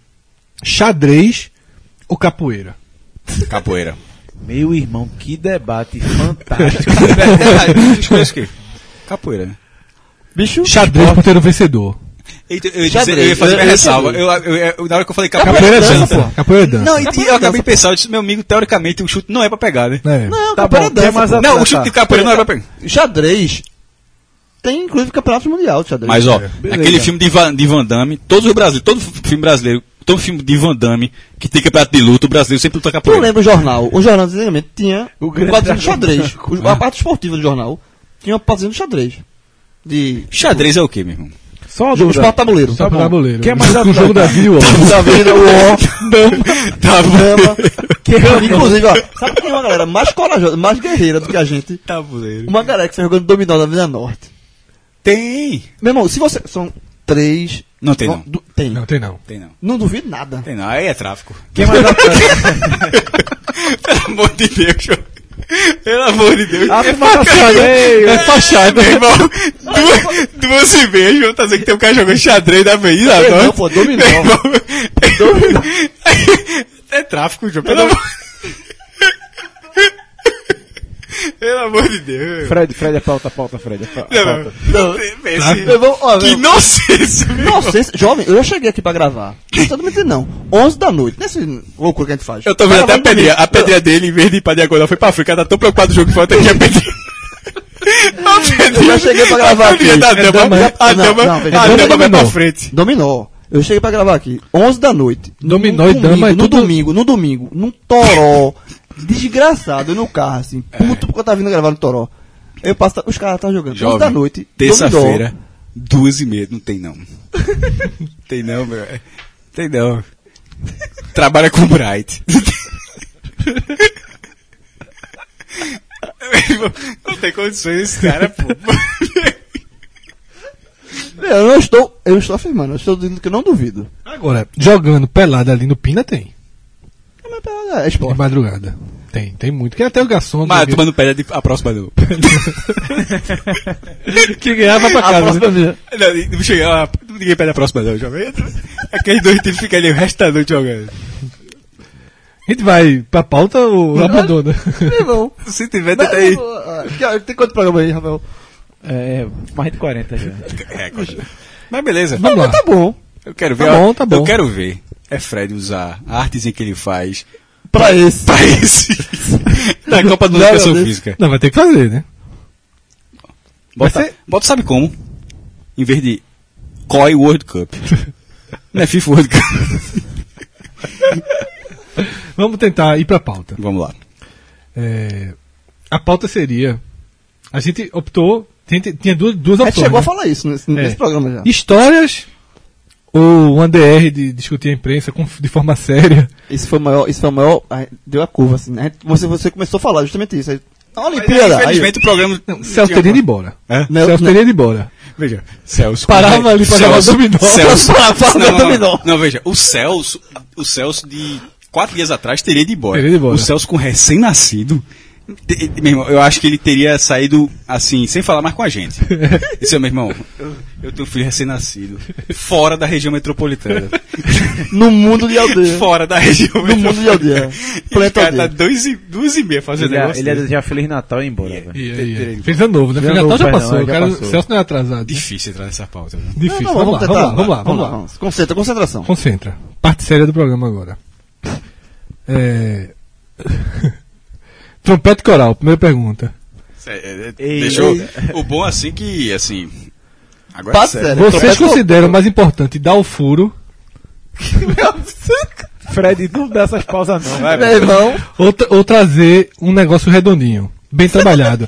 E: Xadrez ou capoeira?
C: Capoeira.
F: Meu irmão, que debate fantástico.
C: Escolhe o quê? Capoeira, né?
D: Bicho,
E: Xadrez por ter um vencedor.
C: Eita, Eu, ia
D: Xadrez,
C: dizer- eu ia fazer
D: eu-
C: minha
D: eu
C: ressalva.
D: sabia.
C: Eu, eu- eu- na hora que eu falei capoeira,
E: Capoeira é
D: dança,
E: dança,
D: pô.
E: Capoeira é dança.
C: Não, e, e eu acabei de pensar, eu disse, meu amigo, teoricamente o chute não é pra pegar, né?
E: É.
D: não,
F: Tá
D: capoeira
F: bom, quer
D: dança,
F: mais
D: pô.
F: a-
C: Não,
F: tá,
C: o chute
F: tá.
C: de capoeira não é pra pegar.
D: Xadrez tem inclusive campeonato mundial de xadrez.
C: Mas ó,
F: Beleza.
C: aquele filme de Van, de Van Damme, todos os brasileiros, todo filme brasileiro, todo filme de Van Damme que tem campeonato de luta, o brasileiro sempre luta
D: Tu
C: capoeira.
D: lembra o jornal? O jornal antigamente tinha
F: O
D: o
F: grande
D: quadrinho de
F: dragão
D: xadrez. O- A parte esportiva do jornal tinha uma patrocínio de xadrez. De
C: Xadrez é o quê, meu irmão?
F: Só uma
D: jogo
F: dúvida.
D: esporte tabuleiro.
E: Só
F: bom.
E: pro tabuleiro.
F: Quer mais
E: Com o
F: atleta?
E: jogo da vida e o outro.
D: Da vida, o ó,
C: Tá
D: dama. Que, inclusive, ó, sabe que tem uma galera mais corajosa, mais guerreira do que a gente?
C: Tabuleiro.
D: Uma galera que está jogando dominó da Vida Norte.
C: Tem.
D: Meu irmão, se você. São três.
C: Não tem não.
D: Du- Tem.
E: Não, tem não.
C: Tem não.
D: Não duvido nada.
C: Tem não. Aí é tráfico.
F: Quem mais atleta?
C: Pelo amor de Deus, João. Pelo amor de Deus.
F: Ah, fachada, ei,
C: É fachada, meu irmão. Duas, duas e meia, João. Tá dizendo que tem um cara jogando xadrez da Avenida
D: Ei,
C: Norte.
D: não, pô, dominó.
C: Meu irmão,
D: Dominó.
C: É tráfico, João. Pelo amor... Pelo amor de Deus.
F: Fred, Fred é pauta, pauta, Fred. É pa-
C: Não,
F: pauta.
C: não.
D: Meu
C: Esse...
D: irmão, ó,
C: Que
D: meu-
C: inocência, meu irmão.
D: Nossa, esse- jovem, eu já cheguei aqui pra gravar. Não tô mentindo, não. onze da noite. Nesse loucura que a gente faz.
C: Eu tô vendo até a
D: Gravando
C: pedrinha.
D: domingo.
C: A pedrinha dele, em vez de ir pra diagonal, foi pra frente. Ela tá tão preocupado do jogo que foi até que a pedrinha. A pedrinha-
D: Eu já cheguei pra gravar
C: a pedrinha
D: aqui.
C: da
D: É
C: dama,
D: dama,
C: a
D: não,
C: dama,
D: não, veja,
C: a
D: dama
C: dama vai
E: dominou.
C: pra frente.
D: Dominó. Eu cheguei pra gravar aqui. onze da noite.
E: Dominó
D: Num
E: e dama é
D: No
E: tudo-
D: domingo, no domingo. Num toró. Desgraçado. Eu no carro, assim. Puto porque eu tava vindo gravar no toró. Eu passo, os caras estavam jogando. onze da noite.
C: terça-feira, duas e meia. Não tem não. Tem não, meu. Tem não. Trabalha com Bright. Não tem condições esse cara, pô.
D: Dominó. Eu não estou, eu não estou afirmando. Eu estou dizendo que eu não duvido.
E: Agora, jogando pelada ali no Pina tem.
D: É
E: De
D: esporte.
E: madrugada. Tem, tem muito. Que até o garçom.
C: Mas
E: que-
C: tu manda pé a próxima não.
E: que ganhar vai pra
D: A
E: casa.
D: próxima
E: né?
D: minha.
C: Não, não chega, ninguém pede a próxima não, jovem. Aqueles dois times ficam ali o resto da noite jogando.
E: A gente vai pra pauta ou abandona?
D: Meu irmão.
C: Se tiver,
D: Mas,
C: tenta aí.
D: ah, que- Tem quanto programa aí, Rafael?
F: É, mais de quarenta já.
C: É, coxa. Mas beleza.
E: Vamos lá.
D: Tá bom.
C: Eu quero ver.
E: Tá
C: ó,
E: bom, tá bom.
C: Eu quero ver. É Fred usar a artezinha que ele faz
D: Pra esse.
C: pra esse. Na Copa do
D: Não,
C: Educação
D: meu Deus.
C: Física.
E: Não, vai ter que fazer, né?
C: Bota,
E: Vai ser-
C: bota sabe como? Em vez de C O I World Cup. Não é FIFA World Cup.
E: Vamos tentar ir pra pauta.
C: Vamos lá.
E: É, a pauta seria. A gente optou. Tinha, tinha duas, duas
D: A gente
E: opções.
D: chegou a
E: né?
D: falar isso nesse, nesse
E: É.
D: programa já.
E: Histórias ou um D R de discutir a imprensa com- de forma séria.
D: Isso foi o maior, isso foi o maior, aí deu a curva, assim, né? Você, você começou a falar justamente isso. Aí, a
C: Mas,
D: Olimpíada. aí,
C: infelizmente o programa.
E: Não, Celso teria ido embora.
C: É?
D: Não,
E: Celso
D: não.
E: teria ido embora.
C: Veja, Celso.
E: Parava ali pra jogar dominó.
C: Celso.
D: Para, para,
C: não, não,
D: dominó.
C: não, não, veja, o Celso, o Celso de quatro dias atrás teria ido embora.
E: Teria ido embora.
C: O Celso com recém-nascido. Te- Meu irmão, eu acho que ele teria saído assim, sem falar mais com a gente. Isso é, meu irmão, eu, eu tenho um filho recém-nascido, fora da região metropolitana.
D: No mundo de aldeia.
C: Fora da região
D: No
C: metropolitana.
D: mundo de aldeia.
C: E o
D: Planeta
C: cara tá
D: aldeia.
C: dois e, duas e meia fazendo
F: Ele, ia-
C: negócio
F: ele ia
C: desse.
F: desejar Feliz Natal e ir embora, velho.
E: E aí, aí. Fez ano novo, né? Fez
F: Ano
E: Natal
F: novo,
E: já
F: perdão,
E: passou.
F: já
E: O cara,
F: passou.
E: Celso não é atrasado. Né?
C: Difícil entrar nessa pauta. Né?
E: Difícil.
D: Não, não,
E: vamos, lá,
D: tentar.
E: vamos lá, vamos lá, vamos lá.
D: Concentra, concentração.
E: Concentra. Parte séria do programa agora. É... Trompete coral, primeira pergunta.
C: É, é,
F: Ei,
C: deixou
F: ei.
C: o bom assim que, assim... Agora
D: Passa
C: é sério.
D: sério.
E: Vocês
D: Trompete
E: consideram mais importante dar o furo
F: Fred, não dá essas pausas não.
C: Vai,
D: Meu irmão,
E: ou, tra- ou trazer um negócio redondinho, bem trabalhado?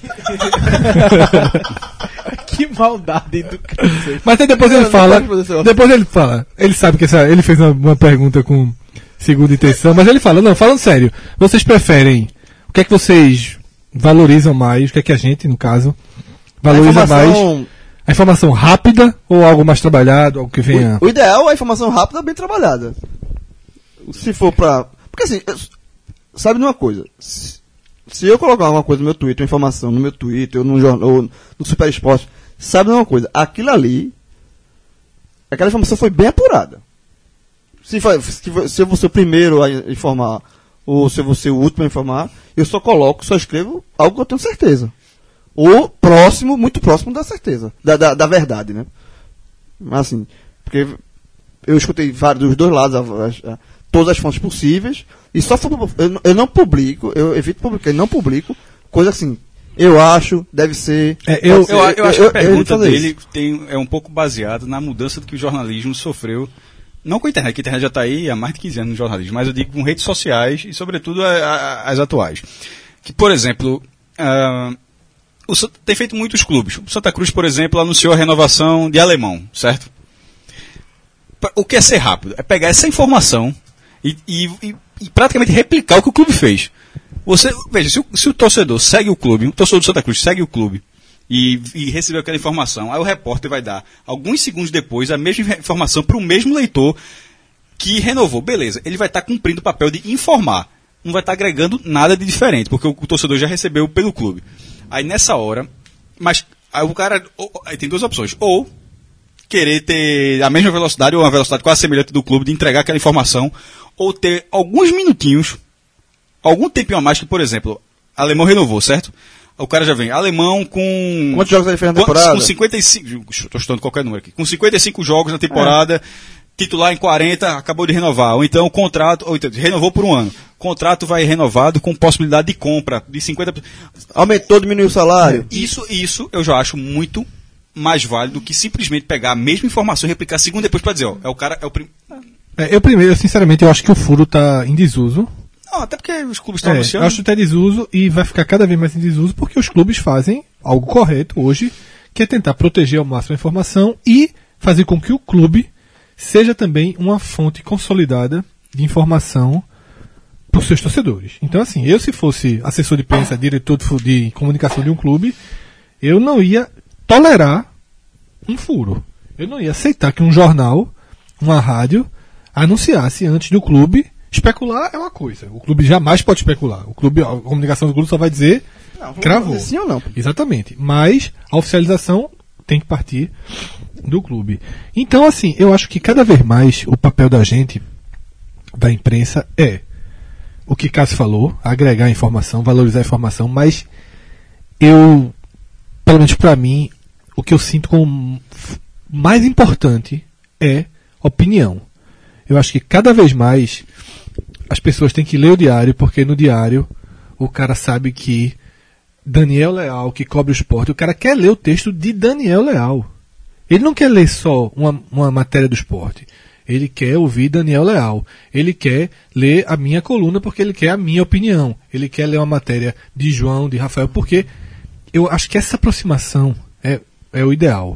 F: Que maldade do cacete.
E: Mas aí depois ele
D: Não,
E: fala.
D: não pode fazer isso.
E: Depois ele fala. Ele sabe que essa, ele fez uma, uma pergunta com segunda intenção, mas ele fala, não, falando sério, vocês preferem. O que é que vocês valorizam mais? O que é que a gente, no caso, valoriza
D: a
E: mais?
D: informação-
E: A informação rápida ou algo mais trabalhado, algo que venha.
D: O, o ideal é a informação rápida, bem trabalhada. Se for pra. Porque assim, eu- sabe de uma coisa? Se, se eu colocar alguma coisa no meu Twitter, uma informação no meu Twitter, ou no, jornal, ou no Super Esporte, sabe de uma coisa? Aquilo ali, aquela informação foi bem apurada. Se, fa- se, se eu vou ser o primeiro a informar, ou se eu vou ser o último a informar, eu só coloco, só escrevo algo que eu tenho certeza. Ou próximo, muito próximo da certeza, da, da, da verdade, né? Mas assim, porque eu escutei vários dos dois lados, a- a- a- todas as fontes possíveis, e só fu- eu, não- eu não publico, eu evito publicar, eu não publico, coisa assim, eu acho, deve ser.
E: É, eu-
C: Eu, eu acho que a
D: evito
C: pergunta
D: fazer
C: dele
D: isso.
C: tem, é um pouco baseada na mudança do que o jornalismo sofreu. Não com a internet, que a internet já está aí há mais de quinze anos no jornalismo, mas eu digo com redes sociais e, sobretudo, a- a- as atuais. Que, por exemplo, ah, o Sa- tem feito muitos clubes. O Santa Cruz, por exemplo, anunciou a renovação de Alemão, certo? Pa- O que é ser rápido? É pegar essa informação e, e- e- e praticamente replicar o que o clube fez. Você, veja, se o, se o torcedor segue o clube, o torcedor do Santa Cruz segue o clube e, e recebeu aquela informação, aí o repórter vai dar, alguns segundos depois, a mesma informação para o mesmo leitor que renovou. Beleza, ele vai estar cumprindo o papel de informar. Não vai estar agregando nada de diferente, porque o, o torcedor já recebeu pelo clube. Aí nessa hora, mas aí o cara, ou- aí tem duas opções, ou querer ter a mesma velocidade ou uma velocidade quase semelhante do clube de entregar aquela informação, ou ter alguns minutinhos, algum tempinho a mais que, por exemplo, Alemão renovou, certo? O cara já vem, Alemão com...
D: Quantos jogos ele fez na
C: Quantos-
D: temporada?
C: Com cinquenta e cinco, estou chutando qualquer número aqui, com cinquenta e cinco jogos na temporada, titular em quarenta, acabou de renovar, ou então o contrato, ou então, renovou por um ano, contrato vai renovado com possibilidade de compra de cinquenta por cento.
D: Aumentou, diminuiu o salário.
C: Isso, isso eu já acho muito mais válido do que simplesmente pegar a mesma informação e replicar segundo depois para dizer, ó, é o cara, é o prim...
E: É, eu primeiro, sinceramente, eu acho que o furo está em desuso.
C: Não, até porque os clubes estão
E: É, eu
C: anunciando.
E: acho que está em desuso e vai ficar cada vez mais em desuso porque os clubes fazem algo correto hoje, que é tentar proteger ao máximo a informação e fazer com que o clube seja também uma fonte consolidada de informação para os seus torcedores. Então, assim, eu se fosse assessor de imprensa, diretor de, fu- de comunicação de um clube, eu não ia tolerar um furo. Eu não ia aceitar que um jornal, uma rádio, anunciasse antes do clube. Especular é uma coisa. O clube jamais pode especular. O clube, a comunicação do clube só vai dizer cravou.
D: Sim ou não?
E: Exatamente. Mas a oficialização tem que partir do clube. Então, assim, eu acho que cada vez mais o papel da gente, da imprensa, é o que Cássio falou, agregar informação, valorizar a informação, mas eu, pelo menos para mim, o que eu sinto como mais importante é opinião. Eu acho que cada vez mais as pessoas têm que ler o diário, porque no diário o cara sabe que Daniel Leal, que cobre o esporte, o cara quer ler o texto de Daniel Leal. Ele não quer ler só uma, uma matéria do esporte. Ele quer ouvir Daniel Leal. Ele quer ler a minha coluna porque ele quer a minha opinião. Ele quer ler uma matéria de João, de Rafael, porque eu acho que essa aproximação é, é o ideal.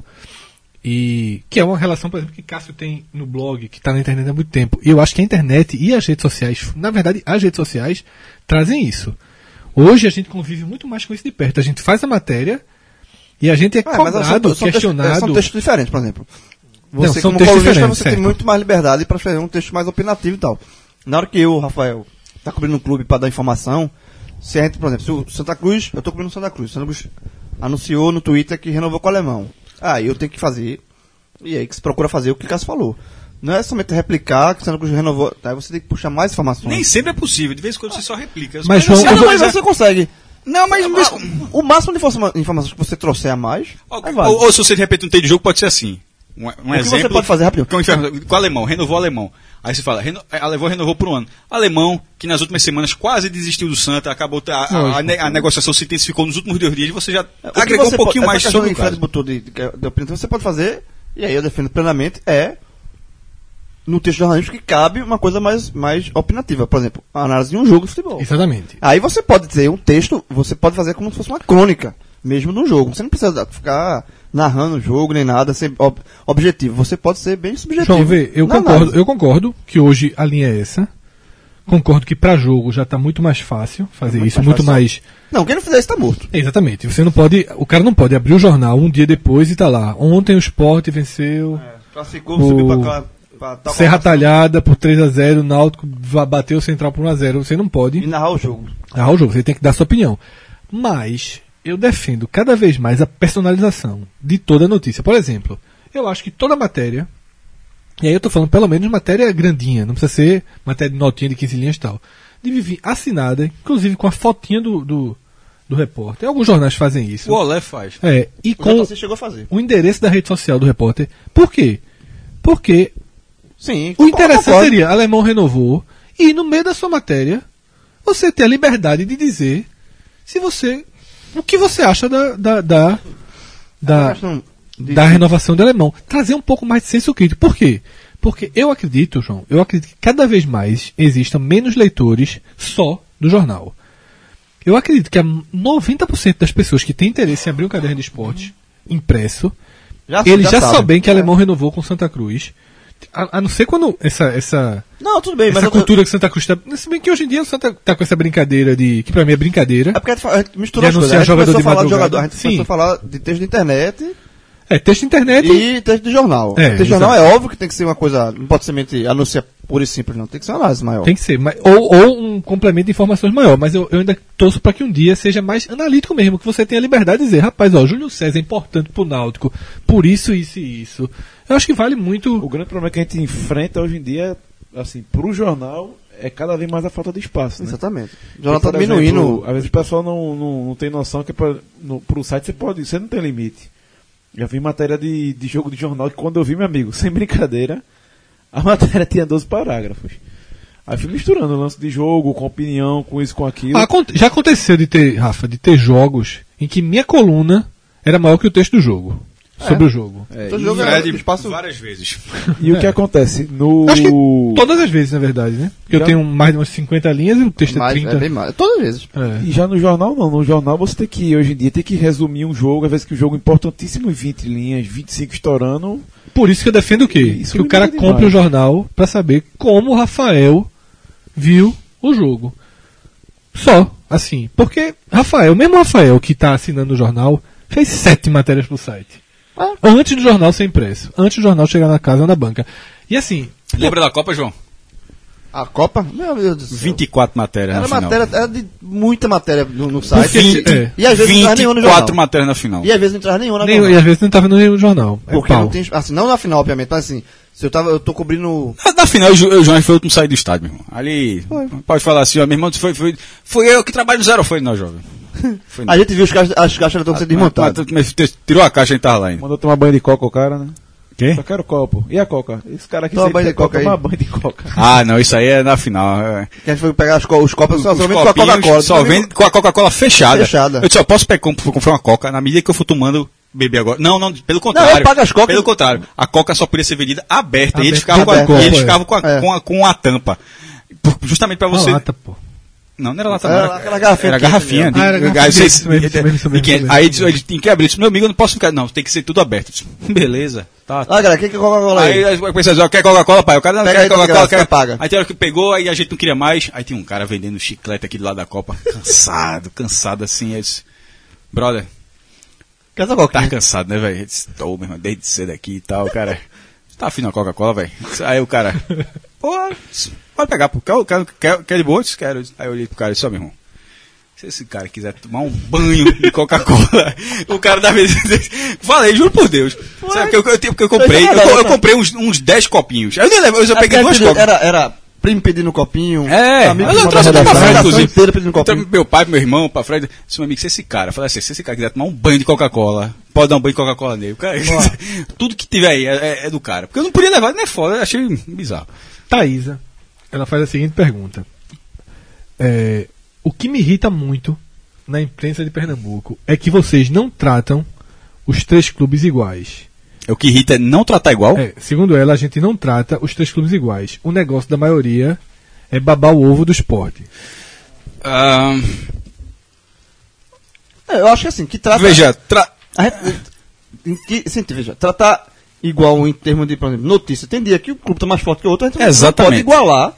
E: E que é uma relação, por exemplo, que Cássio tem no blog, que está na internet há muito tempo. E eu acho que a internet e as redes sociais, na verdade, as redes sociais trazem isso. Hoje a gente convive muito mais com isso de perto. A gente faz a matéria e a gente é
D: Ah, mas são-
E: cobrado,
D: são
E: questionado.
D: Textos, são textos diferentes, por exemplo.
E: Não,
D: Você,
E: são
D: como
E: textos
D: colunista,
E: diferentes,
D: você
E: certo.
D: tem muito mais liberdade para fazer um texto mais opinativo e tal. Na hora que eu, Rafael, tá cobrindo um clube para dar informação, Se a gente, por exemplo, se o Santa Cruz, eu tô cobrindo o Santa Cruz, o Santa Cruz anunciou no Twitter que renovou com o Alemão. Aí eu tenho que fazer, e aí que se procura fazer o que o Cássio falou. Não é somente replicar que o Santa Cruz renovou, aí você tem que puxar mais informações.
C: Nem sempre é possível, de vez em quando você só replica.
E: Mas,
C: João,
E: assim,
D: Ah,
C: eu
D: não,
C: vou
D: mas
C: dizer-
D: você consegue.
C: Não, mas... mas-
D: O máximo de informa- informações que você trouxer a mais,
C: Ou,
D: aí vale.
C: ou, ou se você de repente não tem de jogo, pode ser assim. Um, um
D: O que
C: exemplo.
D: você pode fazer rapidinho?
C: Com, com o alemão, renovou o alemão. Aí você fala, reno, a Levou renovou por um ano. Alemão, que nas últimas semanas quase desistiu do Santa, acabou. A, a, a, ne- a negociação se intensificação nos últimos dois dias, você já
D: O que
C: agregou
D: você
C: um pouquinho
D: pode,
C: mais
D: essa
C: sobre
D: questão
C: o
D: que o Fred
C: caso.
D: botou de, de, de, de opinião, você pode fazer, e aí eu defendo plenamente, é no texto jornalístico que cabe uma coisa mais, mais opinativa. Por exemplo, a análise de um jogo de futebol.
E: Exatamente.
D: Aí você pode ter um texto, você pode fazer como se fosse uma crônica, mesmo do jogo. Você não precisa ficar narrando o jogo nem nada, ser ob- objetivo. Você pode ser bem subjetivo.
E: João, vê, eu
D: na
E: concordo,
D: análise.
E: eu concordo que hoje a linha é essa. Concordo que pra jogo já tá muito mais fácil fazer
D: Muito
E: isso,
D: mais
E: muito
D: fácil.
E: mais.
D: Não, quem não fizer isso tá morto.
E: Exatamente. Você não pode, o cara não pode abrir o jornal um dia depois e tá lá. Ontem o Sport venceu.
D: Classificou,
E: O-
D: subiu pra, pra tal
E: Serra
D: colocação
E: Talhada por três a zero, o Náutico va- bateu o Central por um a zero. Você não pode
D: e narrar o jogo.
E: narrar o jogo, você tem que dar sua opinião. Mas eu defendo cada vez mais a personalização de toda a notícia. Por exemplo, eu acho que toda matéria, e aí eu tô falando pelo menos matéria grandinha, não precisa ser matéria de notinha de quinze linhas e tal, deve vir assinada, inclusive com a fotinha do, do, do repórter. Alguns jornais fazem isso.
C: O Olé faz.
E: É, e
D: O
E: com
D: J C chegou a fazer.
E: o endereço da rede social do repórter. Por quê? Porque
D: Sim.
E: o
D: concordo,
E: interessante
D: concordo.
E: seria, Alemão renovou, e no meio da sua matéria, você ter a liberdade de dizer se você. O que você acha da. da, da,
D: A
E: da,
D: questão de-
E: da renovação do Alemão. Trazer um pouco mais de senso crítico. Por quê? Porque eu acredito, João, eu acredito que cada vez mais existam menos leitores só do jornal. Eu acredito que a noventa por cento das pessoas que têm interesse em abrir um caderno de esporte impresso,
D: já,
E: eles já,
D: sabem.
E: sabem que o Alemão renovou com Santa Cruz. A, a não ser quando essa, essa,
D: Não, tudo bem, mas
E: essa
D: eu tô-
E: cultura que Santa Cruz está. Se bem que hoje em dia o Santa tá com essa brincadeira de. Que pra mim é brincadeira.
D: É porque a gente, fa- a gente misturou
E: De
D: as coisas.
E: anunciar
D: A gente
E: jogador
D: começou a
E: de
D: falar de
E: madrugada.
D: jogador, a gente
E: Sim.
D: começou a falar de texto de internet
E: É, texto de internet.
D: e texto de jornal.
E: É,
D: texto de jornal é óbvio que tem que ser uma coisa, não pode ser somente anúncio pura e simples, não. Tem que ser uma análise maior.
E: Tem que ser. Mas, ou, ou um complemento de informações maior. Mas eu, eu ainda torço para que um dia seja mais analítico mesmo. Que você tenha liberdade de dizer, rapaz, ó, Júlio César é importante pro Náutico. Por isso, isso e isso. Eu acho que vale muito.
F: O grande problema que a gente enfrenta hoje em dia, assim, pro jornal, é cada vez mais a falta de espaço, né?
D: Exatamente. O jornal
F: Porque,
D: tá
F: por exemplo,
D: diminuindo.
F: Às vezes o pessoal não, não, não tem noção que pra, no, pro site você pode, você não tem limite. Já vi matéria de, de jogo de jornal que quando eu vi, meu amigo, sem brincadeira, a matéria tinha doze parágrafos. Aí fui misturando o lance de jogo, com opinião, com isso, com aquilo.
E: Ah, acon- já aconteceu de ter, Rafa, de ter jogos em que minha coluna era maior que o texto do jogo. Sobre o jogo.
F: É,
D: Todo
F: e,
D: jogo é-
C: Fred,
D: espaço-
C: várias vezes.
F: e o que acontece? No.
E: Acho que todas as vezes, na verdade, né? Porque eu
F: Já-
E: tenho mais de umas cinquenta linhas e o texto é
D: mais,
E: trinta.
D: é bem mais. Todas as vezes.
E: É.
F: E já no jornal não, no jornal você tem que, hoje em dia, tem que resumir um jogo, às vezes que o jogo é importantíssimo, vinte linhas, vinte e cinco estourando.
E: Por isso que eu defendo o quê?
F: Isso
E: que o
F: me
E: cara
F: muda
E: compre o
F: demais.
E: jornal pra saber como o Rafael viu o jogo. Só, assim. Porque Rafael, mesmo o Rafael que tá assinando o jornal, fez sete matérias pro site.
D: Ah.
E: Antes do jornal ser impresso. Antes do jornal chegar na casa ou na banca. E assim,
C: Lembra da Copa, João?
D: A Copa? Meu Deus do céu.
C: vinte e quatro matérias
D: Era
C: na final.
D: matéria, era de muita matéria no, no site.
E: Porque- é.
D: E às vezes não entrava nenhum no jornal.
C: vinte e quatro matérias na final.
D: E às vezes não entrava nenhum na
E: nem,
D: jornal.
E: e às vezes não tava no jornal. É
D: Porque
E: pau.
D: não tem. Assim, não na final, obviamente, mas assim, se eu tava, eu tô cobrindo.
C: Na- Na final, o Ju- o João foi o último a sair do estádio, meu irmão. Ali, pode falar assim, ó, meu irmão, foi, foi, foi eu que trabalho no zero, foi não, jovem. Foi não.
D: A gente viu os caixas, as caixas estão sendo desmontadas.
C: Mas- mas- mas tirou a caixa e tava lá ainda.
F: Mandou tomar banho de coca o cara, né?
C: Quê?
F: Só quero copo. E a coca? Esse cara aqui
D: Toma
F: sempre
D: banho de
F: quer
D: coca aí.
F: tomar banho de coca.
C: Ah, não, isso aí é na final. é.
D: Que a gente foi pegar as co- os copos só
C: Os
D: somente com a
C: copinhos
D: Coca-Cola.
C: Só vende com a Coca-Cola fechada.
D: Fechada.
C: Eu disse, ó, posso pegar, comp- comprar uma Coca na medida que eu for tomando beber agora. Não, não, pelo contrário.
D: eu pago as Cocas-
C: Pelo contrário. A Coca só podia ser vendida aberta. E eles
E: Aberta,
C: ficavam com a,
E: aberta,
C: e eles
E: é.
C: ficavam com a,
D: É.
C: com a, com a tampa. Por- Justamente pra
E: Uma
C: você.
E: lata, pô.
C: Não, não era lata,
D: Era
C: não.
D: aquela garrafinha
C: Era
D: quente
C: garrafinha.
D: mesmo.
C: de-
E: Ah, era garrafinha
C: aí
E: quente,
C: vocês-
E: isso mesmo, isso mesmo, isso mesmo,
C: e que-
E: isso mesmo.
C: Aí ele tem que abrir. Eu disse, meu amigo, eu não posso ficar. Não, tem que ser tudo aberto. Eu disse, beleza. Tá.
D: Ah, galera, quem que é Coca-Cola
C: Aí
D: aí?
C: aí pensa, ó, quer Coca-Cola, pai? O cara não
D: Pega
C: quer
D: aí,
C: Coca-Cola,
D: desgraça,
C: quer.
D: paga.
C: Aí tem hora que pegou, aí a gente não queria mais. Aí tinha um cara vendendo chiclete aqui do lado da Copa. Cansado, cansado assim. Aí eu disse, brother,
D: Quer essa
C: tá
D: Coca?
C: cansado, né, velho? Eu disse, tô, meu irmão, desde cedo aqui e tal, cara. Tá afim na Coca-Cola, velho? Aí o cara, pô, pode pegar, pô. Quer, quer, quer, quer de boa? Eu disse, quero. Aí eu olhei pro cara e disse, ó, meu irmão. Se esse cara quiser tomar um banho de Coca-Cola, o cara da vez. Falei, juro por Deus. Sabe que eu, eu, porque eu comprei, eu, eu comprei uns, uns dez copinhos. Eu, nem lembro, eu peguei duas copas.
D: Era, era primo pedindo copinho.
C: É,
D: amigo
C: eu
D: que
C: trouxe
D: mandava
C: pra
D: redação,
C: frente,
D: redação
C: inclusive.
D: inteira pedindo copinho.
C: Então, meu pai, meu irmão, pra frente, disse, meu amigo, se esse cara, eu falei assim, se esse cara quiser tomar um banho de Coca-Cola, pode dar um banho de Coca-Cola nele. Cara, tudo que tiver aí é, é, é do cara. Porque eu não podia levar, não é foda, eu achei bizarro.
E: Thaísa, ela faz a seguinte pergunta. É, o que me irrita muito na imprensa de Pernambuco é que vocês não tratam os três clubes iguais.
C: O que irrita é não tratar igual?
E: É, segundo ela, a gente não trata os três clubes iguais. O negócio da maioria é babar o ovo do Sport.
C: Ah,
D: É, eu acho que assim, que trata.
C: veja, tra...
D: A gente- em que, sim, veja, tratar igual em termos de, por exemplo, notícia. Tem dia que o clube tá mais forte que o outro, a gente não
C: Exatamente.
D: pode igualar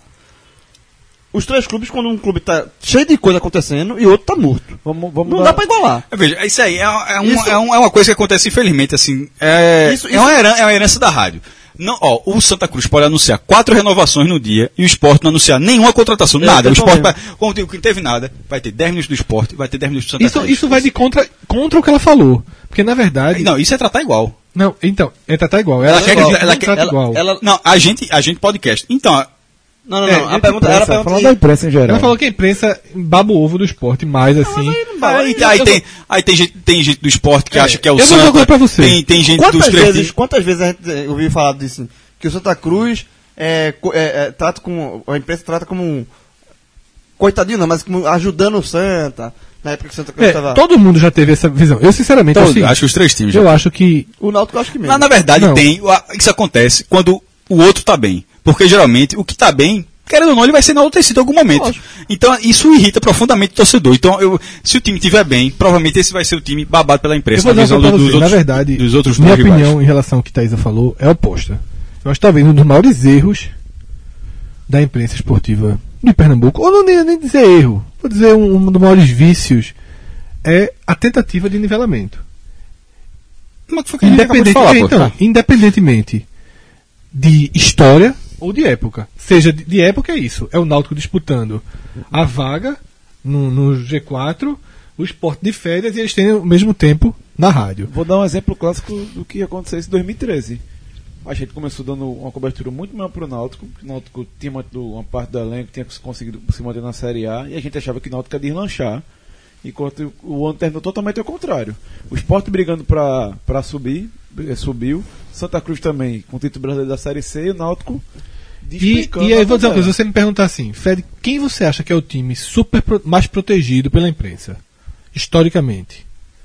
D: os três clubes quando um clube tá cheio de coisa acontecendo e o outro tá morto.
F: Vamos, vamos
D: Não
F: dar-
D: dá pra igualar.
C: Veja, isso aí é, é, um-
D: Isso-
C: é, um- é uma coisa que acontece infelizmente, assim, é,
D: Isso-
C: é,
D: isso-
C: uma, heran- é uma herança da rádio. Não, ó, o Santa Cruz pode anunciar quatro renovações no dia e o Sport não anunciar nenhuma contratação,
D: É,
C: nada. O
D: tem
C: Sport,
D: problema.
C: vai, como não teve nada, vai ter dez minutos do Sport, vai ter dez minutos do Santa
E: Isso,
C: Cruz.
E: isso vai de contra, contra o que ela falou. Porque, na verdade...
C: Não, isso é tratar igual.
E: Não, então, é tratar igual. Ela,
C: Ela
E: quer
C: quer-
E: que a gente
C: ela
E: não
C: quer-
E: trate
D: ela-
E: igual.
D: ela-
C: Não, a gente, a gente podcast. Então,
D: Não, não,
E: É,
D: não. A
E: gente,
D: pergunta era a
F: Imprensa,
D: pergunta.
F: falando da imprensa em geral.
E: Ela falou que a imprensa baba o ovo do Sport mais, assim...
C: aí,
E: eu-
C: aí
E: eu-
C: tem, aí tem gente, tem gente do Sport que
E: É,
C: acha que é o
E: eu vou
C: Santa.
E: jogar pra você.
C: Tem, tem gente
D: Quantas
C: dos três
D: vezes,
C: times.
D: quantas vezes a gente eh, ouviu falar disso? Que o Santa Cruz é, co- é, é, trata como. A imprensa trata como um. Coitadinho, não, mas como ajudando o Santa. Na época que o Santa Cruz
E: É,
D: estava.
E: todo mundo já teve essa visão. Eu, sinceramente, é o
C: Então,
E: seguinte,
C: acho que os três times. já.
E: eu acho que...
D: O Náutico eu acho que mesmo.
C: Na, na verdade,
E: Não.
C: tem. o- a- Isso acontece quando o outro tá bem. Porque geralmente o que tá bem, querendo ou não, ele vai ser enaltecido em algum momento.
D: Lógico.
C: Então isso irrita profundamente o torcedor. Então, eu, se o time estiver bem, provavelmente esse vai ser o time babado pela
E: Eu
C: imprensa.
E: vou
C: na
E: dizer uma
C: visão
E: coisa
C: do-
E: pra
C: dos
E: você.
C: outros,
E: Na verdade,
C: dos outros
E: minha
C: dois rivais.
E: opinião em relação ao que Thaisa falou é oposta. Eu acho que talvez um dos maiores erros da imprensa esportiva de Pernambuco, ou não nem, nem dizer erro, vou dizer um, um dos maiores vícios, é a tentativa de nivelamento.
C: Mas foi o que a gente acabou de
E: Independente,
C: falar,
E: é,
C: pô.
E: então, independentemente de história ou de época. Seja de, de época é isso, é o Náutico disputando a vaga no, no G quatro, o Sport de férias e eles têm ao mesmo tempo na rádio.
F: Vou dar um exemplo clássico do que aconteceu em dois mil e treze. A gente começou dando uma cobertura muito maior para o Náutico, porque o Náutico tinha mantido uma parte do elenco, tinha conseguido se manter na Série A, e a gente achava que o Náutico ia deslanchar, enquanto o ano terminou totalmente ao contrário. O Sport brigando para subir, eh, subiu, Santa Cruz também com o título brasileiro da Série C, e o Náutico
E: E,
F: despencando
E: e aí,
F: na
E: vou dizer uma
F: tabela.
E: coisa, você me perguntar assim, Fred, quem você acha que é o time super pro- mais protegido pela imprensa? Historicamente.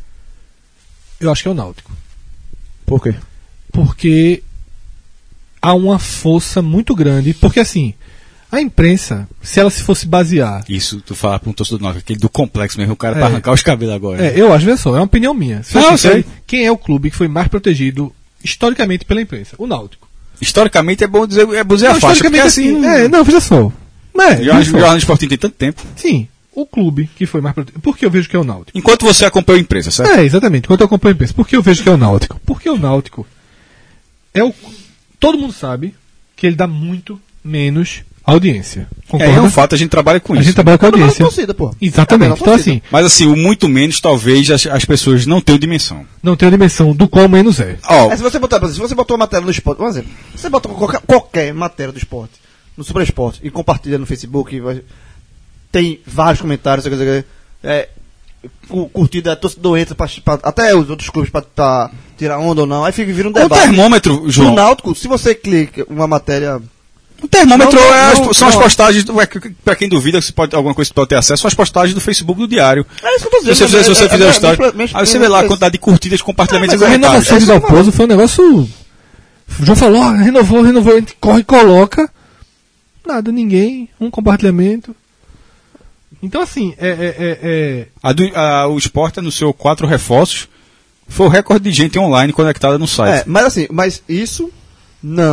E: Eu acho que é o Náutico.
F: Por quê?
E: Porque há uma força muito grande. Porque assim, a imprensa, se ela se fosse basear.
C: Isso, tu fala para um torcedor do Náutico, aquele do complexo mesmo, o cara
E: É.
C: pra arrancar os cabelos agora.
E: É, eu acho, veja só, é uma opinião minha. Se
C: Não,
E: assim,
C: eu sei.
E: quem é o clube que foi mais protegido historicamente pela imprensa? O Náutico.
C: Historicamente é bom dizer, é bom dizer
E: Não,
C: a faixa, porque
E: historicamente,
C: assim.
E: assim, é, não, veja só. Não é,
C: o
E: veja
C: jornalismo
E: só.
C: o jornalismo esportivo tem tanto tempo.
E: Sim, o clube que foi mais protegido. Por que eu vejo que é o Náutico?
C: Enquanto você acompanha a imprensa, certo?
E: É, exatamente. Quando eu acompanho a imprensa. Por que eu vejo que é o Náutico? Porque o Náutico é o. Todo mundo sabe que ele dá muito menos audiência.
C: É,
E: Concorda?
C: é um fato, a gente trabalha com
E: A
C: isso.
E: gente trabalha com
D: É a menor
E: audiência.
D: torcida, pô.
E: Exatamente.
D: É a menor
E: Então,
D: torcida.
E: assim,
C: Mas assim, o muito menos, talvez as, as pessoas não tenham dimensão.
E: não tem a dimensão do qual menos é.
C: Ó,
D: É, se você botar, por exemplo, se você botou uma matéria no esporte, um exemplo, se você botou qualquer, qualquer matéria do esporte no Super Esporte e compartilha no Facebook, vai- tem vários comentários, sei lá, sei lá, é, cu- curtida, torcedor entra pra, pra- até os outros clubes pra, pra tirar onda ou não, aí fica vira um
C: o
D: debate.
C: termômetro,
D: No
C: João.
D: Náutico, se você clica uma matéria.
C: O termômetro
D: Não, não,
C: é as-
D: não,
C: são as
D: não.
C: postagens, do- é, para quem duvida que você pode, alguma coisa que pode ter acesso, são as postagens do Facebook do Diário.
D: É isso que eu tô
C: Se você
D: dizendo.
C: fizer, se você
D: é-
C: fizer
D: é-
C: a história,
D: mexe- mexe-
C: aí você vê lá a
D: mexe-
C: quantidade de curtidas, compartilhamentos
D: É,
E: A
C: e
E: renovação
C: comentários.
E: de
D: isso,
E: Dalpozo foi um negócio. O João falou, ah, renovou, renovou, a gente corre e coloca. Nada, ninguém, um compartilhamento. Então, assim, é. é, é, é-
C: A do- a- o Sport anunciou quatro reforços. Foi o recorde de gente online conectada no
D: É,
C: site.
D: mas assim, mas isso não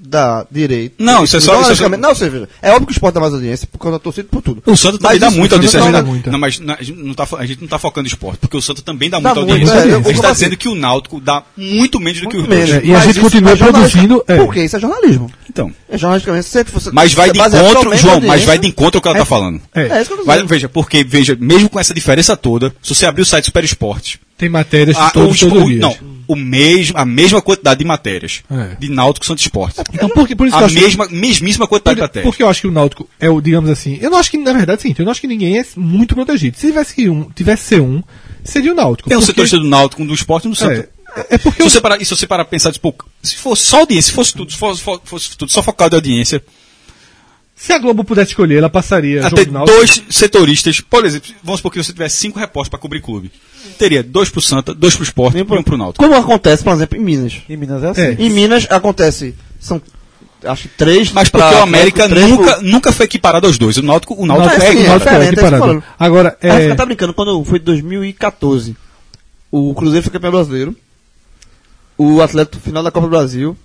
D: dá direito.
C: Não, isso é só- isso é só-
D: Não, você veja. É óbvio que o esporte dá mais audiência por causa da torcida e por tudo.
C: O Santos também
D: Mas
C: dá
D: isso-
C: muita
D: o
C: audiência.
D: Santos
C: A
E: dá
C: gente,
E: muita.
C: não, mas não, a, gente não tá, fo- a gente não tá focando em esporte, porque o Santos também dá
D: Dá
C: muita
D: muito,
C: audiência.
D: é, eu
C: a gente
D: concordo
C: está
D: assim.
C: dizendo que o Náutico dá muito menos do que os
D: Muito
C: dois.
D: menos.
E: É, e a
D: Mas
E: gente
D: isso
E: continua
D: é jornalista-
E: produzindo, é.
D: Porque isso é jornalismo.
C: Então,
D: É jornalisticamente. Se você,
C: mas vai
D: você
C: de
D: baseia
C: encontro,
D: somente
C: João,
D: na
C: mas
D: audiência,
C: vai de encontro ao que ela tá falando.
E: É.
D: É isso que eu tô
C: Vai-
D: dizendo.
C: veja, porque, veja, mesmo com essa diferença toda, se você abrir o site Super Esportes,
E: Tem matérias de
C: a,
E: todos
C: o,
E: os
C: espo-
E: todos os dias.
C: não, o mesmo, a mesma quantidade de matérias
E: É.
C: de Náutico Santos Esportes.
E: Então, por, que- por isso que eu
C: A
E: acho que-
C: mesma, mesmíssima quantidade de
E: Por-
C: matérias.
E: Porque eu acho que o Náutico é o, digamos assim, eu não acho que, na verdade, sim, eu não acho que ninguém é muito protegido. Se tivesse que um, tivesse ser um, seria o Náutico.
C: Tem um
E: porque-
C: setorista do Náutico, um do esporte e um do Santos.
E: É, é porque
C: Se
E: o-
C: você parar, e se você parar pra pensar, tipo, se fosse só audiência, se fosse tudo, se fosse, fosse, fosse tudo só focado em audiência,
E: se a Globo pudesse escolher, ela passaria
C: até
E: jogo do Náutico.
C: dois setoristas, por exemplo, vamos supor que você tivesse cinco repórteres pra cobrir clube. Teria dois pro Santa, dois pro esporte e um pro Náutico.
D: Como acontece, por exemplo, em Minas.
F: Em Minas é assim.
E: É.
D: Em Minas acontece. São, acho que três.
C: Mas porque
D: pra
C: o América
D: Atlético, três
C: nunca,
D: pro-
C: nunca foi equiparado aos dois. O Náutico, o
E: O
C: Náutico
E: Náutico
D: é,
C: é,
D: sim,
E: o Náutico
D: é
E: é
D: diferente, é isso que eu tô
E: equiparado.
D: falando.
E: Agora,
D: Ah, você
E: é,
D: tá brincando, quando foi dois mil e catorze, o Cruzeiro foi campeão brasileiro, o Atlético final da Copa do Brasil,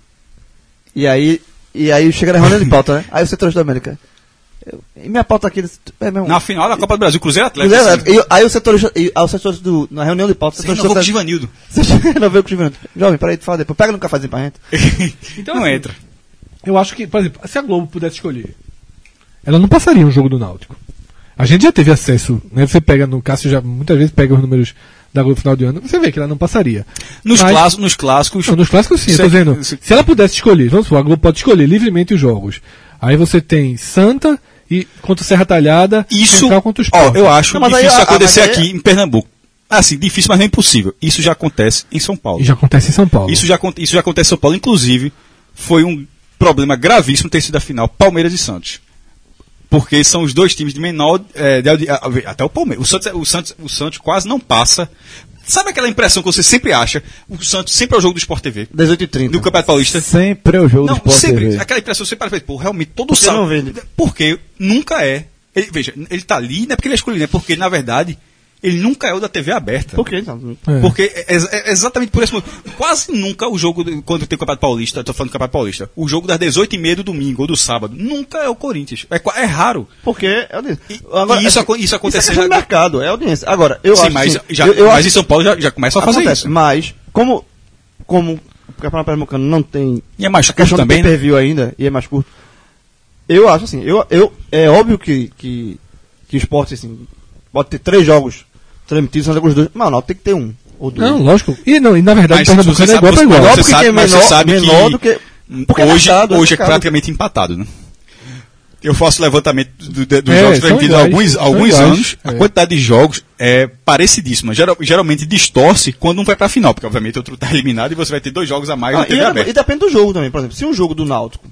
D: e aí, e aí chega na reunião de pauta, né? Aí o setor da América. Eu, e minha pauta aqui, é mesmo.
C: na final da Copa do Brasil, Cruzeiro e Atlético.
D: Cruzeiro,
C: assim.
D: e, aí o setor, e, aí o setor do, na reunião de pauta, o
C: Você
D: setor
C: renovou com o Givanildo.
D: Você não veio com o Givanildo. Jovem, peraí, tu fala depois. Pega no cafezinho pra gente.
E: Então,
C: não
E: assim,
C: entra.
E: eu acho que, por exemplo, se a Globo pudesse escolher, ela não passaria um jogo do Náutico. A gente já teve acesso, né? Você pega no Cássio, já muitas vezes pega os números da Globo no final de ano, você vê que ela não passaria.
C: Nos,
E: Mas-
C: clássicos, nos clássicos.
E: Não, nos clássicos sim, eu tô
C: Você-
E: dizendo.
C: você-
E: Se ela pudesse escolher, vamos supor, a Globo pode escolher livremente os jogos. Aí você tem Santa e contra o Serra Talhada,
C: Isso,
E: Central contra o
C: ó,
E: Sport.
C: eu acho
D: Não, mas aí
C: difícil
D: a-
C: acontecer
D: mas aí-
C: aqui em Pernambuco. Assim, difícil, mas não é impossível. Isso já acontece em São Paulo.
E: E já acontece em São Paulo.
C: Isso já, acon- isso já acontece em São Paulo. Inclusive, foi um problema gravíssimo ter sido a final Palmeiras e Santos. Porque são os dois times de menor. É, de audi- a- a- até o Palmeiras. O Santos, o, Santos, o Santos quase não passa. Sabe aquela impressão que você sempre acha? O Santos sempre é o jogo do Sport T V.
D: dezoito e trinta.
C: Do Campeonato Paulista.
F: Sempre é o jogo
C: Não,
F: do Sport
C: sempre.
F: T V.
C: Aquela impressão sempre parece, pô, realmente todo
D: Porque
C: sábado.
D: não vende.
C: Porque nunca é. Ele, veja, ele tá ali, não é porque ele é escolhido, é porque, na verdade, ele nunca é o da T V aberta.
D: Por quê, então?
E: É.
C: Porque é, é- é exatamente por esse motivo. Quase nunca o jogo, do- quando tem o Campeonato Paulista, estou falando do Campeonato Paulista, o jogo das dezoito e meia do domingo ou do sábado, nunca é o Corinthians. É, qua- é raro.
D: Porque é audiência.
C: E- e isso aco- isso aconteceu
D: Isso é questão
C: já-
D: de mercado, é audiência. Agora, eu
C: Sim,
D: acho
C: mas,
D: que-
C: já,
D: eu, eu
C: mas
D: acho
C: em São Paulo já, já começa a fazer
D: acontece,
C: isso.
D: Mas, como, como o Campeonato Pernambucano não tem
C: E é mais
D: a
C: curto
D: questão
C: também,
D: do
C: né?
D: pay-per-view ainda, e é mais curto, eu acho assim, eu, eu, é óbvio que, que, que o esporte, assim, pode ter três jogos transmitidos, são os dois, mas não, tem que ter um, ou dois.
E: Não, lógico. E, não, e na verdade,
C: Mas
E: o Pernambucano
C: você
E: é igual
C: sabe-
E: para igual.
C: você
D: Óbvio que
C: sabe-
D: tem
C: mas você
D: menor,
C: sabe
D: menor
C: que
D: do que... porque é
C: hoje
D: mercado, é
C: hoje é
D: mercado.
C: praticamente empatado, né? Eu faço levantamento do- do- dos
E: É,
C: jogos
E: são
C: transmitidos há
E: iguais,
C: alguns,
E: são
C: alguns
E: iguais,
C: anos. A
E: é.
C: quantidade de jogos é parecidíssima. Geral- geralmente distorce quando não vai pra final, porque obviamente o outro tá eliminado e você vai ter dois jogos a mais
D: Ah,
C: na
D: e,
C: T V
D: é-
C: aberta.
D: e depende do jogo também, por exemplo, se um jogo do Náutico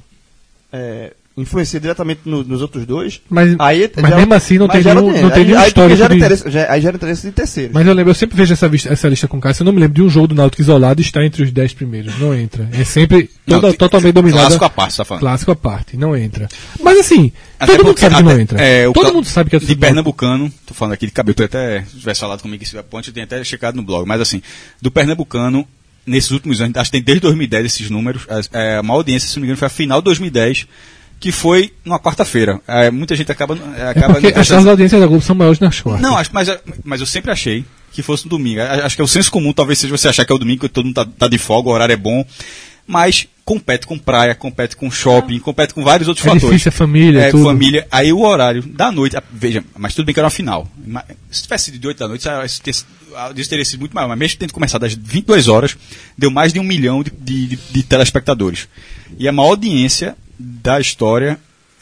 D: é, influencia diretamente no- nos outros dois,
E: Mas,
D: aí
E: mas mesmo assim não
D: mas
E: tem
D: gera
E: nenhum,
D: dinheiro.
E: não tem
D: aí,
E: nenhum
D: aí, porque
E: histórico
D: gera
E: de...
D: interesse, já- aí gera interesse de terceiros.
E: Mas eu lembro, eu sempre vejo essa, vista- essa lista com Cássio, eu não me lembro de um jogo do Náutico isolado e está entre os dez primeiros. Não entra. É sempre
C: Não,
E: toda,
C: tem-
E: totalmente dominada.
C: Clássico à parte, tá falando.
E: Clássico à parte, não entra. Mas assim,
C: Até
E: todo mundo
C: porque-
E: sabe que
C: até-
E: não entra.
C: é, o
E: todo
C: cla-
E: mundo sabe que é
C: de
E: tudo bom.
C: Pernambucano, tô falando aqui de cabelo, eu até se tivesse falado comigo esse ponto, eu tenho até checado no blog, mas assim, do Pernambucano, nesses últimos anos, acho que tem desde dois mil e dez esses números, a, é, a maior audiência, se não me engano, foi a final de dois mil e dez, que foi numa quarta-feira. É, muita gente acaba.
E: É
C: acaba
E: porque
C: não
E: as, as audiências da Globo são maiores nas quartas.
C: Não, acho, mas, mas eu sempre achei que fosse no domingo. A- Acho que é o senso comum, talvez seja você achar que é o domingo, que todo mundo tá, tá de folga, o horário é bom. Mas compete com praia, compete com shopping, compete com vários outros
E: É
C: fatores.
E: difícil, é família,
C: É,
E: tudo.
C: família. Aí o horário da noite, ah, veja, mas tudo bem que era uma final. Mas se tivesse sido de oito da noite, ah, isso ter- a audiência teria sido muito maior. Mas mesmo tendo começado às vinte e duas horas, deu mais de um milhão de, de, de- de telespectadores. E a maior audiência da história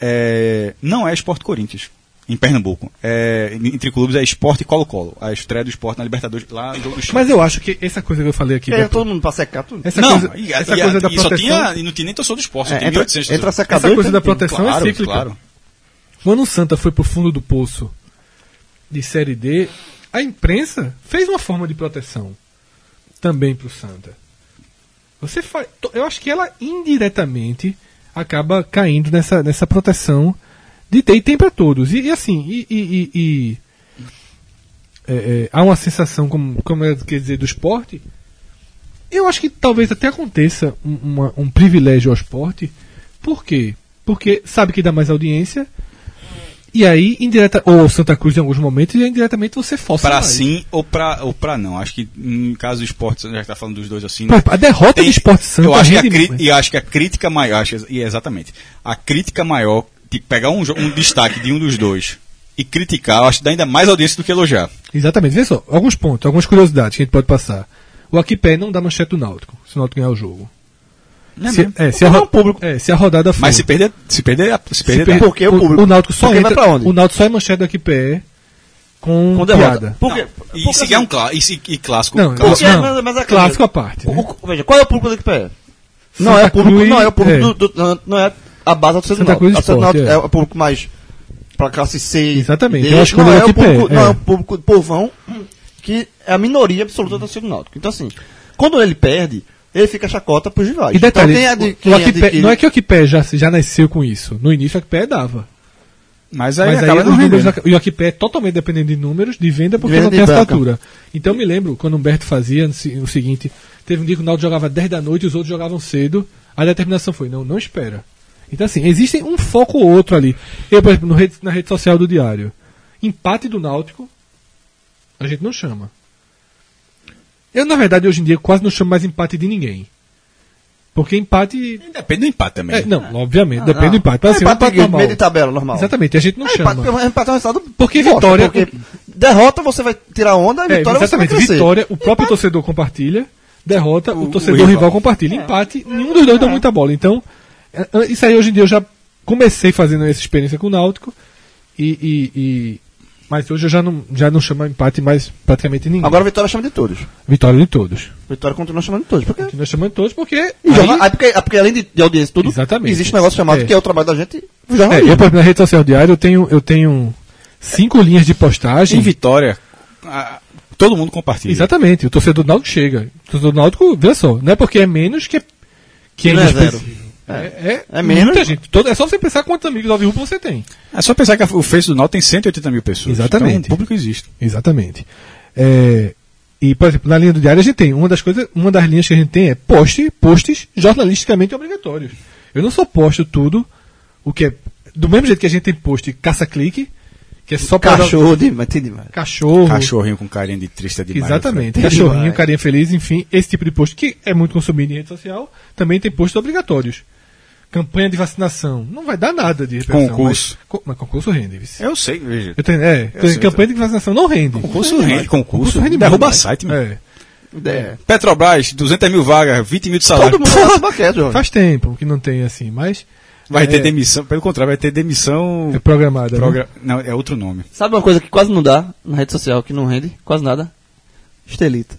C: é, não é Sport Corinthians, em Pernambuco. É, entre clubes é Sport e Colo-Colo. A estreia do Sport na Libertadores, lá no jogo do Chile.
E: Mas eu acho que essa coisa que eu falei aqui.
D: E aí,
E: da-
D: todo mundo pra secar tudo.
E: essa
C: não,
E: coisa,
C: e,
E: essa
C: e-
E: coisa da
C: e só
E: proteção.
C: tinha, e não tinha nem torcedor do esporte, só
D: É,
C: tinha
D: entra,
C: mil e oitocentos
D: entra
C: torcedores.
D: secador
E: Essa
D: e
E: coisa da
D: tem-
E: proteção
C: Claro,
E: é cíclica.
C: claro.
E: Quando o Santa foi pro fundo do poço de Série D, a imprensa fez uma forma de proteção também pro Santa. Você faz, eu acho que ela indiretamente acaba caindo nessa, nessa proteção de ter e tem para todos. E, e assim, e, e- e- e, é, é, há uma sensação, como, como eu quer dizer, do esporte. Eu acho que talvez até aconteça um, uma- um privilégio ao esporte Por quê? Porque sabe que dá mais audiência. E aí, indireta, ou Santa Cruz em alguns momentos, e indiretamente você força
C: Pra
E: mais.
C: sim ou pra, ou pra não. Acho que no caso do esporte, já que tá falando dos dois assim.
E: Pô, a derrota
C: tem-
E: do Sport Santa
C: eu acho que a
E: rende
C: cri-
E: muito.
C: E acho que a crítica maior, acho, e exatamente, a crítica maior, de pegar um, jo- um destaque de um dos dois e criticar, eu acho que dá ainda mais audiência do que elogiar.
E: Exatamente, vê só, alguns pontos, algumas curiosidades que a gente pode passar. O Aquipé não dá manchete do Náutico, se o Náutico ganhar o jogo.
C: Não é
E: Se,
C: mesmo?
E: é, se, a, ro- é, se a rodada for.
C: Mas se perder, se perder, se
E: se
C: perder,
E: per-
C: dá.
D: Porque o público-
E: o Náutico só
D: porque
E: entra,
D: vai pra onde?
E: o Náutico só é manchete do Aquipé com,
D: Com derrota.
E: piada.
D: Por quê?
C: E
D: Porque,
C: se ganhar um clá- e, se- e clássico,
E: Não,
C: clássico.
E: não,
D: mas- mas é aquele-
E: clássico à parte. Né?
D: O- o- veja, qual é o público do Equipe? Não
E: Santa
D: é o público,
E: Cruz,
D: não é o público
E: é.
D: do, do- não, não é a base do torcedor
E: Santa Cruz
D: Náutico. A torcida
E: Esporte,
D: Náutico
E: é.
D: é o público mais pra classe C.
E: Exatamente,
D: D,
E: eu acho que
D: não
E: o
D: é o
E: Equipe
D: público,
E: é,
D: não é
E: é.
D: o público do povão que é a minoria absoluta do torcedor Náutico. Então assim, quando ele perde, ele fica chacota pros rivais.
E: E detalhe,
D: então, quem é de,
E: o
D: quem é
E: Aquipé-
D: de,
E: não é que o Aquipé já, já nasceu com isso. No início o Aquipé dava.
C: Mas aí
E: Mas aí
C: acaba
E: os
C: não
E: números
C: rendendo.
E: da- e o Aquipé é totalmente dependente de números, de venda, porque
D: Venda
E: não
D: de
E: tem
D: banca.
E: assinatura. Então eu me lembro, quando o Humberto fazia no se- o seguinte, teve um dia que o Náutico jogava dez da noite e os outros jogavam cedo, a determinação foi, não, não espera. Então assim, existe um foco ou outro ali. Eu, por exemplo, no rede- na rede social do Diário, empate do Náutico, a gente não chama. Eu, na verdade, hoje em dia quase não chamo mais empate de ninguém. Porque empate...
C: Depende do empate também.
E: é, não, obviamente,
D: Ah,
E: depende
D: não.
E: do empate. Mas, assim, um
D: empate
E: empate
D: de
E: normal.
D: meio de tabela, normal.
E: Exatamente, a gente não
D: É,
E: chama.
D: empate, empate é um resultado
E: Porque
D: bosta,
E: vitória-
D: porque derrota você vai tirar onda e
E: É,
D: vitória você vai
E: exatamente,
D: crescer.
E: vitória, o próprio torcedor compartilha, derrota, o,
C: O-
E: torcedor
C: o
E: rival.
C: rival.
E: compartilha, empate, nenhum dos dois dá muita bola. Então, é, é, isso aí hoje em dia eu já comecei fazendo essa experiência com o Náutico, e, e- e- mas hoje eu já não, já não chamo empate mais praticamente ninguém.
D: Agora a vitória chama de todos.
E: Vitória de todos.
D: Vitória continua chamando de todos. Porque,
E: Que nós chamamos de todos porque.
D: e jornal-
E: aí-
D: aí porque, é porque além de, de audiência e tudo,
E: Exatamente.
D: existe um negócio chamado
E: É.
D: que é o trabalho da gente, o
E: é,
D: jornalismo.
E: eu, por exemplo, na rede social diária, eu tenho, eu tenho cinco linhas de postagem.
C: Em Vitória, a- todo mundo compartilha.
E: Exatamente, o torcedor do Náutico chega. O torcedor do Náutico, veja só, não é porque é menos que é, que é
D: Não é
E: inexpressível. É, é,
D: É menos.
E: muita gente. Todo- é só você pensar quantos amigos do Alvirrubro você tem.
C: É só pensar que a- o Face do Náutico tem cento e oitenta mil pessoas.
E: Exatamente.
C: Então, o público existe.
E: Exatamente. É, e, por exemplo, na linha do diário a gente tem, uma das coisas, uma das linhas que a gente tem é post, posts jornalisticamente obrigatórios. Eu não só posto tudo, o que é, do mesmo jeito que a gente tem post caça-clique, que é só para
D: Cachorro demais, tem demais.
E: cachorro.
C: Cachorrinho com carinha de triste é demais.
E: Exatamente.
D: Tem
E: Cachorrinho,
D: demais.
E: carinha feliz, enfim, esse tipo de post que é muito consumido em rede social, também tem posts obrigatórios. Campanha de vacinação. Não vai dar nada de repressão.
C: Concurso.
E: Mas, co- mas concurso rende, vice.
C: Eu sei, veja.
E: Eu tenho, é,
C: Eu
E: tem
C: sei,
E: campanha de vacinação não rende.
C: Concurso rende, concurso,
E: rende
C: derruba
E: muito,
C: site,
E: mas-
C: meu.
E: É.
D: É.
C: Petrobras, duzentas mil vagas, vinte mil de salário.
D: Todo mundo faz basquete, João.
E: Faz tempo que não tem assim, mas
C: Vai
E: É.
C: ter demissão, pelo contrário, vai ter demissão.
E: é programada. né?
C: progra- Não, é outro nome.
D: Sabe uma coisa que quase não dá na rede social, que não rende? Quase nada? Estelita.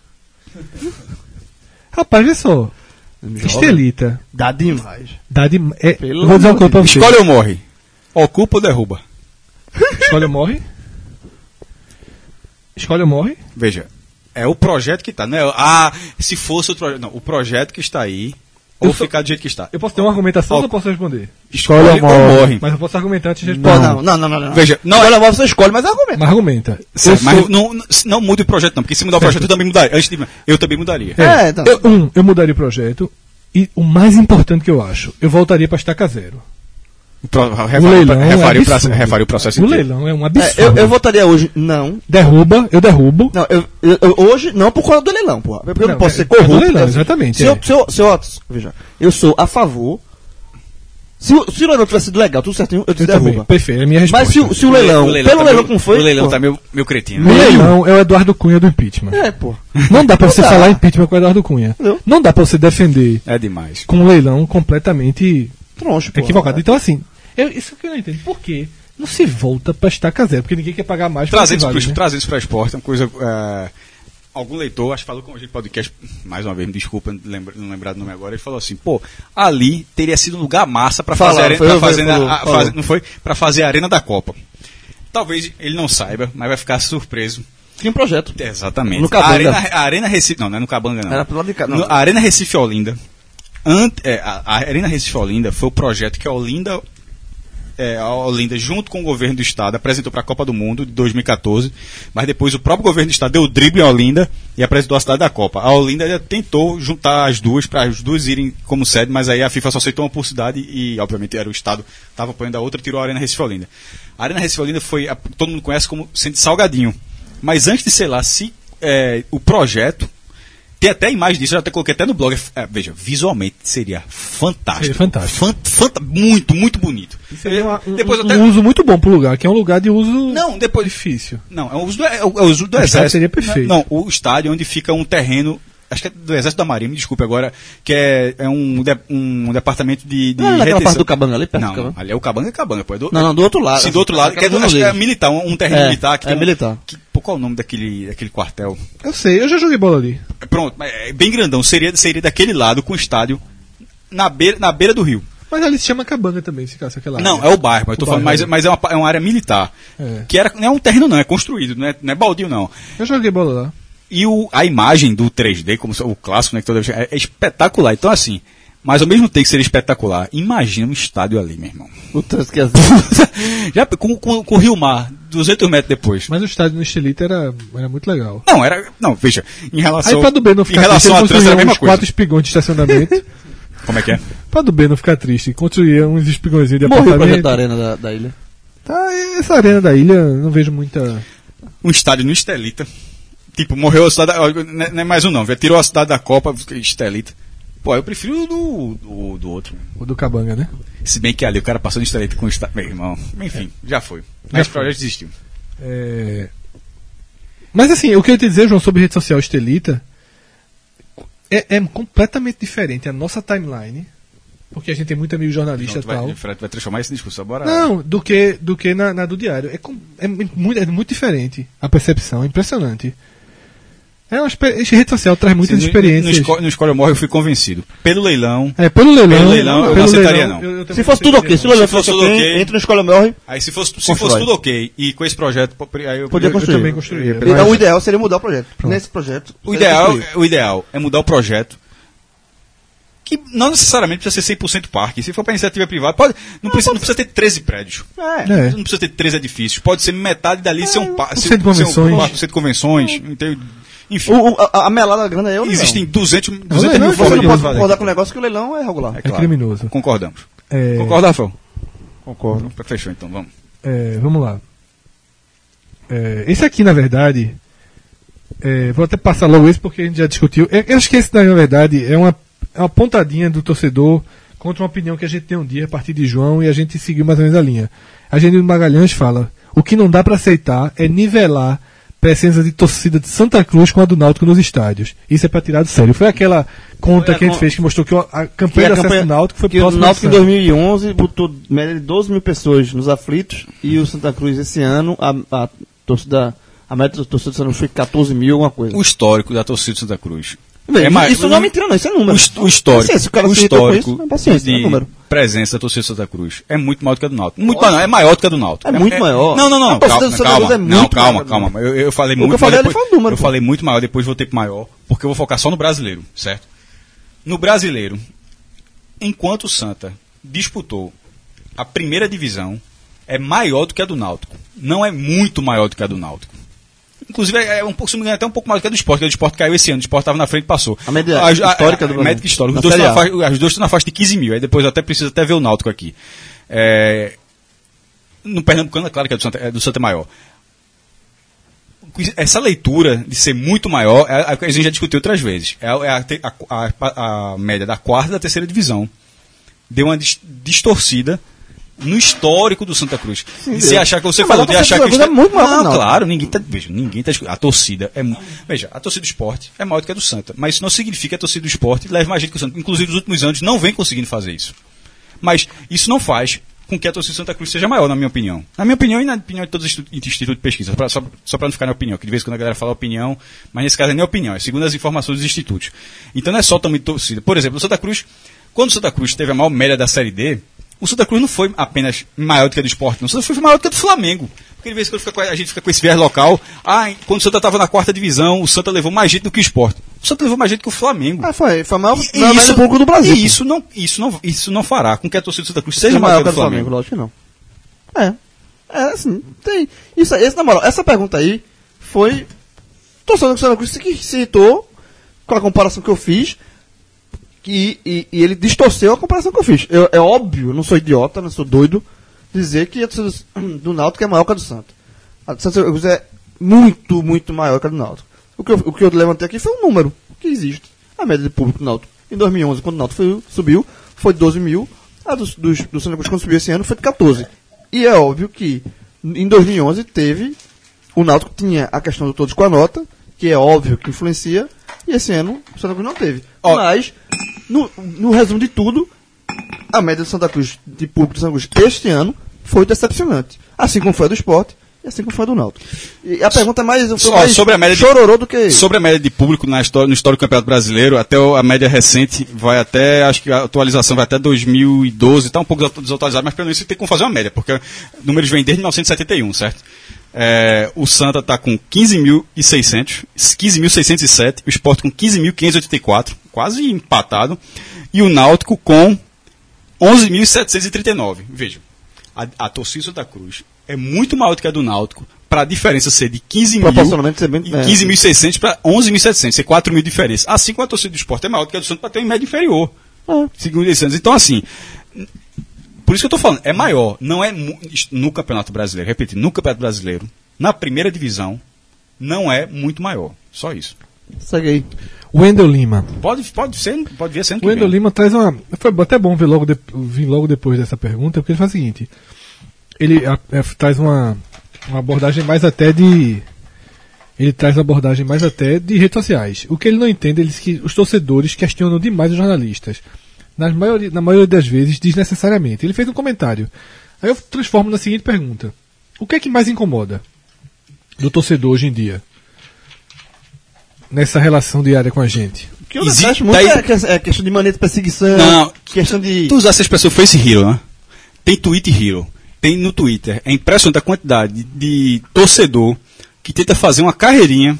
E: Rapaz, vê só. Estelita.
D: Dá demais.
E: Dá de, é,
D: Pelo
E: eu vou dizer uma
D: amor
E: coisa pra você.
C: Escolhe ou morre? Ocupa ou derruba?
E: Escolhe ou morre. Escolhe ou morre.
C: Veja, é o projeto que está, né? Ah, se fosse outro projeto. Não, o projeto que está aí, ou
E: Eu sou-
C: ficar do jeito que está.
E: Eu posso ter uma argumentação
C: Ó,
E: ou eu posso responder?
C: Escolhe ou morre.
E: Mas eu posso argumentar antes de
D: Pô,
E: responder.
D: não, não, não, não, não.
C: Veja, não,
D: Olha, você escolhe, mas argumenta.
E: Mas argumenta.
C: Certo,
E: Eu
C: mas
E: sou-
C: não, não, não mude o projeto, não, porque se mudar o
E: Certo.
C: projeto eu também mudaria. Antes de, eu também mudaria.
D: É, então.
E: Eu, um, eu mudaria o projeto. E o mais importante que eu acho, eu voltaria para estaca zero.
C: O pro-
E: O
C: refaria,
E: leilão é
C: refaria, o processo,
E: absurdo.
C: refaria o processo
E: O
C: inteiro.
E: leilão é um
D: É,
E: absurdo.
D: eu, eu votaria hoje não.
E: Derruba, eu derrubo.
D: Não, eu, eu- eu- hoje não por causa do leilão, porra. Porque eu não
E: Não,
D: posso
E: é-
D: ser
E: é do
D: corrupto.
E: leilão,
D: né?
E: exatamente,
D: Se,
E: é.
D: eu, se, eu, se eu, veja, eu sou a favor. Se, o- se o leilão tivesse sido legal, tudo certinho, eu
E: Eu
D: disse
E: também.
D: derruba.
E: Perfeito, é a minha resposta.
D: Mas se, o- se o leilão,
C: O
D: pelo
C: tá
D: leilão
C: meio-
D: como foi.
C: O leilão
D: pô,
C: tá meio, meio cretino.
E: O
C: né?
E: leilão é o Eduardo Cunha do impeachment.
D: É, pô.
E: Não dá pra
D: Não
E: você
D: dá.
E: falar impeachment com o Eduardo Cunha.
D: Não.
E: Não dá pra você defender
C: É demais.
E: com um leilão completamente
D: Troncho, pô.
E: equivocado. Então, assim, eu, isso que eu não entendo. Por quê? Não se volta pra estaca zero, porque ninguém quer pagar mais pra
C: Trazendo isso
E: vale,
C: para
E: né?
C: trazendo isso para esporte, é uma coisa. é, algum leitor, acho que falou com a gente no podcast, mais uma vez, me desculpa, não lembra- não lembrar do nome agora, ele falou assim: pô, ali teria sido um lugar massa para
D: Fala,
C: fazer, a arena-
D: foi,
C: pra
D: foi,
C: fazer,
D: falou,
C: a- a-
D: falou.
C: faz- não foi? Para fazer a arena da Copa. Talvez ele não saiba, mas vai ficar surpreso.
D: Tinha um projeto.
C: Exatamente.
D: No
C: a,
D: Cabanga.
C: arena, a Arena Recife. Não, não é no Cabanga, não.
D: Era pro lado de cá, não.
C: No- a Arena Recife Olinda. Ante, é, a, a Arena Recife Olinda foi o projeto que a Olinda é, a Olinda, junto com o governo do estado, apresentou para a Copa do Mundo de dois mil e catorze, mas depois o próprio governo do estado deu o drible em Olinda e apresentou a cidade da Copa. A Olinda já tentou juntar as duas, para as duas irem como sede, mas aí a FIFA só aceitou uma por cidade e, obviamente, era o estado estava apoiando a outra, tirou a Arena Recife Olinda. A Arena Recife Olinda foi, a, todo mundo conhece como sendo Salgadinho, mas antes de, sei lá, se é, o projeto... Tem até a imagem disso, eu até coloquei até no blog. É, veja, visualmente seria fantástico.
E: Seria fantástico.
C: Fan, fanta, muito, muito bonito.
E: Seria uma, um,
C: depois
E: um,
C: até...
E: um uso muito bom pro lugar, que é um lugar de uso
C: não, depois...
E: difícil.
C: Não, é o uso do, é o, é o uso do
E: o
C: exército.
E: Seria perfeito.
C: Não, não, o estádio onde fica um terreno, acho que é do Exército da Marinha, me desculpe agora, que é, é um, de, um departamento de, de
D: Não, naquela
C: retenção.
D: parte do Cabanga ali, perto do
C: Não,
D: Cabanga.
C: ali é o Cabanga é Cabanga, pô. É do,
D: Não, não, do outro lado.
C: Sim, do outro lado, que é, do, acho que é militar, um, um terreno
D: É,
C: militar. Que
D: é
C: tem um-
D: militar.
C: que- pô, qual é o nome daquele, daquele quartel?
E: Eu sei, eu já joguei bola ali.
C: Pronto, mas é bem grandão. Seria, seria daquele lado com o estádio na beira, na beira do rio.
E: Mas ali se chama Cabanga também, se caso aquela
C: Não,
E: área.
C: é o bairro, mas, eu tô
E: O
C: falando,
E: bairro,
C: mas, mas é, uma, é uma área militar.
E: É.
C: Que era, não é um terreno, não, é construído, não é, não é baldio, não.
E: Eu joguei bola lá.
C: E o, a imagem do três D, como o clássico, né, que toda vez, é, é espetacular. Então, assim, mas ao mesmo tempo que seria espetacular, imagina um estádio ali, meu irmão.
D: O trânsito que é
C: Já com, com, com o Rio Mar, duzentos metros depois.
E: Mas o estádio no Estelita era, era muito legal.
C: Não, era. Não, veja, em relação.
E: Aí pra do B não
C: em
E: ficar
C: relação à
E: triste,
C: trânsito, era a mesma
E: uns
C: coisa.
E: quatro espigões de estacionamento.
C: Como é que é?
E: Pra do B não ficar triste, construía uns espigõezinhos de
D: Morreu o projeto
E: apartamento.
D: da arena da, da ilha.
E: Tá, essa arena da ilha, eu não vejo muita...
C: Um estádio no Estelita. Tipo, morreu a cidade. Da, não, é, não é mais um, não. Já tirou a cidade da Copa, Estelita. Pô, eu prefiro o do, do, do outro.
E: O do Cabanga, né?
C: Se bem que ali o cara passou no Estelita com o estádio. Meu irmão. Enfim, já foi. Mas o projeto desistiu.
E: É... Mas assim, o que eu ia te dizer, João, sobre rede social Estelita é, é completamente diferente a nossa timeline, porque a gente tem muito amigo jornalista e
C: Pronto,
E: tal.
C: vai, Fred vai transformar essa discussão. Bora.
E: Não, do que, do que na, na do diário. É, com- é, muito, é muito diferente a percepção, é impressionante. É uma espe- esse rede social traz muitas
C: Sim, no-
E: experiências.
C: No, esco- no Escolha ou Morre eu fui convencido. Pelo leilão.
E: É, pelo leilão.
C: Pelo leilão, eu não aceitaria, não.
E: eu- eu também
D: Se fosse tudo ok, se o
E: aceitaria,
D: Leilão
C: Se fosse
D: fosse
C: tudo
D: ok,
C: ok.
D: entra na escola morre.
C: Aí se fosse, se
D: Constrói.
C: fosse tudo ok e com esse projeto, po- aí eu
D: Podia
C: eu-
D: construir.
E: eu também construiria.
D: Então,
E: Mas-
D: o ideal seria mudar o projeto. Nesse projeto.
C: O
D: seria
C: ideal,
D: construir.
C: o ideal é mudar o projeto, que não necessariamente precisa ser cem por cento parque. Se for para iniciativa privada, pode, não, precisa, não precisa ter treze prédios.
D: É.
E: É.
C: Não precisa ter treze edifícios. Pode ser metade dali ser um parque.
E: um centro de convenções.
C: Um, parque, um centro de convenções. entendeu? Enfim,
D: O, o- a, a melada grande é eu,
C: existem duzentos,
E: leilão,
C: duzentas mil
E: você
C: formas
D: Você
C: de
D: não pode
C: fazer.
D: concordar com o negócio que o leilão é regular.
E: É criminoso.
C: Concordamos.
E: É,
C: Concorda, Rafael?
F: Concordo.
C: Fechou então, vamos.
E: é, vamos lá. É, esse aqui, na verdade, é, vou até passar logo esse porque a gente já discutiu. Eu, eu acho que esse daí, na verdade, é uma, é uma pontadinha do torcedor contra uma opinião que a gente tem um dia a partir de João e a gente seguiu mais ou menos a linha. A gente do Magalhães fala: o que não dá para aceitar é nivelar presença de torcida de Santa Cruz com a do Náutico nos estádios. Isso é para tirar do sério. Foi aquela conta
D: Foi a
E: que a gente
D: con-
E: fez que mostrou que a
D: Que
E: campanha
D: a
E: de acesso
D: campanha-
E: do Náutico foi
D: que o
E: próxima
D: Náutico em
E: do
D: dois
E: Santos.
D: mil e onze botou média de doze mil pessoas nos aflitos e o Santa Cruz esse ano, a, a torcida, a média da torcida do Santa Cruz foi catorze mil, alguma coisa.
C: O histórico da torcida de Santa Cruz.
D: Bem,
C: É mais-
D: isso não é mentira, não, isso é número.
C: O, hist- o histórico,
D: Paciência, se o cara
C: o
D: se irritou com
C: histórico
D: isso, é paciência,
C: de
D: é número.
C: presença da torcida de Santa Cruz é muito maior do que a do Náutico. Muito maior, não, é maior do que a do Náutico.
D: É muito maior.
C: Não, não, não.
D: A torcida
C: Calma,
D: do Santa
C: calma,
D: Cruz é
C: não,
D: muito
C: calma,
D: maior.
C: calma. Eu, eu falei
D: O
C: muito
D: que eu falei
C: maior
D: ali
C: depois,
D: foi o número,
C: eu
D: pô.
C: falei muito maior, depois voltei pro maior, porque eu vou focar só no brasileiro, certo? No brasileiro, enquanto o Santa disputou a primeira divisão, é maior do que a do Náutico. Não é muito maior do que a do Náutico. Inclusive, é é um pouco, se não me engano, até um pouco maior do que a do Sport, porque a do Sport caiu esse ano, o Sport estava na frente e passou.
D: A média
C: As-
D: histórica do
C: a,
D: Brasil.
C: média histórica. Os
D: Na
C: dois estão
D: Série
C: na
D: A.
C: faixa, as duas estão na faixa de quinze mil, aí depois eu até preciso até ver o Náutico aqui. É, no Pernambucano, é claro que é do Santa, é do Santa maior. Essa leitura de ser muito maior, é a que a gente já discutiu outras vezes. É, a, é a, te- a, a- a média da quarta e da terceira divisão. Deu uma dis- distorcida no histórico do Santa Cruz.
D: Sim,
C: de se
D: deu.
C: achar que você
D: Não,
C: falou,
D: mas
C: de
D: a
C: achar
D: torcida
C: que
D: do Santa Cruz é muito maior que o
C: Não,
D: Náutico.
C: claro, ninguém tá, veja, ninguém tá discutindo. A torcida é mu- veja, a torcida do esporte é maior do que a do Santa, mas isso não significa que a torcida do esporte leve mais gente que o Santa. Inclusive, nos últimos anos não vem conseguindo fazer isso. Mas isso não faz com que a torcida do Santa Cruz seja maior, na minha opinião. Na minha opinião e na opinião de todos os institu- institutos de pesquisa. Pra- só só para não ficar na opinião, que de vez em quando a galera fala opinião, mas nesse caso é nem opinião, é segundo as informações dos institutos. Então não é só o tamanho de torcida. Por exemplo, o Santa Cruz, quando o Santa Cruz teve a maior média da Série D, o Santa Cruz não foi apenas maior do que a do Sport, não. O Santa Cruz foi maior do que a do Flamengo. Porque de vez em quando fica com a, a gente fica com esse viés local. Ah, quando o Santa estava na quarta divisão, o Santa levou mais gente do que o Sport. O Santa levou mais gente que o Flamengo.
D: Ah, foi, foi a maior,
C: E-
D: maior
C: e
D: média público do Brasil.
C: E isso não, isso, não, isso não fará com que a torcida do Santa Cruz
D: Seja
C: seja
D: maior
C: maior
D: que
C: que
D: a
C: a
D: do
C: do
D: Flamengo,
C: Flamengo.
D: lógico que não. É. É, assim, tem. Isso, esse, na moral, essa pergunta aí foi. Torcedor do Santa Cruz que se irritou com a comparação que eu fiz. Que, e, e ele distorceu a comparação que eu fiz. Eu, é óbvio, eu não sou idiota, não sou doido, dizer que a torcida do Náutico é maior que a do Santa. A do Santa Cruz é muito, muito maior que a do Náutico. O que eu, o que eu levantei aqui foi um número que existe. A média de público do Náutico. Em dois mil e onze, quando o Náutico foi, subiu, foi doze mil. A do, do, do Santa Cruz, quando subiu esse ano, foi de catorze. E é óbvio que em dois mil e onze teve. O Náutico tinha a questão do todos com a nota, que é óbvio que influencia, e esse ano o Santa Cruz não teve.
C: Ó.
D: Mas, no, no resumo de tudo, a média do Santa Cruz, de público do Santa Cruz, este ano, foi decepcionante. Assim como foi a do Sport, e assim como foi a do Náutico. E a pergunta é mais, foi
C: Ó,
D: mais
C: sobre a média de-
D: chororô do que...
C: Sobre a média de público na história, no histórico do Campeonato Brasileiro, até o- a média recente vai até, acho que a atualização vai até dois mil e doze, está um pouco desatualizado, mas pelo menos você tem como fazer uma média, porque números vêm desde mil novecentos e setenta e um, certo? É, o Santa está com quinze mil e seiscentos, quinze mil seiscentos e sete, o Sport com quinze mil quinhentos e oitenta e quatro, quase empatado, e o Náutico com onze mil setecentos e trinta e nove. Veja, a, a torcida Santa Cruz é muito maior do que a do Náutico, para a diferença ser de quinze mil
D: Proporcionalmente ser bem-
C: e
D: é.
C: quinze mil e seiscentos para onze mil e setecentos, ser quatro mil de diferença. Assim como a torcida do Sport é maior do que a do Santa para ter uma média inferior.
D: Ah.
C: Segundo esses anos. Então, assim, por isso que eu estou falando, é maior, não é mu- no Campeonato Brasileiro, repetindo, no Campeonato Brasileiro, na primeira divisão, não é muito maior. Só isso.
D: Segue aí.
E: Wendel Lima.
C: Pode, pode ser, pode vir sendo
E: O
C: que
E: Wendel
C: vem.
E: Lima traz uma. Foi até bom ver logo de- vir logo depois dessa pergunta, porque ele faz o seguinte: ele a- é, traz uma, uma abordagem mais até de. Ele traz uma abordagem mais até de redes sociais. O que ele não entende, ele diz que os torcedores questionam demais os jornalistas. Nas maioria, na maioria das vezes, desnecessariamente. Ele fez um comentário. Aí eu transformo na seguinte pergunta: o que é que mais incomoda do torcedor hoje em dia? Nessa relação diária com a gente?
D: O que eu
C: Existe-
D: detesto muito
C: daí-
D: é, que- é questão de mania de perseguição,
C: Não.
D: questão de...
C: Tu usaste a expressão Face Hero, né? Tem Tweet Hero. Tem no Twitter. É impressionante a quantidade de, de torcedor que tenta fazer uma carreirinha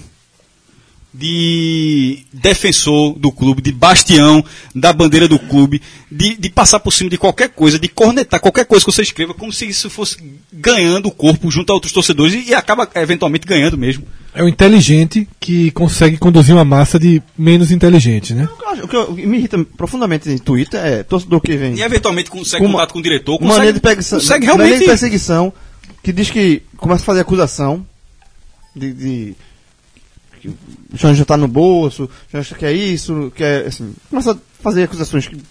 C: de defensor do clube, de bastião da bandeira do clube, de, de passar por cima de qualquer coisa, de cornetar qualquer coisa que você escreva, como se isso fosse ganhando o corpo junto a outros torcedores e, e acaba eventualmente ganhando mesmo.
E: É o inteligente que consegue conduzir uma massa de menos inteligentes, né?
D: O que eu acho- O que eu- o que me irrita profundamente em Twitter é torcedor que vem...
C: E eventualmente consegue
D: Com uma-
C: contato com o diretor,
D: Uma mania
C: consegue,
D: de perseguição,
C: consegue
D: mania de
C: realmente...
D: perseguição que diz que começa a fazer acusação de, de que o João já tá no bolso, o João já quer isso, quer assim, começa a fazer acusações que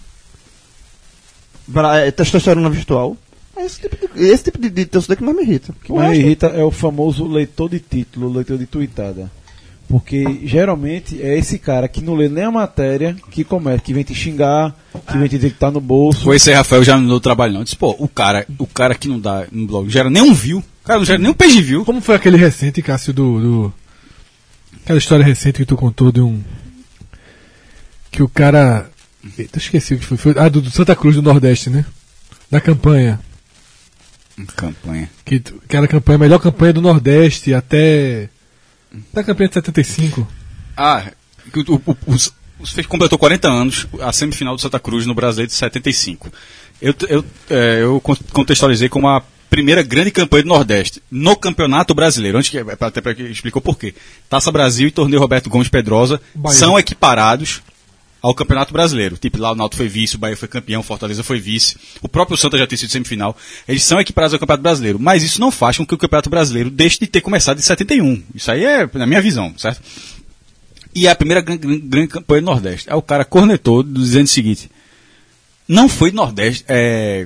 D: é testosterona virtual. É esse tipo de, esse tipo de, de torcedor que mais me irrita.
F: O que mais irrita é o famoso leitor de título, o leitor de tweetada. Porque geralmente é esse cara que não lê nem a matéria que começa, que vem te xingar, que vem te dizer que tá no bolso.
C: Foi esse aí, Rafael, já não deu trabalho não. Eu disse, pô, o cara, o cara que não dá no blog, gera nem um view, o cara não gera nem um page view.
E: Como foi aquele recente, Cássio, do, do- aquela história recente que tu contou de um. Que o cara. Eita, eu esqueci o que foi. foi ah, do, do Santa Cruz do Nordeste, né? Da campanha.
C: Campanha.
E: Que, tu- aquela campanha, a melhor campanha do Nordeste até. Da campanha de setenta e cinco.
C: Ah, que o, o, o, os- os- completou quarenta anos, a semifinal do Santa Cruz no Brasileiro de setenta e cinco. Eu, eu, é, eu con- contextualizei como a primeira grande campanha do Nordeste no Campeonato Brasileiro. Antes que, até para que explicou por quê. Taça Brasil e Torneio Roberto Gomes Pedrosa
E: Bahia.
C: são equiparados ao Campeonato Brasileiro. Tipo, lá o Náutico foi vice, o Bahia foi campeão, o Fortaleza foi vice, o próprio Santa já tem sido semifinal. Eles são equiparados ao Campeonato Brasileiro, mas isso não faz com que o Campeonato Brasileiro deixe de ter começado em setenta e um. Isso aí é na minha visão, certo? E é a primeira grande, grande, grande campanha do Nordeste. Aí o cara cornetou dizendo o seguinte: não foi do Nordeste, é,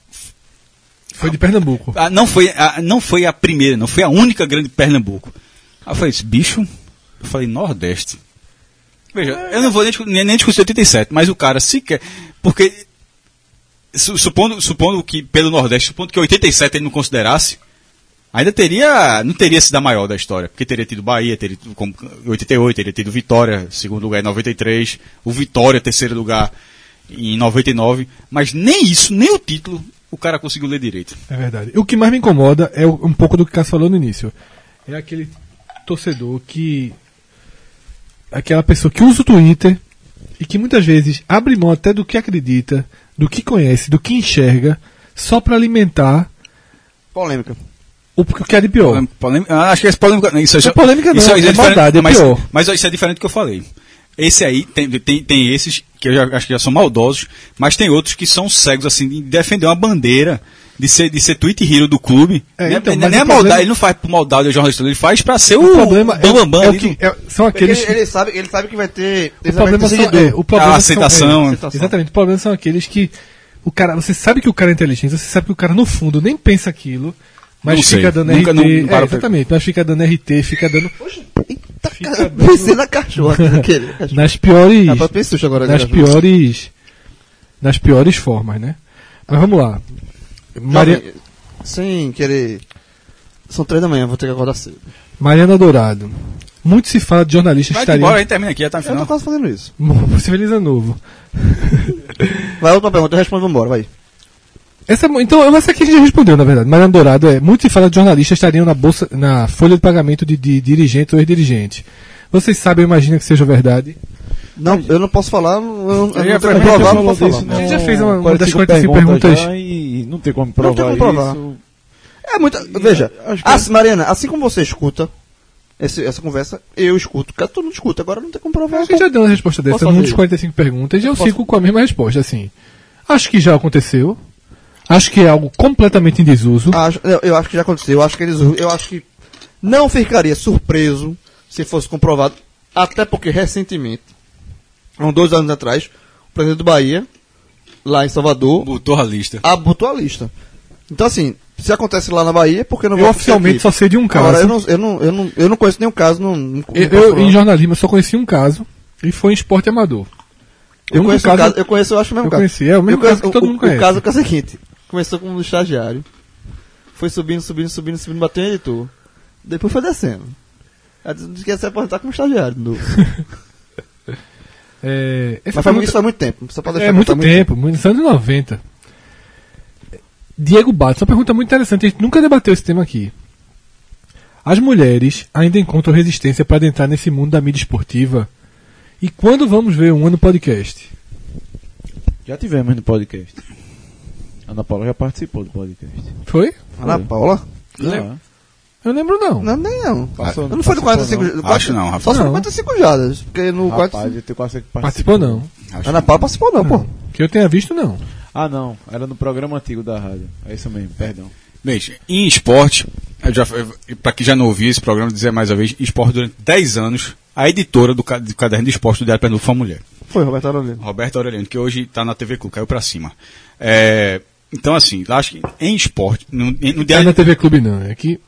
E: Foi de Pernambuco.
C: ah, não, foi, a, não foi a primeira, não foi a única grande de Pernambuco. Aí eu falei, esse bicho, eu falei, Nordeste. Veja, eu não vou nem, discu- nem, nem discutir oitenta e sete, mas o cara sequer. Porque, su- supondo, supondo que pelo Nordeste, supondo que oitenta e sete ele não considerasse, ainda teria. Não teria sido a maior da história. Porque teria tido Bahia, teria tido como oitenta e oito, teria tido Vitória, segundo lugar em noventa e três, o Vitória, terceiro lugar em noventa e nove. Mas nem isso, nem o título, o cara conseguiu ler direito.
E: É verdade. O que mais me incomoda é o- um pouco do que o Cássio falou no início. É aquele torcedor que. Aquela pessoa que usa o Twitter e que muitas vezes abre mão até do que acredita, do que conhece, do que enxerga, só para alimentar
D: Polêmica.
E: O que o que é de pior?
C: Polêmica, polêmica, ah, acho que esse polêmica. Isso,
E: Não é polêmica, não, é
C: diferente,
E: maldade, é
C: mas,
E: pior.
C: mas isso é diferente do que eu falei. Esse aí, tem, tem, tem esses que eu já, acho que já são maldosos, mas tem outros que são cegos, assim, de defender uma bandeira, de ser, de ser tweet hero do clube.
E: É,
C: Não é-
E: então,
C: não
E: mas
C: é
E: o
C: maldade,
E: problema-
C: ele não faz por maldade ao jornalista, ele faz pra ser o,
E: O problema é, o-
C: bambambam
E: é o
C: ali
E: que
C: do-
E: é- são
D: Porque
E: aqueles.
D: ele, ele sabe, ele sabe que vai ter.
E: O problema são, é, o problema
C: a
E: são-
C: aceitação.
E: é,
D: Aceitação.
E: exatamente. O problema são aqueles que o cara, você sabe que o cara é inteligente, você sabe que o cara no fundo nem pensa aquilo, mas
C: Não
E: fica
C: sei.
E: dando
C: Nunca
E: R T.
C: não- não
E: é,
C: para pra-
E: exatamente, mas fica dando R T, fica dando
D: Eita,
E: Fica
D: cara,
E: dando-
D: pensei na cachorra. Aquele, cachorro.
E: nas piores,
D: Rapaz, pensei isso agora.
E: nas
D: cara.
E: piores, nas piores formas, né? Mas vamos lá. Maria,
D: Jovem, sem querer. São três da manhã, vou ter que acordar cedo.
E: Mariana Dourado. Muito se fala de jornalistas que
C: Vai
E: estariam.
C: embora, a gente termina aqui, já tá no
D: Eu tô
C: final.
D: quase fazendo isso.
E: Feliz ano novo.
D: Vai, outra pergunta, eu respondo, vambora, vai.
E: Essa, então, essa aqui a gente já respondeu, na verdade. Mariana Dourado é. Muito se fala de jornalistas estariam na bolsa, na folha de pagamento de, de dirigente ou ex-dirigente. Vocês sabem, eu imagino que seja verdade.
D: Não, eu não posso falar, eu, não- eu não
C: já
D: tenho
C: foi-
D: como
C: já
D: provar, não
F: falou
D: posso
F: disso,
D: falar.
E: A gente já fez uma- uma
F: quarenta e
E: das
F: cinco
E: quarenta e cinco perguntas.
F: já E não tem como
D: Não
F: provar,
D: tem como provar.
F: isso.
D: É muita. Veja,
F: acho que-
D: assim, Mariana, assim como você escuta esse- essa conversa, eu escuto. Cara, todo mundo escuta, agora não tem como provar.
E: A gente já deu uma resposta dessa
D: Posso
E: num
D: fazer?
E: dos quarenta e cinco perguntas e eu
D: Posso-
E: sigo com a mesma resposta, assim. Acho que já aconteceu. Acho que é algo completamente em desuso.
D: Acho- eu, eu acho que já aconteceu, eu acho que eles. Eu acho que não ficaria surpreso se fosse comprovado, até porque recentemente, há uns dois anos atrás, o presidente do Bahia, lá em Salvador,
C: Botou a lista.
D: botou a lista. Então, assim, se acontece lá na Bahia, por que não
E: Eu
D: vai
E: oficialmente
D: acontecer
E: só sei de um
D: aqui?
E: caso.
D: Agora, eu não, eu, não, eu, não, eu não conheço nenhum caso. Não, não,
E: Eu,
D: não
E: eu,
D: posso
E: em
D: falar.
E: jornalismo, eu só conheci um caso e foi em esporte amador.
D: eu,
E: único
D: conheço, o caso, eu conheço, eu acho o mesmo
E: eu
D: caso.
E: conheci, é o mesmo
D: Eu conheço-
E: caso que todo
D: o,
E: mundo
D: o-
E: conhece.
D: O caso que é o seguinte: começou como um estagiário, foi subindo, subindo, subindo, subindo, bateu em editor. Depois foi descendo. Aí disse que ia se aposentar como estagiário. de novo.
E: É, essa
D: Mas faz,
E: pergunta-
D: isso faz muito tempo. Só pra deixar
E: É muito
D: faz
E: tempo, nos anos noventa. Diego Bates, uma pergunta muito interessante, a gente nunca debateu esse tema aqui. As mulheres ainda encontram resistência para adentrar nesse mundo da mídia esportiva? E quando vamos ver uma no podcast?
F: Já tivemos no podcast. Ana Paula já participou do podcast.
E: Foi?
D: Ana Paula?
F: Já.
E: Eu lembro não.
D: Não, nem não.
F: Passou-
D: Eu não foi no quarenta e cinco
F: participou,
D: jadas.
C: Acho não, Rafa.
D: Só foi no
E: Não.
D: quarenta e cinco jadas. Porque no
F: não.
D: quarenta e
F: Rapaz,
D: cinco.
F: eu tenho quase certeza que
E: Participou não.
C: Acho
D: Ana Paula participou, não, pô.
E: Que eu tenha visto não.
F: Ah, não. Era no programa antigo da rádio. É isso mesmo, perdão.
C: Beijo. Em esporte, eu já, pra quem já não ouviu esse programa, dizer mais uma vez, esporte durante dez anos, a editora do, ca- do Caderno de Esporte do Diário Pernambuco foi uma mulher.
D: Foi, Roberto Aureliano.
C: Roberta Aureliano, que hoje está na T V Clube, caiu pra cima. É, então, assim, eu acho que em esporte, no, no
E: Não é
C: diário.
E: na T V Clube não, é que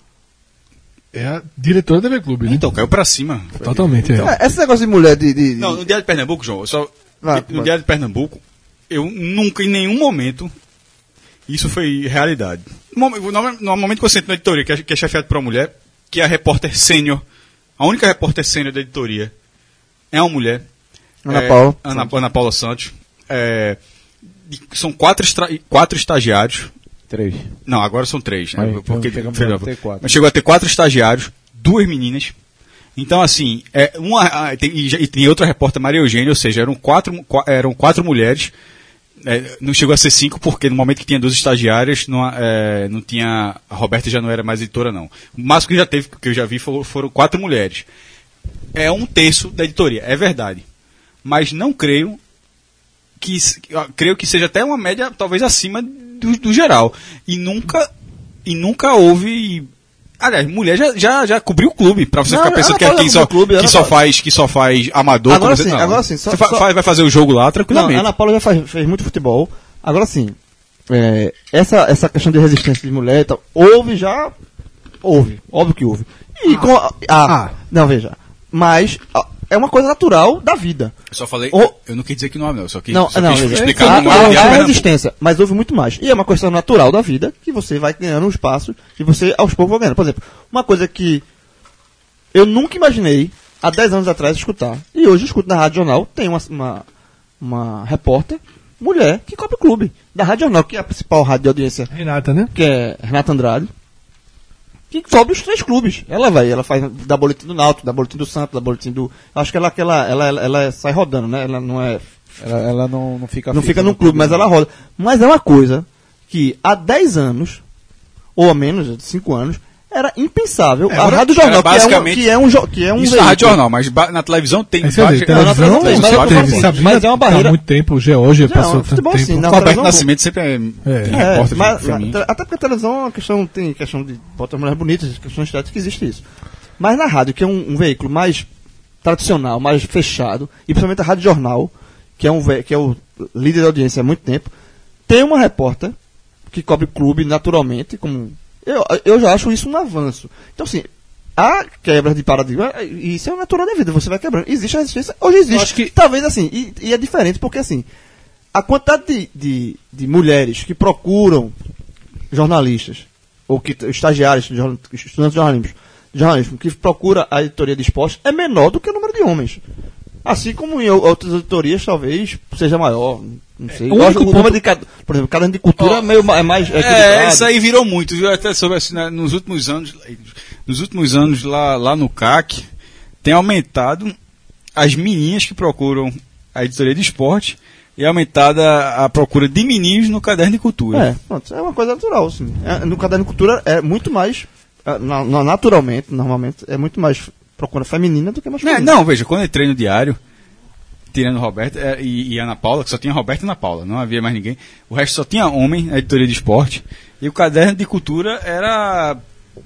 E: é a diretora da T V Clube, né?
C: Então, caiu pra cima.
E: Totalmente, é.
D: É, esse negócio de mulher de. de, de-
C: Não, no Diário de Pernambuco, João, eu só,
D: Vai,
C: no
D: vai.
C: Diário de Pernambuco, eu nunca, em nenhum momento, isso foi realidade. No, mom- no- no momento que eu sento na editoria, que é, que é chefiado por uma mulher, que é a repórter sênior, a única repórter sênior da editoria é uma mulher.
D: Ana
C: é,
D: Paula.
C: Ana, Ana Paula Santos. É, e são quatro, estra- quatro estagiários.
F: Três.
C: Não, agora são três, né?
F: Aí,
C: Porque,
F: então chegamos
C: foi-
F: a ter quatro.
C: mas chegou a ter quatro estagiários, duas meninas. Então, assim, é, uma, ah, tem, e, já- e tem outra repórter, Maria Eugênia, ou seja, eram quatro, qua- eram quatro mulheres. É, não chegou a ser cinco, porque no momento que tinha duas estagiárias, não, é, não tinha. A Roberta já não era mais editora, não. O máximo que já teve, que eu já vi, foram, foram quatro mulheres. É um terço da editoria, é verdade. Mas não creio que s- eu creio que seja até uma média talvez acima do, do geral. E nunca e nunca houve. Aliás, mulher já, já, já cobriu o clube, pra você
D: Não,
C: ficar pensando
D: ela
C: que é
D: fala
C: quem
D: do
C: só,
D: clube,
C: que
D: ela
C: só
D: fala-
C: faz que só faz amador.
D: Agora
C: como você-
D: sim,
C: não.
D: agora sim, só-
C: Você fa-
D: só-
C: faz- vai fazer o jogo lá
D: Não,
C: tranquilamente.
D: a Ana Paula já faz, fez muito futebol. Agora sim, é, essa, essa questão de resistência de mulher e tal, houve já. Houve, óbvio que houve. E com. a- ah,
E: Ah.
D: Não, veja. Mas ah, é uma coisa natural da vida.
C: Eu só falei.
D: O-
C: Eu não quis dizer que não há, não. Eu só quis,
D: Não,
C: só
D: não,
C: quis
D: veja,
C: explicar
D: há,
C: como
D: há-
C: é o
D: há
C: Diário Pernambuco.
D: resistência, mas houve muito mais. E é uma questão natural da vida que você vai ganhando um espaço e você aos poucos vai ganhando. Por exemplo, uma coisa que eu nunca imaginei há dez anos atrás escutar, e hoje eu escuto na Rádio Jornal, tem uma, uma, uma repórter, mulher, que cobre o clube. Da Rádio Jornal, que é a principal rádio de audiência,
E: Renata, né?
D: que é Renata Andrade, que cobre os três clubes. Ela vai, ela faz, dá boletim do Náutico, dá boletim do Santos, dá boletim do... Acho que ela, que ela, ela, ela, ela sai rodando, né? Ela não é...
F: Ela, ela não, não fica
D: não
F: fixa
D: fica no clube, mas ela roda. Mas é uma coisa que há dez anos ou a menos, de cinco anos, era impensável.
C: É,
D: a
C: era-
D: Rádio Jornal,
C: era
D: que é um,
C: basicamente-
D: que é um, jo- que é um
C: Isso na Rádio Jornal, mas ba- na televisão tem
E: É, quer dizer,
C: vários-
E: televisão,
D: na televisão,
E: só
D: mas
E: teve,
D: mas
E: Sabrina
D: é uma
E: tá há
D: barreira-
E: muito tempo, o Georgia
D: Não,
E: passou tanto
D: futebol,
E: tempo.
D: sim, na
C: Roberto
D: televisão-
C: Nascimento sempre é,
E: É.
C: tem
D: É,
C: repórter
D: mas,
C: feminino.
D: até porque a televisão é uma questão, tem questão de botar mulheres bonitas, questão estética, que existe isso. Mas na rádio, que é um, um veículo mais tradicional, mais fechado, e principalmente a Rádio Jornal, que é, um, ve- que é o líder da audiência há muito tempo, tem uma repórter que cobre clube naturalmente, como eu, eu já acho isso um avanço. Então, assim, a quebra de paradigma, e isso é o natural da vida, você vai quebrando. Existe a resistência, hoje existe.
E: Eu acho que-
D: Talvez assim, e, e é diferente, porque assim, a quantidade de, de, de mulheres que procuram jornalistas, ou que estagiários, jornal- estudantes de jornalismo, jornalismo, que procura a editoria de esporte, é menor do que o número de homens. Assim como em ou- outras editorias, talvez seja maior. Não sei.
E: o
D: Eu acho
E: único
D: o número
E: ponto-
D: de, cada- por exemplo, cada ano de cultura
C: Ó,
D: é, meio, ma- é mais. É,
C: É,
D: equilibrado.
C: isso aí virou muito, viu? Até sobre assim, né, nos últimos anos, nos últimos anos lá, lá no C A C, tem aumentado as meninas que procuram a editoria de esporte e aumentado a, a procura de meninos no caderno de cultura.
D: É, pronto, é uma coisa natural. Assim. É, no caderno de cultura é muito mais. é, na- na- naturalmente, normalmente, é muito mais procura feminina do que
C: É,
D: masculina.
C: não, veja, quando eu entrei no diário, tirando Roberto é, e, e Ana Paula, que só tinha Roberto e Ana Paula, não havia mais ninguém. O resto só tinha homem na editoria de esporte. E o caderno de cultura era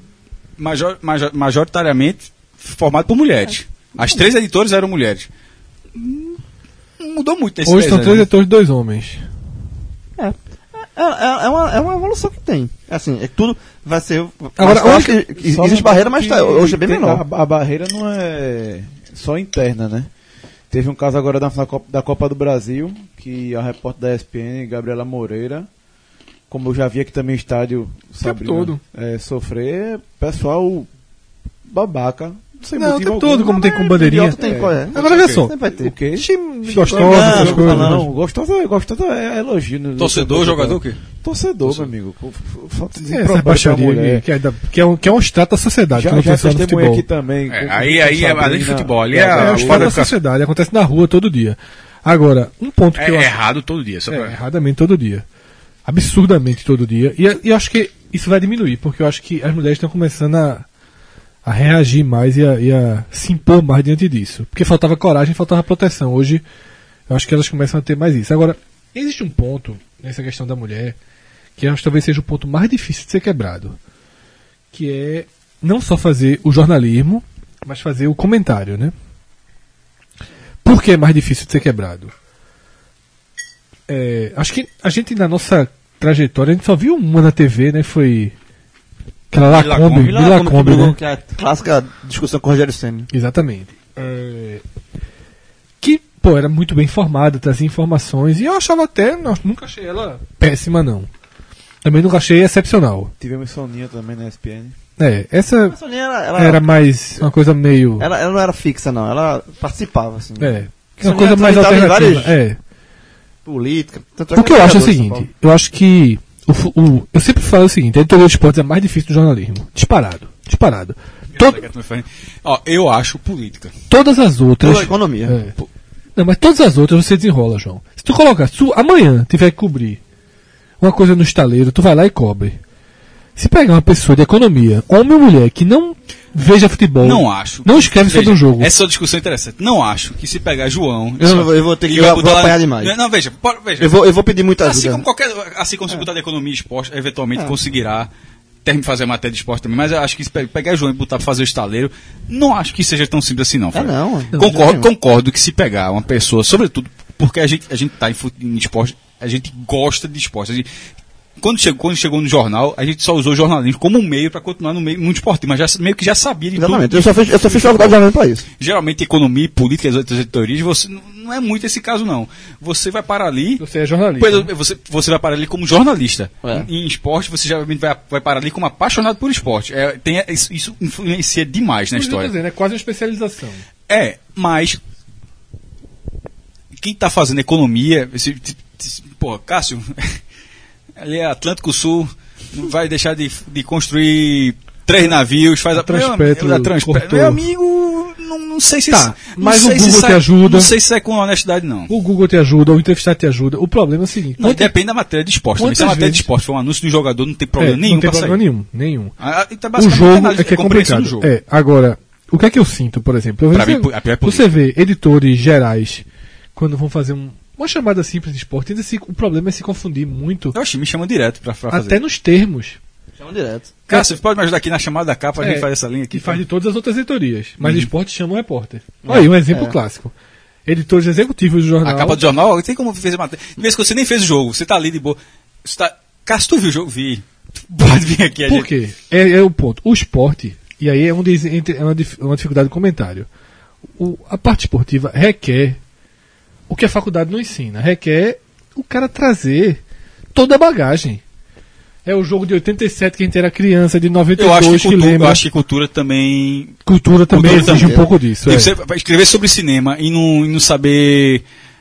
C: major, major, majoritariamente formado por mulheres. As três editoras eram mulheres. Hum, Mudou muito esse
E: Hoje são três
C: né?
E: editores e dois homens.
D: É, é, é uma, é uma evolução que tem. É assim, é que tudo vai ser.
E: Agora,
D: mas eu
E: onde
D: acho que
F: Só
D: existe
F: lembrando
D: barreira, mas
F: que
D: tá, hoje é bem
F: tem-
D: menor.
F: A, a barreira não é só interna, né? Teve um caso agora da, da, Copa, da Copa do Brasil, que a repórter da E S P N, Gabriela Moreira, como eu já vi aqui também o estádio Sabrina,
E: todo.
F: é, sofrer, pessoal babaca. Sem
E: Não, o
F: motivo
E: tempo
F: algum.
E: todo, como tem com bandeirinha.
D: Idiota tem qual é?
E: Agora vê só.
D: Sempre vai ter.
F: O quê?
E: Gostosa,
D: Não,
E: essas
D: não,
E: coisas.
D: não,
F: Não, gostosa, gostosa é elogio. no-
C: Torcedor,
F: no-
C: jogador, o quê?
F: Torcedor, meu amigo. Falta de
E: É, essa
F: propriedade
E: baixaria
F: pra mulher.
E: que, que é, da- que, é um, que é um extrato da sociedade,
F: Já,
E: que não
F: já
E: tem só no
F: testemunhei
E: futebol.
F: aqui também.
C: É,
F: com-
C: aí-
F: com
C: aí é além de
F: Sabrina,
C: futebol, ali
F: da-
C: é
E: É
C: a-
E: um
F: da-
E: estado da
C: educação.
E: sociedade, acontece na rua todo dia. Agora, um ponto que
C: É
E: eu acho...
C: errado todo dia. Só
E: É,
C: pra...
E: erradamente todo dia. Absurdamente todo dia. E, e eu acho que isso vai diminuir, porque eu acho que as mulheres estão começando a, a reagir mais e a, e a se impor mais diante disso. Porque faltava coragem, faltava proteção. Hoje, eu acho que elas começam a ter mais isso. Agora, existe um ponto nessa questão da mulher que eu acho que talvez seja o ponto mais difícil de ser quebrado. Que é não só fazer o jornalismo, mas fazer o comentário, né? Por que é mais difícil de ser quebrado? É, acho que a gente, na nossa trajetória, a gente só viu uma na T V, né? Foi aquela
C: Vila
E: Lacombe,
C: Combe.
E: Vila
D: Vila Combe,
E: Combe, né?
D: que é a clássica discussão com o Rogério Ceni.
E: Exatamente. É, que, pô, era muito bem informada, trazia informações, e eu achava até, não, nunca achei ela péssima, não. Também nunca achei excepcional.
F: Tivemos Soninha também na E S P N.
E: É, essa
D: A Soninha era, ela,
E: era mais uma coisa meio...
D: ela, ela não era fixa, não. Ela participava, assim.
E: É,
D: Soninha
E: uma coisa mais
D: transitava em
E: alternativa.
D: várias-
E: É.
D: Política. Tanto
E: O que eu acho é o
D: vereador de São
E: seguinte,
D: Paulo.
E: eu acho que o, fu- o- eu sempre falo o seguinte, a editoria de esportes é mais difícil do jornalismo. Disparado. Disparado. Todo-
C: Ó, eu acho política.
E: todas as outras.
D: Toda a economia.
E: É. Não, mas todas as outras você desenrola, João. Se tu colocar, se tu amanhã tiver que cobrir uma coisa no estaleiro, tu vai lá e cobre. Se pegar uma pessoa de economia, homem ou mulher, que não veja futebol,
C: Não acho.
E: não escreve sobre
C: Veja,
E: o jogo.
C: Essa é uma discussão interessante. Não acho que se pegar João.
D: Eu,
C: só-
D: não vou- eu vou ter que
C: e
D: eu
C: vai
D: vou
C: botar lá-
D: apanhar demais.
C: Não, veja, pode- veja.
D: Eu vou, eu vou pedir muita
C: Assim
D: ajuda.
C: como qualquer. Assim como se botar de economia e esporte, eventualmente
D: É.
C: conseguirá ter, fazer a matéria de esporte também. Mas eu acho que se pe- pegar João e botar pra fazer o estaleiro, não acho que seja tão simples assim, não.
D: É
C: Fábio.
D: não. não
C: Concordo,
D: não.
C: concordo que se pegar uma pessoa, sobretudo porque a gente, a gente tá em, fut- em esporte, a gente gosta de esporte. A gente- quando, chegou, quando chegou no jornal, a gente só usou o jornalismo como um meio para continuar no meio muito esportivo, mas já, meio que já sabia de
D: Exatamente.
C: tudo.
D: Eu só fiz, eu só fiz faculdade de jornalismo pra isso.
C: Geralmente, economia e política e as outras editorias, você, não- não é muito esse caso, não. Você vai para ali.
E: Você é jornalista.
C: Pelo- Você, você vai para ali como jornalista.
D: É.
C: Em, em esporte, você geralmente vai, vai para ali como apaixonado por esporte. É, tem, isso, isso influencia demais na
E: Por isso que eu tô
C: história.
E: dizendo, é quase uma especialização.
C: É, mas quem está fazendo economia, esse, esse, pô, Cássio, ali é Atlântico Sul, não vai deixar de, de construir três navios, faz a,
E: A Transpetro
C: meu, a Transpetro.
E: cortou.
C: Meu amigo, não, não sei se
E: Tá,
C: não
E: mas
C: sei
E: o
C: se
E: Google
C: isso
E: te
C: é-
E: ajuda.
C: Não sei se é com honestidade, não.
E: O Google te ajuda, o entrevistado te ajuda. O problema é o seguinte:
C: Não,
E: quantas-
C: depende da matéria de esporte. Também. Se a
E: quantas
C: matéria de
E: vezes-
C: esporte for um anúncio do jogador, não tem
E: é,
C: problema nenhum
E: não tem
C: pra
E: problema
C: sair.
E: nenhum, nenhum.
C: Ah, então,
E: O
C: basicamente,
E: jogo
C: análise,
E: é que é
C: compreensão
E: complicado.
C: do jogo.
E: É, agora, o que é que eu sinto, por exemplo? Eu
C: Pra
E: vejo-
C: mim, a pior é
E: você vê editores gerais, quando vão fazer um- uma chamada simples de esporte, ainda se- o problema é se confundir muito,
C: Oxi, me chama direto pra, pra fazer.
E: até nos termos.
D: Chama direto.
C: Cara, você pode me ajudar aqui na chamada da capa, a gente
E: É,
C: faz essa linha aqui.
E: Que faz de todas as outras editorias. Mas
C: Uhum.
E: esporte chama o repórter. Olha aí, um exemplo
D: É.
E: clássico. Editores executivos do jornal.
C: A capa do jornal, tem como fazer matéria. De vez que você nem fez o jogo, você tá ali de boa. Você tá... Cara, se tu viu o jogo, vi. Tu pode vir aqui, a
E: Por
C: gente.
E: quê? É, é o ponto. O esporte, e aí é, um des- entre- é uma, dif- uma dificuldade do comentário. O- a parte esportiva requer o que a faculdade não ensina. Requer o cara trazer toda a bagagem. É o jogo de oitenta e sete que a gente era criança, de noventa e
C: Eu
E: dois
C: acho que,
E: que,
C: cultura,
E: lembra.
C: eu acho que cultura também.
E: Cultura também
C: cultura
E: exige
C: também.
E: um pouco disso.
C: Tem
E: É.
C: que ser, pra escrever sobre cinema e não, e não saber.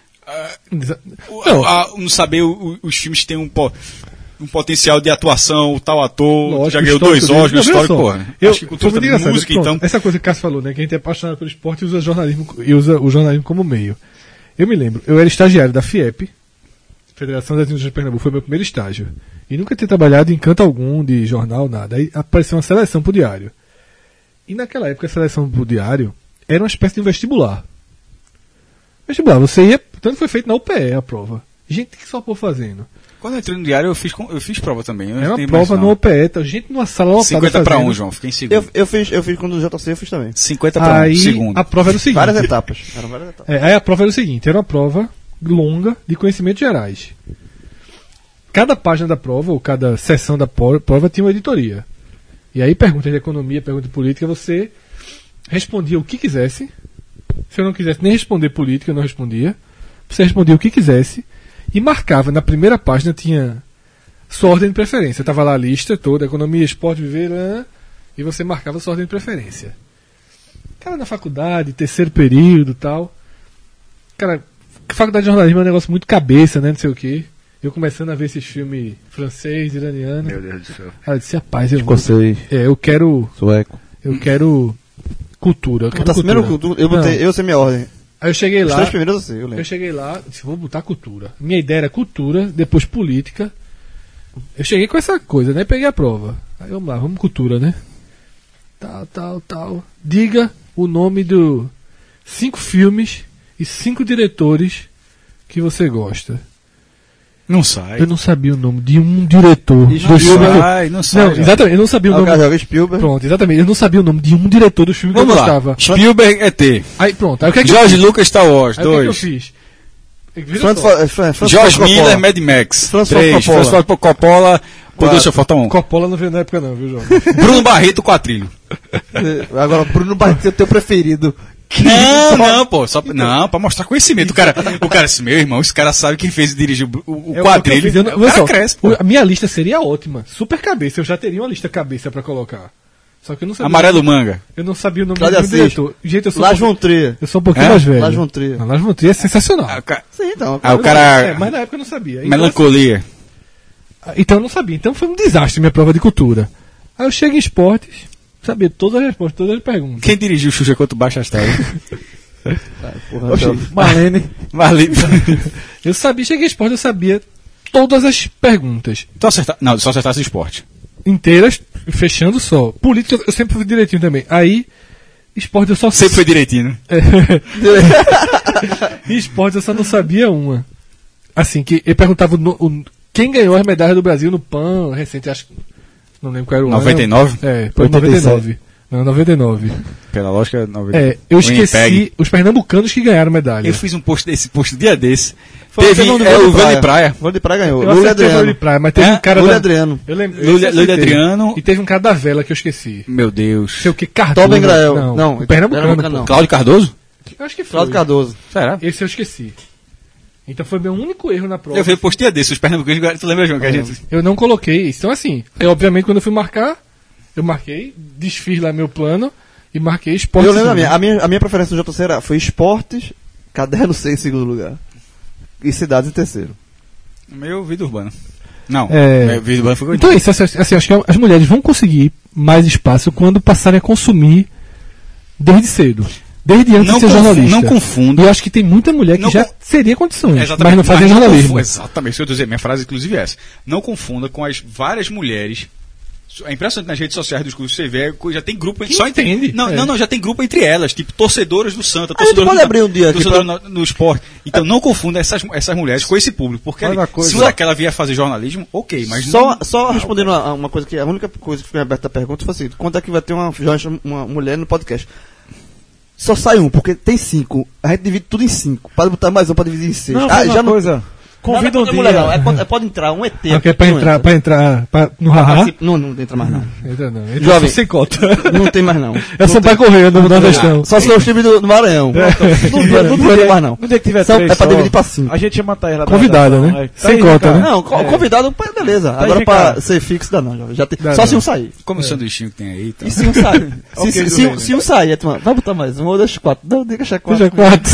E: Exa-
C: o-
E: Não.
C: a- não saber o- o- os filmes que têm um, po- um potencial de atuação, o tal ator
E: Lógico,
C: já ganhou
E: histórico
C: dois
E: dele.
C: Oscars,
E: Não, veja
C: histórico,
E: só,
C: porra.
E: Eu,
C: acho que cultura
E: foi muito
C: também,
E: engraçado,
C: música,
E: pronto,
C: então.
E: Essa coisa que o Cássio falou, né? Que a gente é apaixonado pelo esporte e usa jornalismo, e usa o jornalismo como meio. Eu me lembro, eu era estagiário da FIEP, Federação das Indústrias de Pernambuco, foi meu primeiro estágio. E nunca tinha trabalhado em canto algum de jornal, nada. Aí apareceu uma seleção pro diário. E naquela época a seleção pro diário era uma espécie de um vestibular. Vestibular, você ia. Tanto foi feito na U P E a prova. Gente que só por fazendo.
C: Quando eu entrei no diário, eu fiz, com- eu fiz prova também. Eu
E: Era
C: não
E: uma
C: tenho
E: prova
C: mais,
E: no
C: não.
E: U P E, tá, gente numa sala lotada
C: cinquenta pra
E: fazendo.
C: um, João. Fiquei em segundo.
D: Eu, eu fiz, eu fiz quando o J C eu fiz também.
C: cinquenta pra um,
E: Aí
C: segundo.
E: a prova era o seguinte.
D: Várias etapas. Eram várias etapas.
E: É, aí a prova era o seguinte, era uma prova longa de conhecimentos gerais. Cada página da prova, ou cada sessão da po- prova tinha uma editoria. E aí perguntas de economia, perguntas de política, você respondia o que quisesse. Se eu não quisesse nem responder política, eu não respondia. Você respondia o que quisesse e marcava. Na primeira página tinha sua ordem de preferência. Tava lá a lista toda, economia, esporte, viver, né? E você marcava sua ordem de preferência. Cara, na faculdade, terceiro período e tal. Cara, faculdade de jornalismo é um negócio muito cabeça, né? Não sei o quê. Eu começando a ver esses filmes francês, iraniano.
C: Meu Deus do céu.
E: Aí eu disse, rapaz, eu, vou,
F: Escocês,
E: é, eu quero.
F: sueco.
E: Eu quero cultura. Eu quero
D: Tá
E: cultura.
D: primeiro cultura. Eu botei,
E: Não.
D: eu sei minha ordem.
E: Aí eu cheguei
D: Os
E: lá.
D: três primeiros eu sei, eu
E: Eu
D: lembro.
E: cheguei lá, disse, vou botar cultura. Minha ideia era cultura, depois política. Eu cheguei com essa coisa, né? Peguei a prova. Aí vamos lá, vamos cultura, né? Tal, tal, tal. Diga o nome do cinco filmes e cinco diretores que você gosta.
C: Não sai.
E: Eu não sabia o nome de um diretor
D: Isso,
E: do
D: não
E: filme.
C: sai, não sai,
E: Não,
C: já.
E: exatamente, eu não sabia o
D: Ah, o
E: nome.
D: cara joga Spielberg.
E: Pronto, exatamente. Eu não sabia o nome de um diretor do filme que
C: Vamos
E: eu
C: lá.
E: gostava.
C: Spielberg é T.
E: Aí pronto, aí o que é que eu
C: George
E: fiz?
C: Lucas, Star Wars,
E: Aí o que é que eu
C: dois.
E: fiz? Veja
D: Francis
E: só.
D: Fo- Fran- Francis
C: George
D: Ford Coppola.
C: Miller, Mad Max.
D: Francis
C: três.
D: Ford Coppola.
C: Francis Ford Coppola. Por Deus, falta um.
E: Coppola não veio na época não, viu, João?
C: Bruno Barreto, quatrilho.
D: Agora, Bruno Barreto é o teu preferido.
C: Não, não, pô. Só, não, pra mostrar conhecimento. O cara, o cara disse, meu irmão, esse cara sabe quem fez e dirigiu o, o
E: É o
C: quadrilho.
E: que eu fiz, eu não-
C: O
E: olha
C: cara
E: só,
C: cresce, pô.
E: o- A minha lista seria ótima. Super cabeça. Eu já teria uma lista cabeça pra colocar. Só que eu não sabia.
C: Amarelo Manga.
E: Eu não sabia o nome
D: Cláudio
E: do
D: Assis.
E: diretor. Gente, eu sou, um
D: Lars
E: pouquinho-
D: von Trier.
E: eu sou um pouquinho
C: É?
E: mais velho.
D: Lars von Trier.
E: Não, Lars von Trier é sensacional.
C: Ah, o ca-
D: Sim, então.
C: Ah, o
E: É,
C: cara.
E: mas na época eu não sabia. Então,
C: Melancolia.
E: assim, então eu não sabia. Então foi um desastre minha prova de cultura. Aí eu chego em esportes, sabia todas as respostas, todas as perguntas.
C: Quem dirigiu Xuxa quanto Baixa Astral?
D: Porra,
E: Oxi,
D: então-
E: Marlene.
C: Vale.
E: Eu sabia, cheguei em esporte, eu sabia todas as perguntas.
C: Então acertar. Não, só acertasse esporte.
E: Inteiras, fechando só. Política eu sempre fui direitinho também. Aí, esporte eu só
C: Sempre foi direitinho, né?
E: E esporte eu só não sabia uma. Assim, que ele perguntava o no- o- quem ganhou as medalhas do Brasil no P A N recente, acho que. Não lembro qual era o ano.
C: noventa e nove?
E: É, foi
D: oitenta e
E: noventa e nove. Não, noventa e nove.
C: Pela lógica, noventa.
E: É, eu
C: O
E: esqueci
C: Winnipeg.
E: os pernambucanos que ganharam medalha.
C: Eu fiz um post desse post dia desse.
D: Foi
C: Teve
D: teve um do
C: é,
D: vôlei
C: o vôlei de praia.
D: Vôlei de praia ganhou.
E: Eu
D: Lula
E: acertei o vôlei de
D: Adriano.
E: praia, mas teve
C: É?
E: um cara
D: Lula
E: da...
D: Adriano.
E: Eu lembro.
C: Lula-
E: esse eu
C: Lula
E: acertei.
C: Adriano.
E: E teve um cara da vela que eu esqueci.
C: Meu Deus.
E: Sei o que, Cardoso.
D: Toben Grael.
E: Não,
D: Não,
E: o pernambucano.
D: Pernambucano
E: pô.
D: não.
C: Cláudio Cardoso?
E: Eu acho que foi.
D: Cláudio Cardoso.
C: Será?
E: Esse eu esqueci. Então foi meu único erro na prova.
C: Eu vi o post dia desse, os pernambucanos. Tu lembra, João, que a gente.
E: Eu não coloquei. Então, assim, eu, obviamente, quando eu fui marcar, eu marquei, desfiz lá meu plano e marquei esporte.
D: Eu lembro a minha, a minha. A minha preferência no J C era, foi esportes, caderno C em segundo lugar. E cidades em terceiro.
C: Meio vida urbana. Não,
E: É.
C: é, vida urbana foi
E: Então é isso. Assim, assim, acho que as mulheres vão conseguir mais espaço quando passarem a consumir desde cedo. desde antes
C: Não
E: de ser
C: confu-
E: jornalista.
C: não confunda.
E: E eu acho que tem muita mulher que
C: Não
E: já
C: con-
E: teria condições,
C: Exatamente,
E: mas não fazem jornalismo.
C: confu- Exatamente, isso que eu tô dizendo. Minha frase, inclusive, é essa. Não confunda com as várias mulheres. É impressionante nas redes sociais dos clubes, você vê, já tem grupo
E: Que
C: só entre.
E: entende,
C: Não,
E: é.
C: não, não, já tem grupo entre elas, tipo torcedoras do Santa,
D: A gente
C: torcedoras
D: pode
C: do,
D: abrir um dia aqui
C: torcedor no, no esporte. Então não confunda essas, essas mulheres com esse público, porque
F: Olha
C: ali,
F: uma coisa.
C: se aquela vier fazer jornalismo, ok, mas
D: Só,
C: não,
D: só respondendo a, a uma coisa que a única coisa que foi aberta a pergunta foi assim: quando é que vai ter uma, uma mulher no podcast? Só sai um, porque tem cinco. A gente divide tudo em cinco. Pode botar mais um pra dividir em seis.
F: Não,
D: ah,
F: já
D: já não.
F: coisa. Convida
D: não,
F: um
D: não é
F: dia.
D: mulher, não. É, pode, é, pode entrar um E T.
E: Ah, que é pra
D: não
E: entrar,
D: entra.
E: pra entrar pra, no haha?
D: Participa- Não, não entra mais não.
E: Entra não. Entra
D: Jovem.
E: só sem cota.
D: Não tem mais não.
E: É só pra correr no Nordestão.
D: Só se for o time do, do Maranhão. Não, não, não, não tem mais não.
F: No dia que tiver
D: São-
F: três
D: é pra
F: só,
D: dividir pra cinco.
F: A gente chama a Thaís lá da
E: Convidada,
F: redação,
E: né?
F: aí.
E: Sem
F: Thaís,
E: cota,
F: vem cá.
E: né?
D: Não, co- convidado, pá, beleza.
F: Tá,
D: Agora
F: vem
D: pra
F: cá.
D: ser fixo dá não, jovem. Já tem,
E: Dá
D: só
E: não.
D: se um sair.
C: como o sanduichinho que tem aí. Então.
D: E se um sair?
F: Ok,
D: se, se,
F: do
D: se, um-
F: bem,
D: se um sair, é, tu- vai botar mais um ou deixa quatro. Não, deixa quatro.
E: Seja quatro.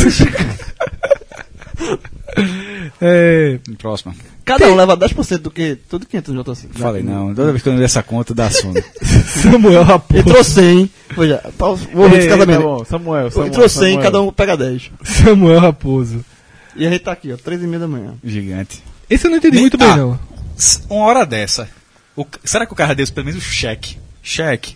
E: É,
C: Próxima.
D: Cada um leva dez por cento do que tudo que entra no J C.
C: Falei, não, toda vez que eu não der essa conta, dá sono.
E: Samuel Raposo.
D: Entrou cem. Veja, vou ouvir esse
F: Ei,
D: casamento.
F: tá bom, Samuel, Samuel,
D: Entrou cem,
F: Samuel.
D: cada um pega dez.
E: Samuel Raposo.
D: E a gente tá aqui, ó, três e meia da manhã.
C: Gigante.
E: Esse eu não entendi muito bem,
C: Ah,
E: não.
C: s- Uma hora dessa. o c- será que o cara deu pelo menos o cheque? Cheque.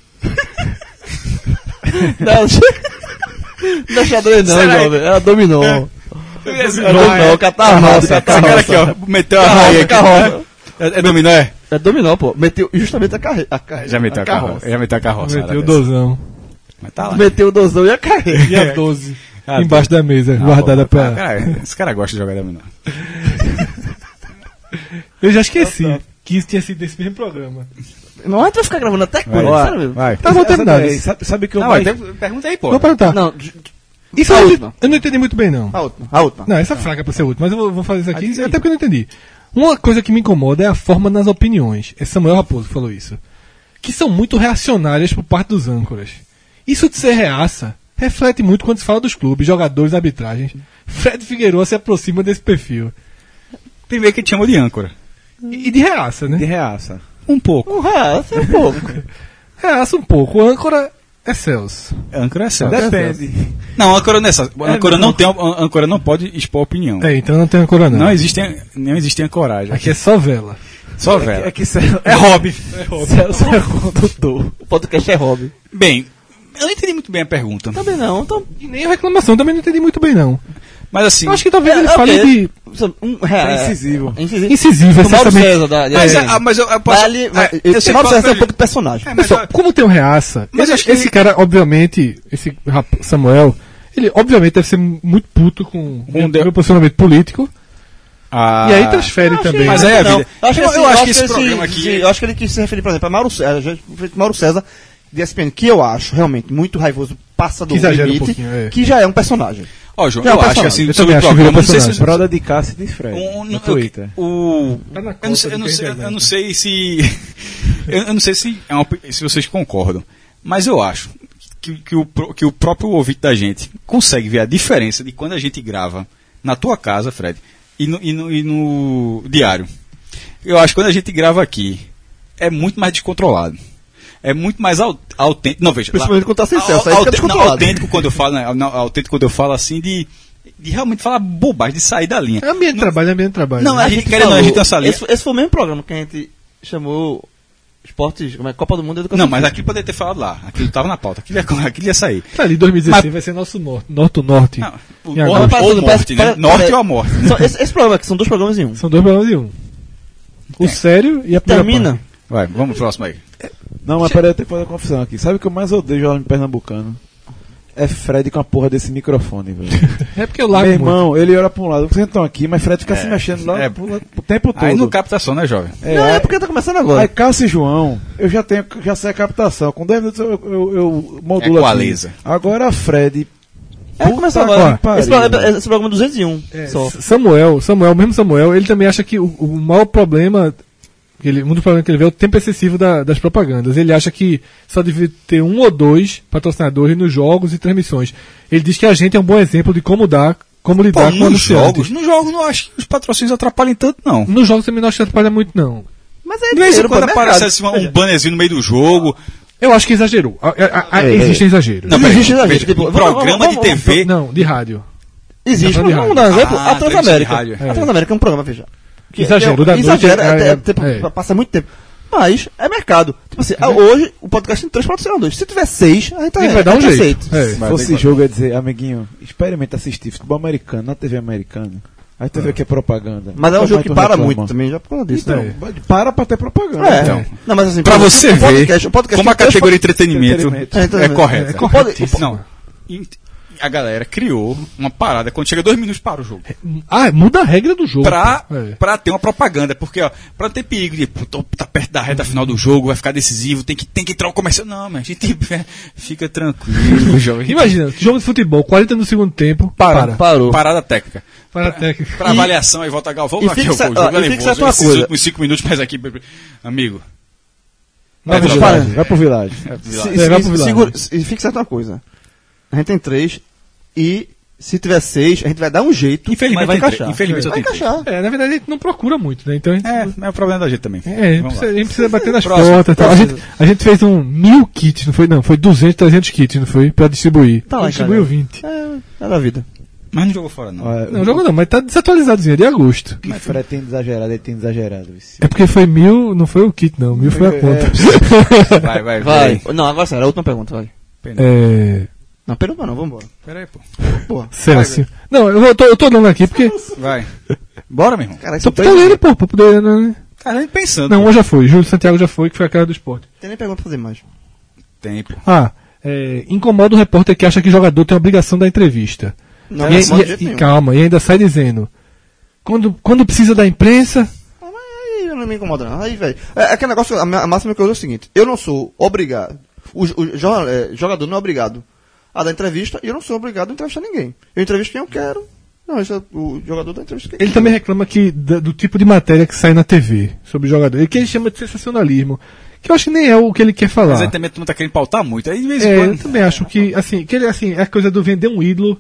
D: Não, não é xadrez não,
C: Será?
D: jovem. Ela dominou.
C: Não,
D: É dominó, catarroça.
C: Esse cara aqui, ó, meteu a
D: Carroça,
C: raia aqui.
D: carroça.
C: né? É, é dominó, é?
D: É dominó, pô. Meteu justamente a carreira. A carreira
C: Já meteu a carroça. Já meteu a carroça.
E: Meteu o
C: hora dessa.
E: dozão.
C: Mas tá lá.
D: Meteu o dozão e a carreira.
E: E a doze.
C: Ah,
E: Embaixo da mesa, guardada
C: pô,
E: pra.
C: cara, esse cara gosta de jogar dominó.
E: Eu já esqueci que isso tinha sido nesse mesmo programa.
D: Não, a gente vai ficar gravando até
C: Vai,
D: quando? Sério mesmo?
C: vai.
E: Tá bom, terminado.
F: Sabe, sabe, sabe que eu
C: Não,
F: mais...
C: mas tem- pergunta aí, pô.
E: Vou perguntar.
D: Não, j-
E: Isso
D: a
E: eu, não
D: última.
E: entendi- eu não entendi muito bem, não.
D: a última. A última.
E: Não, essa é fraca pra ser útil, mas eu vou, vou fazer isso aqui,
C: diz aí.
E: até porque eu não entendi. Uma coisa que me incomoda é a forma nas opiniões. É Samuel Raposo que falou isso. Que são muito reacionárias por parte dos âncoras. Isso de ser reaça reflete muito quando se fala dos clubes, jogadores, arbitragens. Fred Figueiredo se aproxima desse perfil.
C: Primeiro que te chamou de âncora.
E: E, e de reaça,
F: de
E: né?
F: reaça.
C: Um pouco.
D: Um real, é pouco.
E: Reaça um pouco. O âncora é Celso.
C: Âncora é certo.
F: Depende.
C: Não, âncora nessa. Âncora
F: não.
C: não tem, âncora não pode expor opinião.
E: É, então não tem âncora não.
C: Não existe, não existe ancoragem.
E: Aqui é só vela.
C: Só
F: É
C: velho.
F: que Celso
C: É hobby.
F: Celso é condutor.
D: O podcast é hobby.
C: Bem, eu não entendi muito bem a pergunta.
D: Também não, então...
E: E nem a reclamação, também não entendi muito bem, não.
C: Mas assim.
E: Eu acho que talvez ele
D: É,
E: fale
D: ok.
E: de
D: Um real.
F: É incisivo.
D: É incisivo.
E: incisivo,
D: O Mauro
E: essencialmente.
D: César da...
C: Mas,
D: é,
C: é, ah, mas eu, eu posso.
D: Mas ali, mas,
C: é,
D: eu
C: sei
D: Mauro
C: que
D: César é um
C: pode-
D: pouco de personagem.
C: É, mas
E: Pessoal,
C: eu-
E: como tem um reaça,
C: Mas
E: ele-
C: acho que
E: esse
C: ele-
E: cara, obviamente, esse rap- Samuel, ele obviamente deve ser muito puto com o meu,
C: de-
E: meu posicionamento político.
C: Ah,
E: E aí transfere
D: Eu achei-
E: também.
C: Mas aí é a
D: não.
C: vida.
D: Eu acho que,
C: Eu-
D: assim,
C: eu acho que
D: esse-
C: esse programa aqui-
D: sim, eu acho que ele quis se referir, por exemplo, a Mauro César, já- Mauro César, de S P N, que eu acho realmente muito raivoso, passa do
E: Que exagera um
D: limite,
E: pouquinho, é.
D: que já é um personagem.
C: Ó, João,
D: Já é um
C: eu acho
D: personagem.
C: assim,
E: Eu
C: sobre
E: também
C: o
E: acho que virou
C: programa, não sei se.
E: personagem.
F: Broda de Cássio e de Fred.
C: Um,
F: no
C: no-
F: Twitter.
C: o,
E: Tá na
C: eu, não sei,
E: cota
C: eu, não
E: do
C: sei,
E: que é
C: eu não sei se. eu, eu não sei se, é uma, se vocês concordam, mas eu acho que, que, o, pro- que o próprio ouvinte da gente consegue ver a diferença de quando a gente grava na tua casa, Fred, e no, e no, e no diário. Eu acho que quando a gente grava aqui, é muito mais descontrolado. É muito mais au- autêntico. Não, veja.
D: Principalmente quando tá sem
C: au-
D: Celso, aí
C: au-
D: fica
C: autêntico, não,
D: descontrolado.
C: autêntico quando eu falo, né, não, autêntico quando eu falo assim de, de realmente falar bobagem, de sair da linha.
E: É ambiente de trabalho, é ambiente de trabalho.
C: Não,
E: né?
C: a gente querendo, a gente tem essa linha.
D: esse, esse foi o mesmo programa que a gente chamou Esportes, como é? Copa do Mundo e Educação.
C: Não, mas aquilo poderia ter falado lá. Aquilo estava na pauta. Aquilo ia, aquilo ia sair.
E: Tá ali, dois mil e dezesseis
C: Mas-
E: vai ser nosso norte. Norte-norte.
C: Não, o,
E: E
C: ou,
E: agora?
C: ou
D: Parece-
C: morte,
D: parece-
C: né?
D: parece-
C: Norte
D: parece-
C: ou a morte. Né?
D: Só esse, esse programa aqui, são dois programas em um.
E: São dois programas de um. O sério e a primeira
D: Termina.
E: parte.
C: Vai, vamos pro próximo aí.
F: Não, mas peraí, eu tenho que fazer uma confusão aqui. Sabe o que eu mais odeio jogando pernambucano? É Fred com a porra desse microfone, velho.
E: É porque eu largo
F: Meu
E: muito.
F: irmão, ele olha pra um lado, vocês estão aqui, mas Fred fica se mexendo lá
C: é.
F: pro- o tempo todo.
C: Aí no captação, né, jovem?
F: É,
D: não, é
F: aí-
D: porque tá começando agora.
F: Aí Cássio e João, eu já tenho, já sei a captação. Com dez minutos eu, eu, eu modulo
C: É com a
F: aqui.
C: laser.
F: Agora Fred.
D: É, começou
F: Puta
D: agora.
F: que pariu.
D: Esse programa, esse programa é duzentos e um.
E: É,
D: só.
E: Samuel, Samuel, mesmo Samuel, ele também acha que o, o maior problema, que ele, um dos problemas que ele vê é o tempo excessivo da- das propagandas. Ele acha que só devia ter um ou dois patrocinadores nos jogos e transmissões. Ele diz que a gente é um bom exemplo de como dar, como
C: Pô,
E: lidar com
C: nos
E: anunciantes.
C: jogos, nos jogos não acho que os patrocínios atrapalhem tanto, não.
E: Nos jogos também não acho que atrapalha muito, não.
D: Mas é
C: De vez em
D: dinheiro,
C: quando
D: pô, é
C: aparece
D: mercado.
C: assim, um bannerzinho no meio do jogo.
E: Eu acho que exagerou. A- a- a-
D: É,
E: existe
D: é.
E: exagero.
C: Não,
D: Não
C: peraí,
D: existe exagero.
C: veja,
D: Tipo,
C: um
D: vamos-
C: programa
D: vamos-
C: de T V.
E: Não, de rádio.
D: Existe,
E: Tá falando de
D: vamos
E: rádio.
D: dar um exemplo,
C: Ah,
D: a Transamérica.
C: entrevista de rádio.
D: A Transamérica é um programa, veja. Que
E: Exagero
D: é,
E: da noite,
D: exagera,
E: é-
D: é,
E: é-
D: é, tempo-
E: é.
D: passa muito tempo. Mas é mercado. Tipo assim, ah, hoje o podcast tem três patrocinadores. Se tiver seis, a gente,
E: A gente vai dar um
D: a gente
E: jeito.
D: aceita.
E: É.
F: Se fosse jogo, eu ia dizer, amiguinho, experimenta assistir futebol americano na T V americana. Aí tu vê que é propaganda.
D: Mas é um
F: Nunca
D: jogo
F: mais
D: que
F: tu
D: para
F: reclama.
D: muito também, já por causa disso.
F: Então,
D: né?
F: para pra ter propaganda.
D: É.
F: Então.
D: Não, mas assim,
C: Pra
D: por exemplo,
C: você
D: o podcast-
C: ver
D: o podcast
C: como a
D: tem três
C: categoria
D: pa-
C: entretenimento
F: entretenimento.
D: É,
C: é
D: entretenimento.
C: correta.
E: É corretíssimo.
C: Não. E a galera criou uma parada quando chega dois minutos para o jogo.
E: Ah, muda a regra do jogo.
C: Pra,
E: É.
C: pra ter uma propaganda, porque, ó, pra não ter perigo de, pô, tô- tá perto da reta final do jogo, vai ficar decisivo, tem que, tem que entrar o comercial. Não, mas a gente é, fica tranquilo, jovem.
E: Imagina, jogo de futebol, quarenta no segundo tempo, para.
D: Parou.
C: Parada técnica.
E: Para a técnica.
C: Pra avaliação, aí volta Gal, vamos
D: e
C: aqui,
D: fica
C: ó, pô,
D: cer-
C: o jogo
D: ó,
C: é
D: e fica
C: nervoso,
D: certo uma
C: esses
D: coisa.
C: últimos cinco minutos, mas aqui, amigo.
F: Vai pro
C: Vai
F: Village,
D: para.
F: vai pro Village.
D: Se,
E: É,
D: se,
E: vai pro Village.
D: segura, e fique certo uma coisa. A gente tem três e se tiver seis, a gente vai dar um jeito,
C: Infelizmente,
D: mas vai
C: tem
D: encaixar.
C: três. Infelizmente,
D: vai
C: eu tenho
D: encaixar.
E: É, na verdade a gente não procura muito, né? Então a gente,
C: É, é o problema da gente também.
E: é, a gente,
C: Vamos
E: precisa,
C: lá.
E: a gente precisa bater nas
C: Próximo,
E: portas e tal. A
D: próximo.
E: gente, a gente fez um mil kits, não foi? Não, foi duzentos, trezentos kits, não foi? Pra distribuir.
D: Tá lá,
E: Distribuiu
D: cara.
E: vinte.
D: É, é da vida.
C: Mas não jogou fora, não.
F: Olha,
E: Não, jogou não, mas tá desatualizadozinho, é de agosto.
F: o Fred tem exagerado, ele tem exagerado. vice.
E: É porque foi mil, não foi o kit não, mil foi a
F: É,
E: conta.
C: Vai, vai,
D: Vai. Não, agora sério, a última pergunta, vai.
E: É.
D: Não, pergunta não, vambora.
C: Pera aí, pô.
D: Porra.
E: Sério assim. Não, eu, vou- tô, eu tô dando aqui porque.
C: Vai. Bora, meu irmão.
D: Cara,
E: Tô
D: são
E: tô
D: três.
E: lendo, pô, pra poder. Né?
C: Cara, nem pensando.
E: Não, hoje já foi. Júlio Santiago já foi, que foi a cara do esporte.
D: Tem nem pergunta pra fazer mais.
C: Tempo.
E: Ah, é, incomoda o repórter que acha que jogador tem a obrigação da entrevista.
D: Não,
E: e,
D: não
E: e-
D: incomoda de jeito
E: e-
D: nenhum.
E: calma, e ainda sai dizendo. Quando, quando precisa da imprensa.
D: Ah, mas aí não me incomoda não. Aí, velho. É, é aquele negócio, a, minha- a máxima que eu uso é o seguinte: eu não sou obrigado. O, o jo- é, jogador não é obrigado a dar entrevista e eu não sou obrigado a entrevistar ninguém. Eu entrevisto quem eu quero. Não, esse é o jogador da entrevista quem
E: Ele também reclama que da- do tipo de matéria que sai na T V sobre jogador. E que ele chama de sensacionalismo. Que eu acho que nem é o que ele quer falar.
C: Mas aí também tu não tá querendo pautar muito. Aí de vez em
E: É, eu
C: quando.
E: também acho que, assim, que ele, assim, é a coisa do vender um ídolo,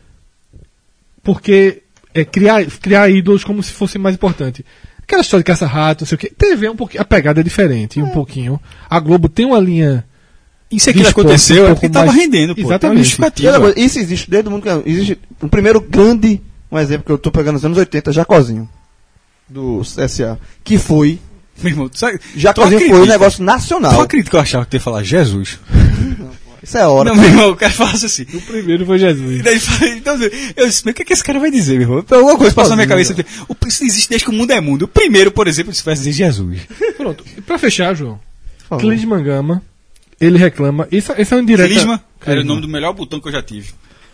E: porque é criar, criar ídolos como se fosse mais importante. Aquela história de caça-rato, não sei o que. T V é um pouquinho, a pegada é diferente, um pouquinho. A Globo tem uma linha.
C: Isso aqui
E: de
C: que
E: esporte
C: aconteceu
E: um
C: é
E: pouco
C: porque tava
E: mais-
C: rendendo, pô.
E: Exatamente.
C: Tava
D: E outra
C: justificativa.
D: coisa, isso existe desde o mundo que existe um primeiro grande, um exemplo que eu tô pegando nos anos oitenta, Jacozinho, do C S A, que foi,
C: Meu irmão, tu sabe,
D: Jacozinho
C: tu
D: foi um
C: acredita-
D: negócio
C: Tu
D: nacional.
C: acredita que eu achava que tu ia falar Jesus?
D: Isso é hora.
C: Não, meu irmão, o cara fala assim.
E: O primeiro foi Jesus.
C: E daí fala- então, eu disse, mas o que, é que esse cara vai dizer, meu irmão? Alguma coisa passou na minha cabeça. O, isso existe desde que o mundo é mundo. O primeiro, por exemplo, isso vai dizer Jesus.
E: Pronto. E pra fechar, João,
D: Por favor.
E: Clis Mangama, ele reclama. Isso, isso é um indireto.
C: Clisma era o nome do melhor botão que eu já tive.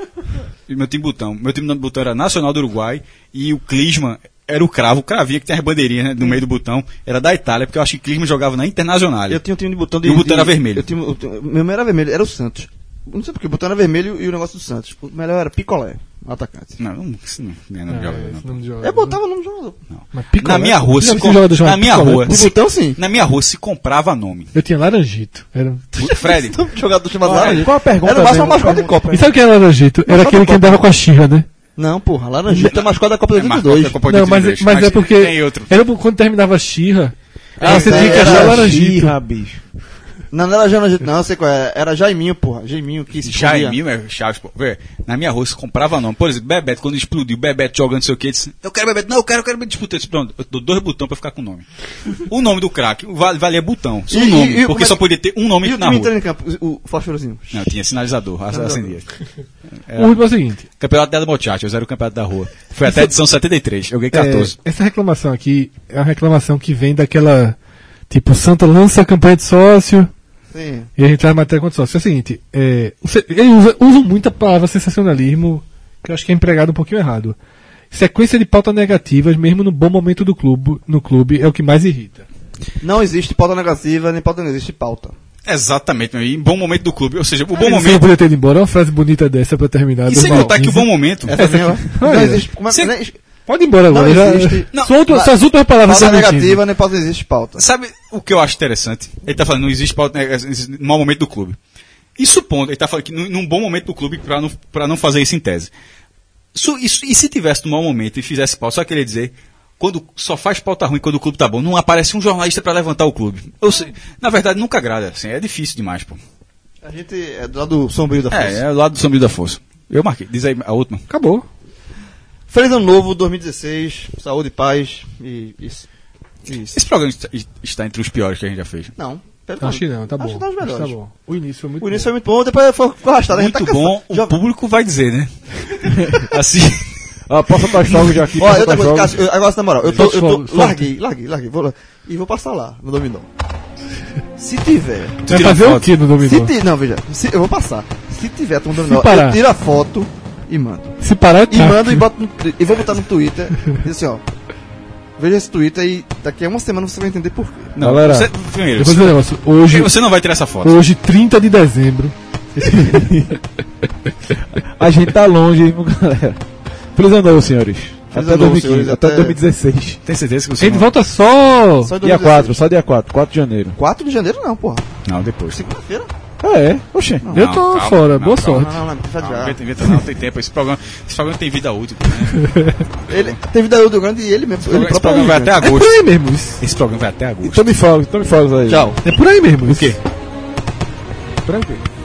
C: E meu time botão. Meu time de botão era Nacional do Uruguai e o Clisma era o cravo, o cravinha que tem as bandeirinhas né, no meio do botão, era da Itália, porque eu acho que Clisma jogava na Internacional.
D: Eu tinha um time de botão de.
C: E o botão
D: de-
C: era vermelho.
D: Eu tinha, eu tinha- meu meu era vermelho, era o Santos. Não sei porque, o botão era vermelho e o negócio do Santos. O melhor era Picolé, o atacante.
C: Não, não, isso não, não é nome de
E: Ah,
C: jogador,
E: esse
C: não.
E: nome de jogador.
D: Eu botava o nome do jogador.
E: Mas Picolé-
C: Na minha rua,
E: Já
C: se
E: vi
C: com-
E: esse jogador chamado
C: na minha
E: Picolé?
C: rua,
D: De
C: se-
D: botão, sim.
C: na minha rua se comprava nome.
E: Eu tinha Laranjito. Era...
C: Fred,
D: Um jogador chamado
F: Olha,
D: Laranjita.
F: qual a pergunta
D: Era o máximo
F: mesmo?
D: mascote de
F: Pergunta.
D: Copa.
E: E sabe quem era Laranjito? Era
D: Mas
E: aquele
D: só
E: que
D: no
E: andava com a Xirra, né?
D: Não, porra, Laranjita é mascote da Copa de
C: é marcado
D: oitenta e
C: da
D: dois.
C: Copa de
E: Não, mas,
C: oitenta e dois,
E: mas é porque.
C: Tem outro.
E: Era quando terminava a Xirra.
D: Ah,
E: aí você
D: é,
E: tinha que
D: era
E: achar
D: a
E: Laranjito.
F: Xirra, bicho.
D: Não, não era Laranjita, não, eu sei qual é. Era Jaiminho, porra. Jaiminho que se escondia.
C: Jaiminho é Chaves, pô. Vê, na minha rua se comprava nome. Por exemplo, Bebeto, quando explodiu, Bebeto jogando não sei o que, disse, eu quero Bebeto, não, eu quero, eu quero disputar. Eu disse, pronto, eu dou dois botões pra ficar com o nome. O nome do craque val- valia botão. Só
D: E-
C: um
D: e-
C: nome,
D: e
C: porque
D: como é
C: só
D: que-
C: podia ter um nome
D: E o
C: na
D: time
C: rua.
D: entrando em campo, o fosforozinho.
C: Não, tinha sinalizador, acendia.
E: O último é o seguinte.
C: Campeonato da Mochachos, era o campeonato da rua. Foi até a edição setenta e três, eu ganhei quatorze.
E: É, essa reclamação aqui é uma reclamação que vem daquela. Tipo, Santa lança a campanha de sócio.
D: Sim.
E: E a gente vai matéria contra sócio. É o seguinte, é, você- eles usa- usam muito a palavra sensacionalismo, que eu acho que é empregado um pouquinho errado. Sequência de pautas negativas, mesmo no bom momento do clube, no clube, é o que mais irrita.
D: Não existe pauta negativa, nem pauta não existe pauta.
C: Exatamente, meu, e em bom momento do clube. Ou seja, o bom
E: Você não
C: momento.
E: podia ter ido embora, uma frase bonita dessa pra terminar.
C: E
E: do
C: sem
E: Mal
C: contar que o
E: quinze.
C: bom momento.
D: Essa mesmo, não
E: Olha.
D: existe. Como é,
C: Você-
D: nem,
E: Pode ir embora agora.
D: Não
E: já,
D: existe.
C: Não,
E: sua última-
D: mas-
E: suas últimas palavras
D: pauta
E: são mentindo.
D: negativa, nem pauta existe pauta.
C: Sabe o que eu acho interessante? Ele tá falando, não existe pauta neg- no mau momento do clube. E supondo, ele tá falando que num, num bom momento do clube pra não, pra não, pra não fazer isso em tese. Isso, isso- e se tivesse no mau momento e fizesse pauta, só queria dizer, quando só faz pauta ruim quando o clube tá bom, não aparece um jornalista pra levantar o clube. Eu sei, na verdade, nunca agrada, assim, é difícil demais, pô.
D: A gente é do lado sombrio da força.
C: É, é do lado do sombrio da força. Eu marquei. Diz aí a última.
E: Acabou.
D: Feliz ano novo, dois mil e dezesseis, saúde, paz e isso. Isso.
C: Esse programa está, está entre os piores que a gente já fez.
D: Não, pelo
E: Acho que não, tá bom.
D: Acho que tá os
E: Acho que
D: melhores.
E: tá bom. O início foi muito
D: O início foi
E: bom.
D: muito bom, depois foi ficou arrastado. A gente
C: Muito
D: tá
C: bom,
D: cansado. Já-
C: o público vai dizer, né? assim.
F: Ah, passa pastor já aqui.
D: Olha,
F: passa
D: outra coisa,
F: pastor.
D: Cássio, eu- agora na moral, eu tô,
E: Todos
D: eu
E: fogos,
D: tô larguei, larguei, larguei, vou lá, e vou passar lá, no dominó. Se tiver,
E: Vai
C: tira
E: fazer
C: uma
E: o
C: foto.
E: que no dominó?
D: se ti, não, veja, se- eu vou passar. Se tiver um dominó,
E: parar.
D: eu tiro a foto e mando.
E: Se parar, é
D: E
E: tráfico.
D: mando e boto no, e vou botar no Twitter, diz assim, ó, veja esse Twitter e daqui a uma semana você vai entender por quê.
C: Não,
F: Galera,
C: você, primeiro,
E: Eu vou dizer um negócio. Hoje,
C: você não vai tirar essa foto.
E: hoje, trinta de dezembro.
F: A gente tá longe, hein, galera. Feliz ano novo, senhores.
D: Feliz
F: Até
D: ano novo,
F: dois mil e quinze,
D: senhores,
F: até
D: até-
F: dois mil e dezesseis.
C: Tem certeza que
E: A
C: você
E: gente
C: não...
E: volta só.
D: Só em
F: Dia
D: dois mil e dezesseis.
F: quatro, só dia quatro, quatro de janeiro.
D: quatro de janeiro não, porra.
C: Não, depois.
D: Segunda-feira.
F: Ah, é? Oxê.
E: Eu
C: Não,
E: tô
C: calma,
E: fora,
C: não,
E: boa
C: calma.
E: sorte.
D: Não, não, não, faz
C: Não,
D: já.
C: inventa, inventa, não, tem tempo. Esse programa, esse programa tem vida útil. Né?
D: Ele teve daí do grande e ele mesmo. Ele
C: Esse
D: próprio
C: programa vai até
E: É por
C: agosto.
E: aí mesmo isso.
C: Esse programa vai até agosto.
F: Então me fala, então me fala aí.
D: Tchau.
E: É por aí mesmo isso.
C: O quê?
F: Tranquilo.